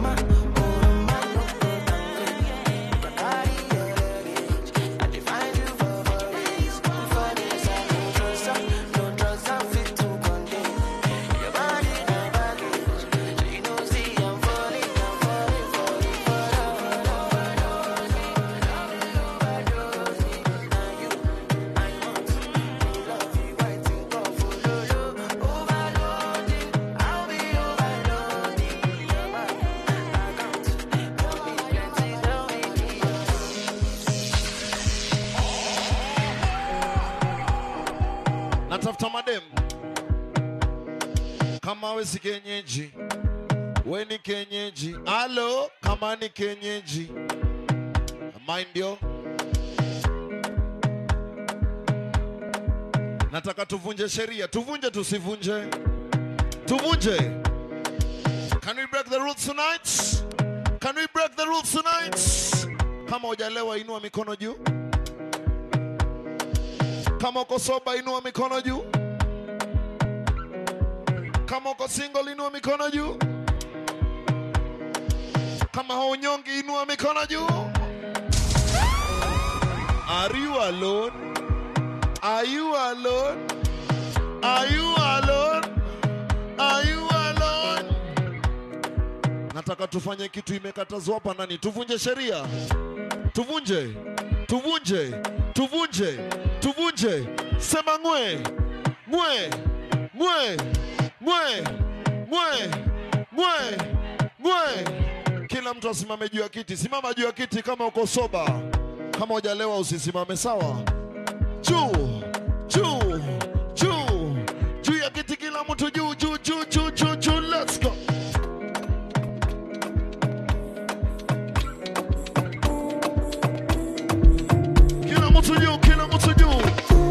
I define you for this. For this, no drugs, I fit to contain. Your body, my baggage. So you know, see, I'm falling. Natafuta madem. Kama we si kenyeji. We ni kenyeji. Hello, kama ni kenyeji. Mind yo. Nataka tuvunje sheria. Tuvunje tusivunje. Tuvunje. Can we break the rules tonight? Can we break the rules tonight? Kama hujalewa inua mikono juu. Kama uko soba inua mikono juu. Kama uko single inua mikono juu. Kama haunyongi inua mikono juu. Are you alone? Are you alone? Are you alone? Are you alone? Nataka tufanye kitu imekatazwa hapa ndani. Tuvunje sheria. Tuvunje. Tuvunje. Tuvunje. Tuvunje. Sema ngwe. Ngwe. Ngwe. Ngwe. Ngwe. Ngwe. Ngwe. Kila mtu asimame juu ya kiti. Simama juu ya kiti kama uko soba. Kama hujalewa usisimame, sawa? Juu. Juu. Juu. Juu ya kiti kila mtu juu juu juu juu juu juu. Let's go. Kila mtu juu, kila mtu juu.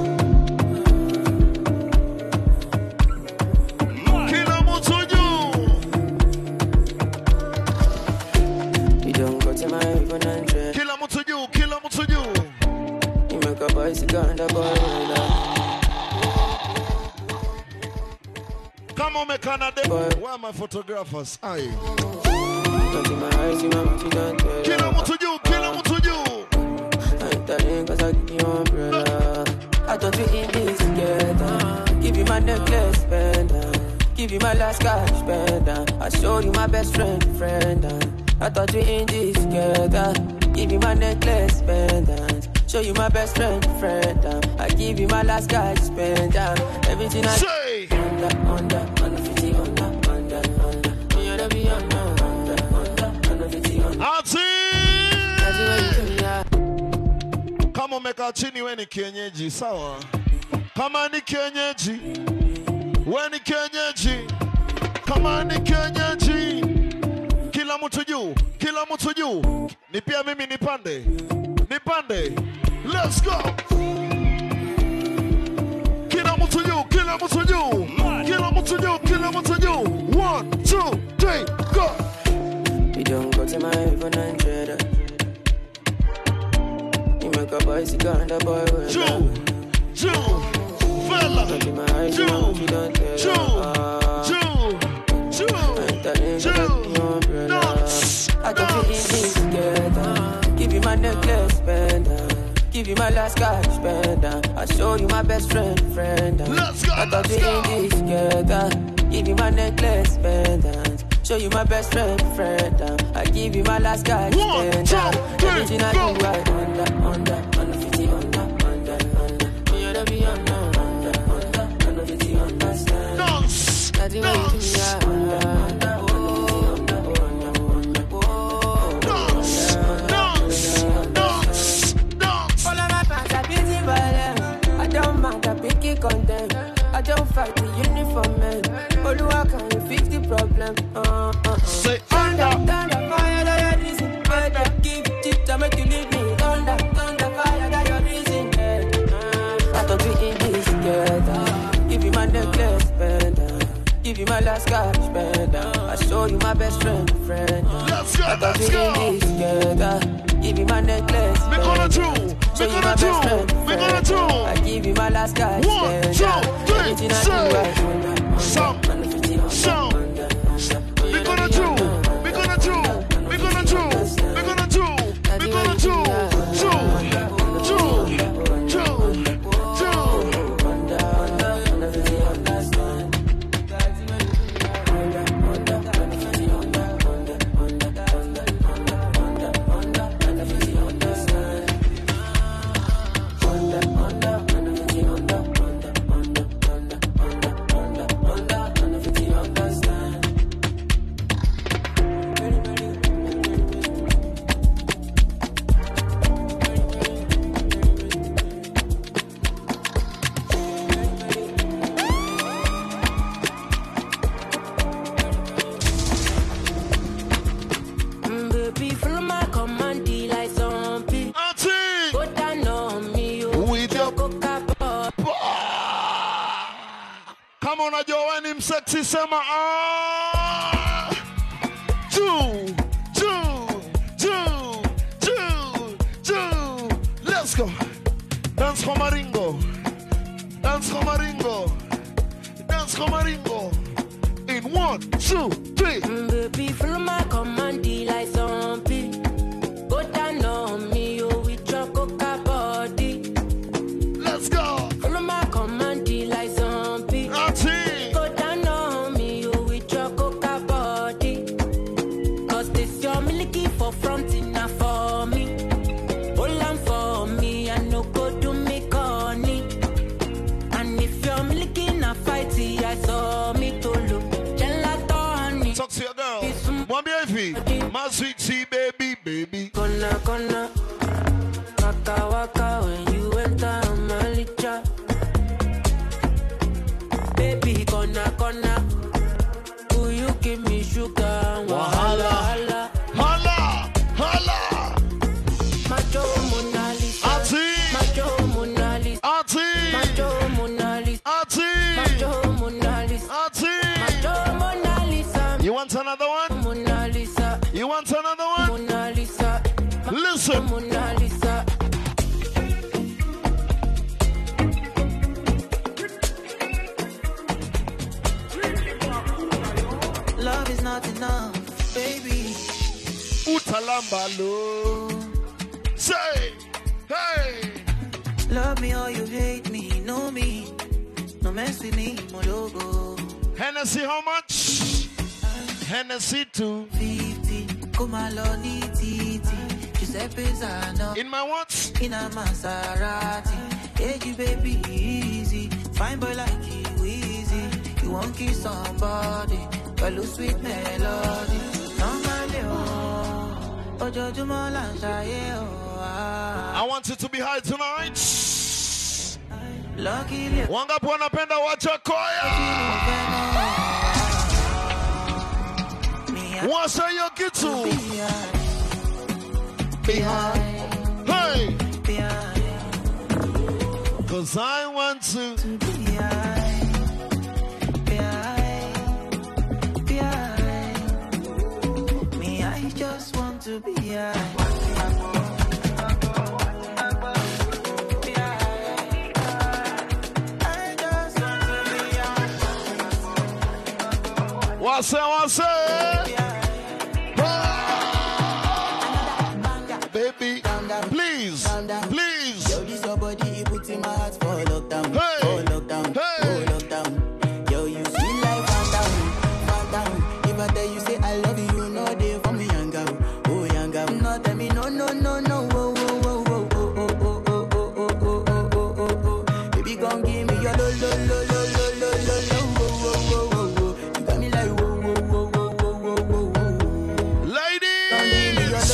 Kila mtu juu. You don't go to my 100. Kila mtu juu, kila mtu juu. You make a bicycle and a boy. Kama umekana de. Where are my photographers? Aye. Kila mtu juu, kila mtu juu. Cause I give you umbrella. I thought we in this together. Give you my necklace, spender. Give you my last cash, spender. I showed you my best friend. I thought we in this together. Give you my necklace, spender. Show you my best friend. I give you my last cash, spender. Everything I say. Under 50, under. You gotta be under 50, under. I'll see. Kama umekaa chini we ni kienyeji, sawa? Kama ni kienyeji, we ni kienyeji. Kama ni kienyeji, kila mtu juu, kila mtu juu. Ni pia mimi nipande, nipande. Let's go. Kila mtu juu, kila mtu juu. Kila mtu juu, kila mtu juu. 1, 2, 3, go. You don't go to my 100. Make a bicycle and a boy with Jew, fella, Jew, I got you in this together. Give you my necklace, spender. Give you my last cash, spender. I show you my best friend. Let's go, I got you in this together. Give you my necklace, spender. Show you my best friend. I give you my last cash, spender. Everything I do, I under 50, under. You gotta be under 50, understand. Dance, All of my fans are busy violent. I don't mind, I pick it content. I don't fight the uniform man. Oluwa, can you fix the problem? Say thunder, fire, that your reason. Better give it to make you leave me. Thunder, fire, that your reason. I thought we in this together. Give you my necklace, spender. Give you my last cash, spender. I show you my best friend. Let's go, I thought let's we go. in this together. Give you my necklace, We're gonna do, show you my best friend. I give you my last cash, 1, 2, 3, say. Some. We're gonna do, we're gonna do, we're gonna do, we're gonna do, we're gonna do. Kama unajua wewe ni msexy sema ah. Juu. Let's go. Dance for Maringo. Dance for Maringo. Dance for Maringo. In 1, 2, 3. Baby, follow my command, like zombie. Go down on me, you with your coca body. Let's go. Follow my command, like zombie. Go down on me, you with your coca body. Cause this your milky for front enough for me. Hold on for me, I no go do me corny. And if you're milky na fighty, I saw me to look. Talk to your girl. Mommy Ivy, my sweet tea baby, baby. Gonna, waka waka when you enter my licha. Baby, gonna, will you give me sugar? Wahala, holla. Macho Mona Lisa, Macho Mona Lisa, Macho Mona Lisa, Macho Mona Lisa, Macho Mona Lisa. You want another one? Mona Lisa. You want another one? Mona Lisa. Listen. Mona Lisa. Love is not enough, baby. Utalambalo. Say, hey. Love me or you hate me, know me. No mess with me, my logo. Hennessy, how much? Hennessy 250. Kumaloni titi. Giuseppe Zano. In my what? In a Maserati. Hey, you baby, easy. Fine boy like you, easy. You won't kiss somebody. But lose sweet melody. I want you to be high tonight. Luckily. Wangapi wanapenda Wachakoya? Washa your kitu. Behind. Hey. Behind. Cause I want to be behind. Me, I just want to be behind. What's baby, please. Yo, this your body, you put in my heart for lockdown. Hey. For lockdown. For lockdown. Yo, you sweet like phantom. If I tell you say I love you, no day for me, young girl. Oh, young girl. No, tell me no. Oh. Baby, gon' give me your lo. You got me like whoa. Ladies. Gon' give me your lo.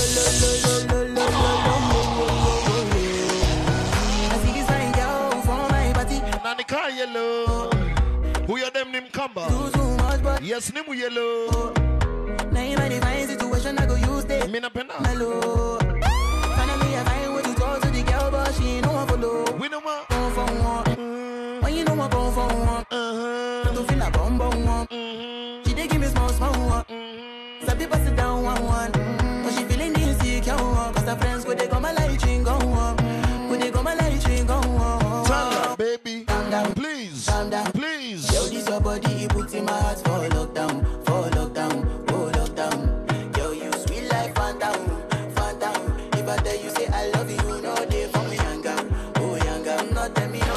Yellow. Who you them name Kamba? Yes, name yellow. Now in my divine situation, I go use them. Me na pena. Mellow. Finally, I find what you talk to the girl, but she ain't no one follow. We know what? Go for one. When you know I go for one. To feel a bum one. She dey give me small one. Some people sit down one. But she feeling insecure. Cause her friends, when they come my light ring go on. When they come my light ring go on. Baby, please. Yo, this your body, you put in my heart for lockdown. Oh, lockdown. Yo, you sweet like phantom. If I tell you say I love you, no day for me, young girl. Oh, young girl, not tell me no.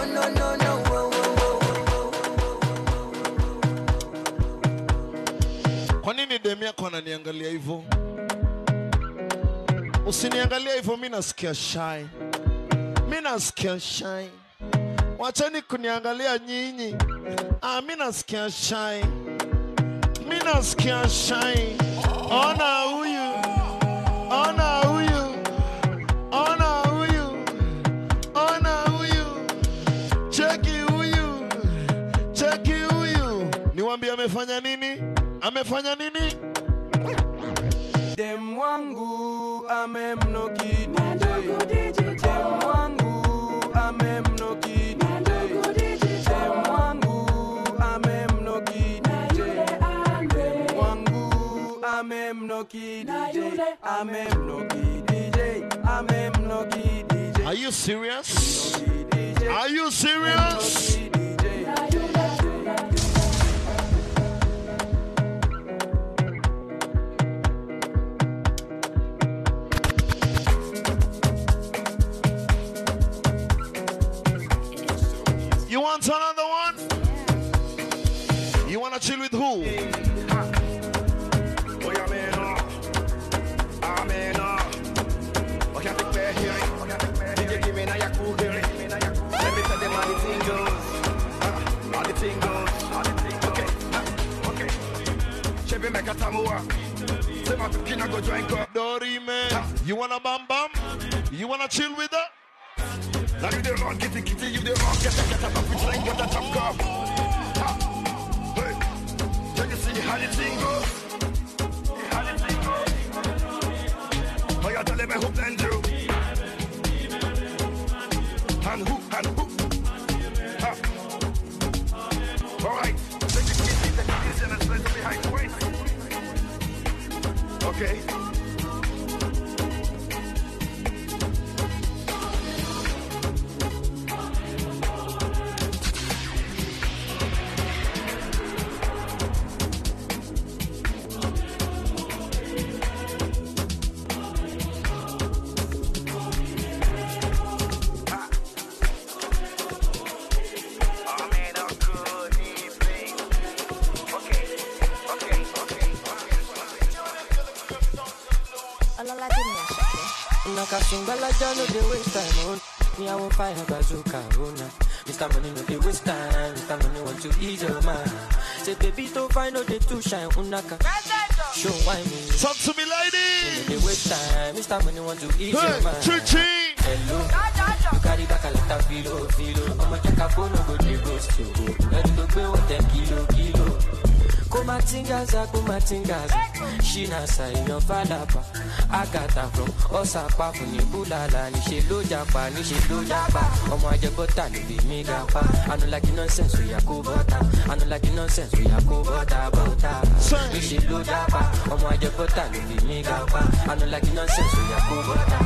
Kwa nini demi yako ananiangalia hivyo? Usiniangalia hivyo, mimi nasikia shy. Wacheni kuniangalia nyinyi. Mimi nasikia shy. Ona huyu. Cheki huyu. Niwaambie amefanya nini? Dem wangu amemnoki DJ. Dem wangu amemnoki DJ. Dem wangu amemnoki DJ. Dem wangu amemnoki DJ. Are you serious? Are you serious? wanna chill with who? Dorime, you wanna bam bam? You wanna chill with her? Now you the wrong, get it, you the wrong, get it, up, which line, get that up, come. Hey, can you see how the thing goes? How the thing goes? Oh, you tell me who blend you? And who? Ha. All right, take it easy, and let's play behind the waist. Okay. Nakasungala jano de waste time on. Me I won't fire bazooka rona. Mr. Money no dey waste time. Mr. Money want to ease your mind. Say baby to find out the two shine unaka. Show why me. Talk to me, lady. They waste time. Mr. Money want to ease your mind. Ching. Hello. You carry back a lot of filo. I'ma check a phone no go dey ghost you. Ready to pay what 10 kilo. Kumatingaza. Shina sa yon falapa. Agata from Osapa Funi Bulala. Nishe lo japa. Omo aje bota ni be me gapa. I don't like the nonsense we are go bota. Nishe lo japa. Omo aje bota ni be me gapa. I don't like the nonsense we are go bota.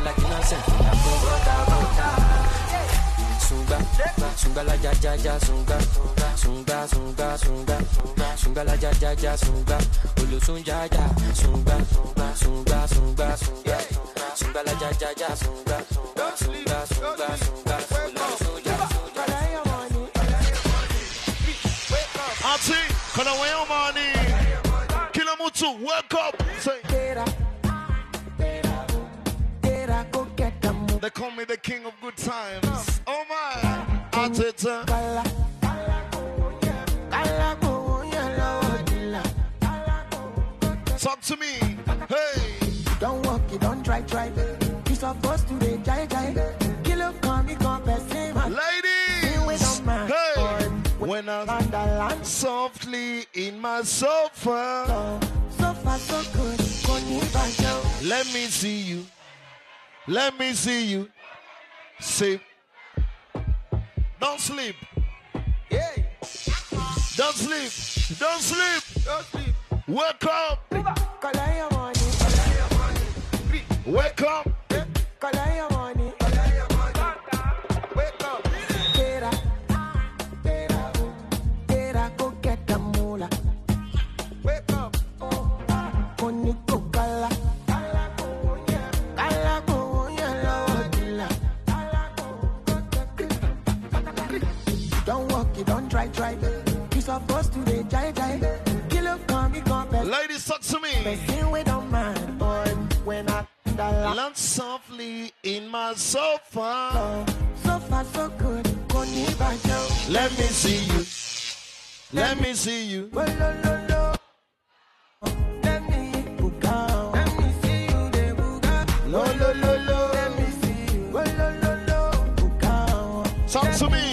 Sunga la ja sunga la ja sunga ulu sunga sunga la ja sunga Ati kana wayo mani kila mtu wake up say they call me the king of good times. Oh my, Atita. Talk to me, hey. Don't walk, you don't try. You supposed to be jai. Kill up, come, ladies, hey. When I land softly in my sofa, so good. Let me see you. Say, don't sleep. Yeah. Don't sleep. Wake up. Wake up. Go get the moolah. Wake up. Don't walk, you don't try. You supposed to be jai. Kill up, come. Ladies, talk to me. We don't mind, boy. When I land softly in my sofa. So far, so good. Let me see you. Let me see you. Talk to me.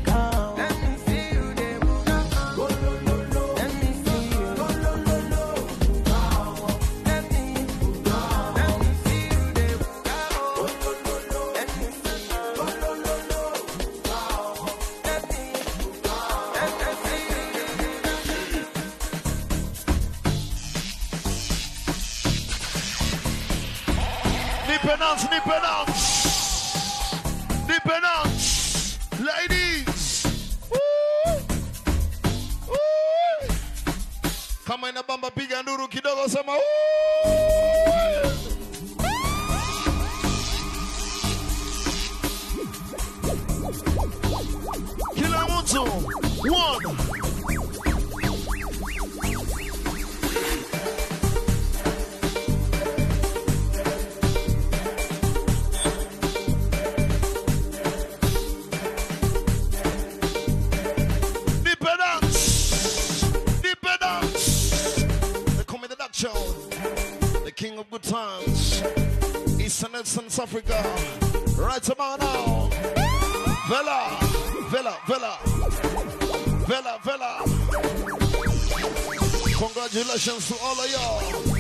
Dependance. Ladies. Woo. Kama inabamba piga nduru kidogo sema kila mtu. 1 Jackson, South Africa. Right about now. Vela, Vela, Vela. Vela, Vela. Congratulations to all of y'all.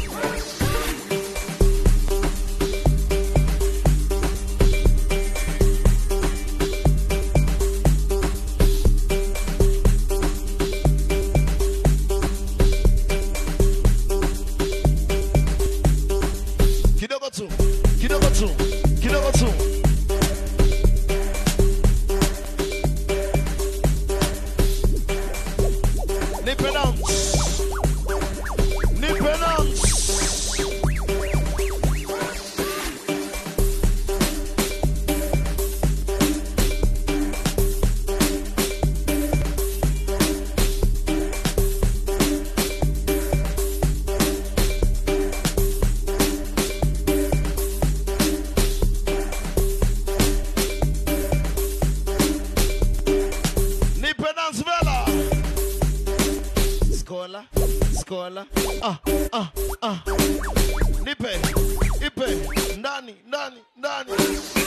Nipe, ndani.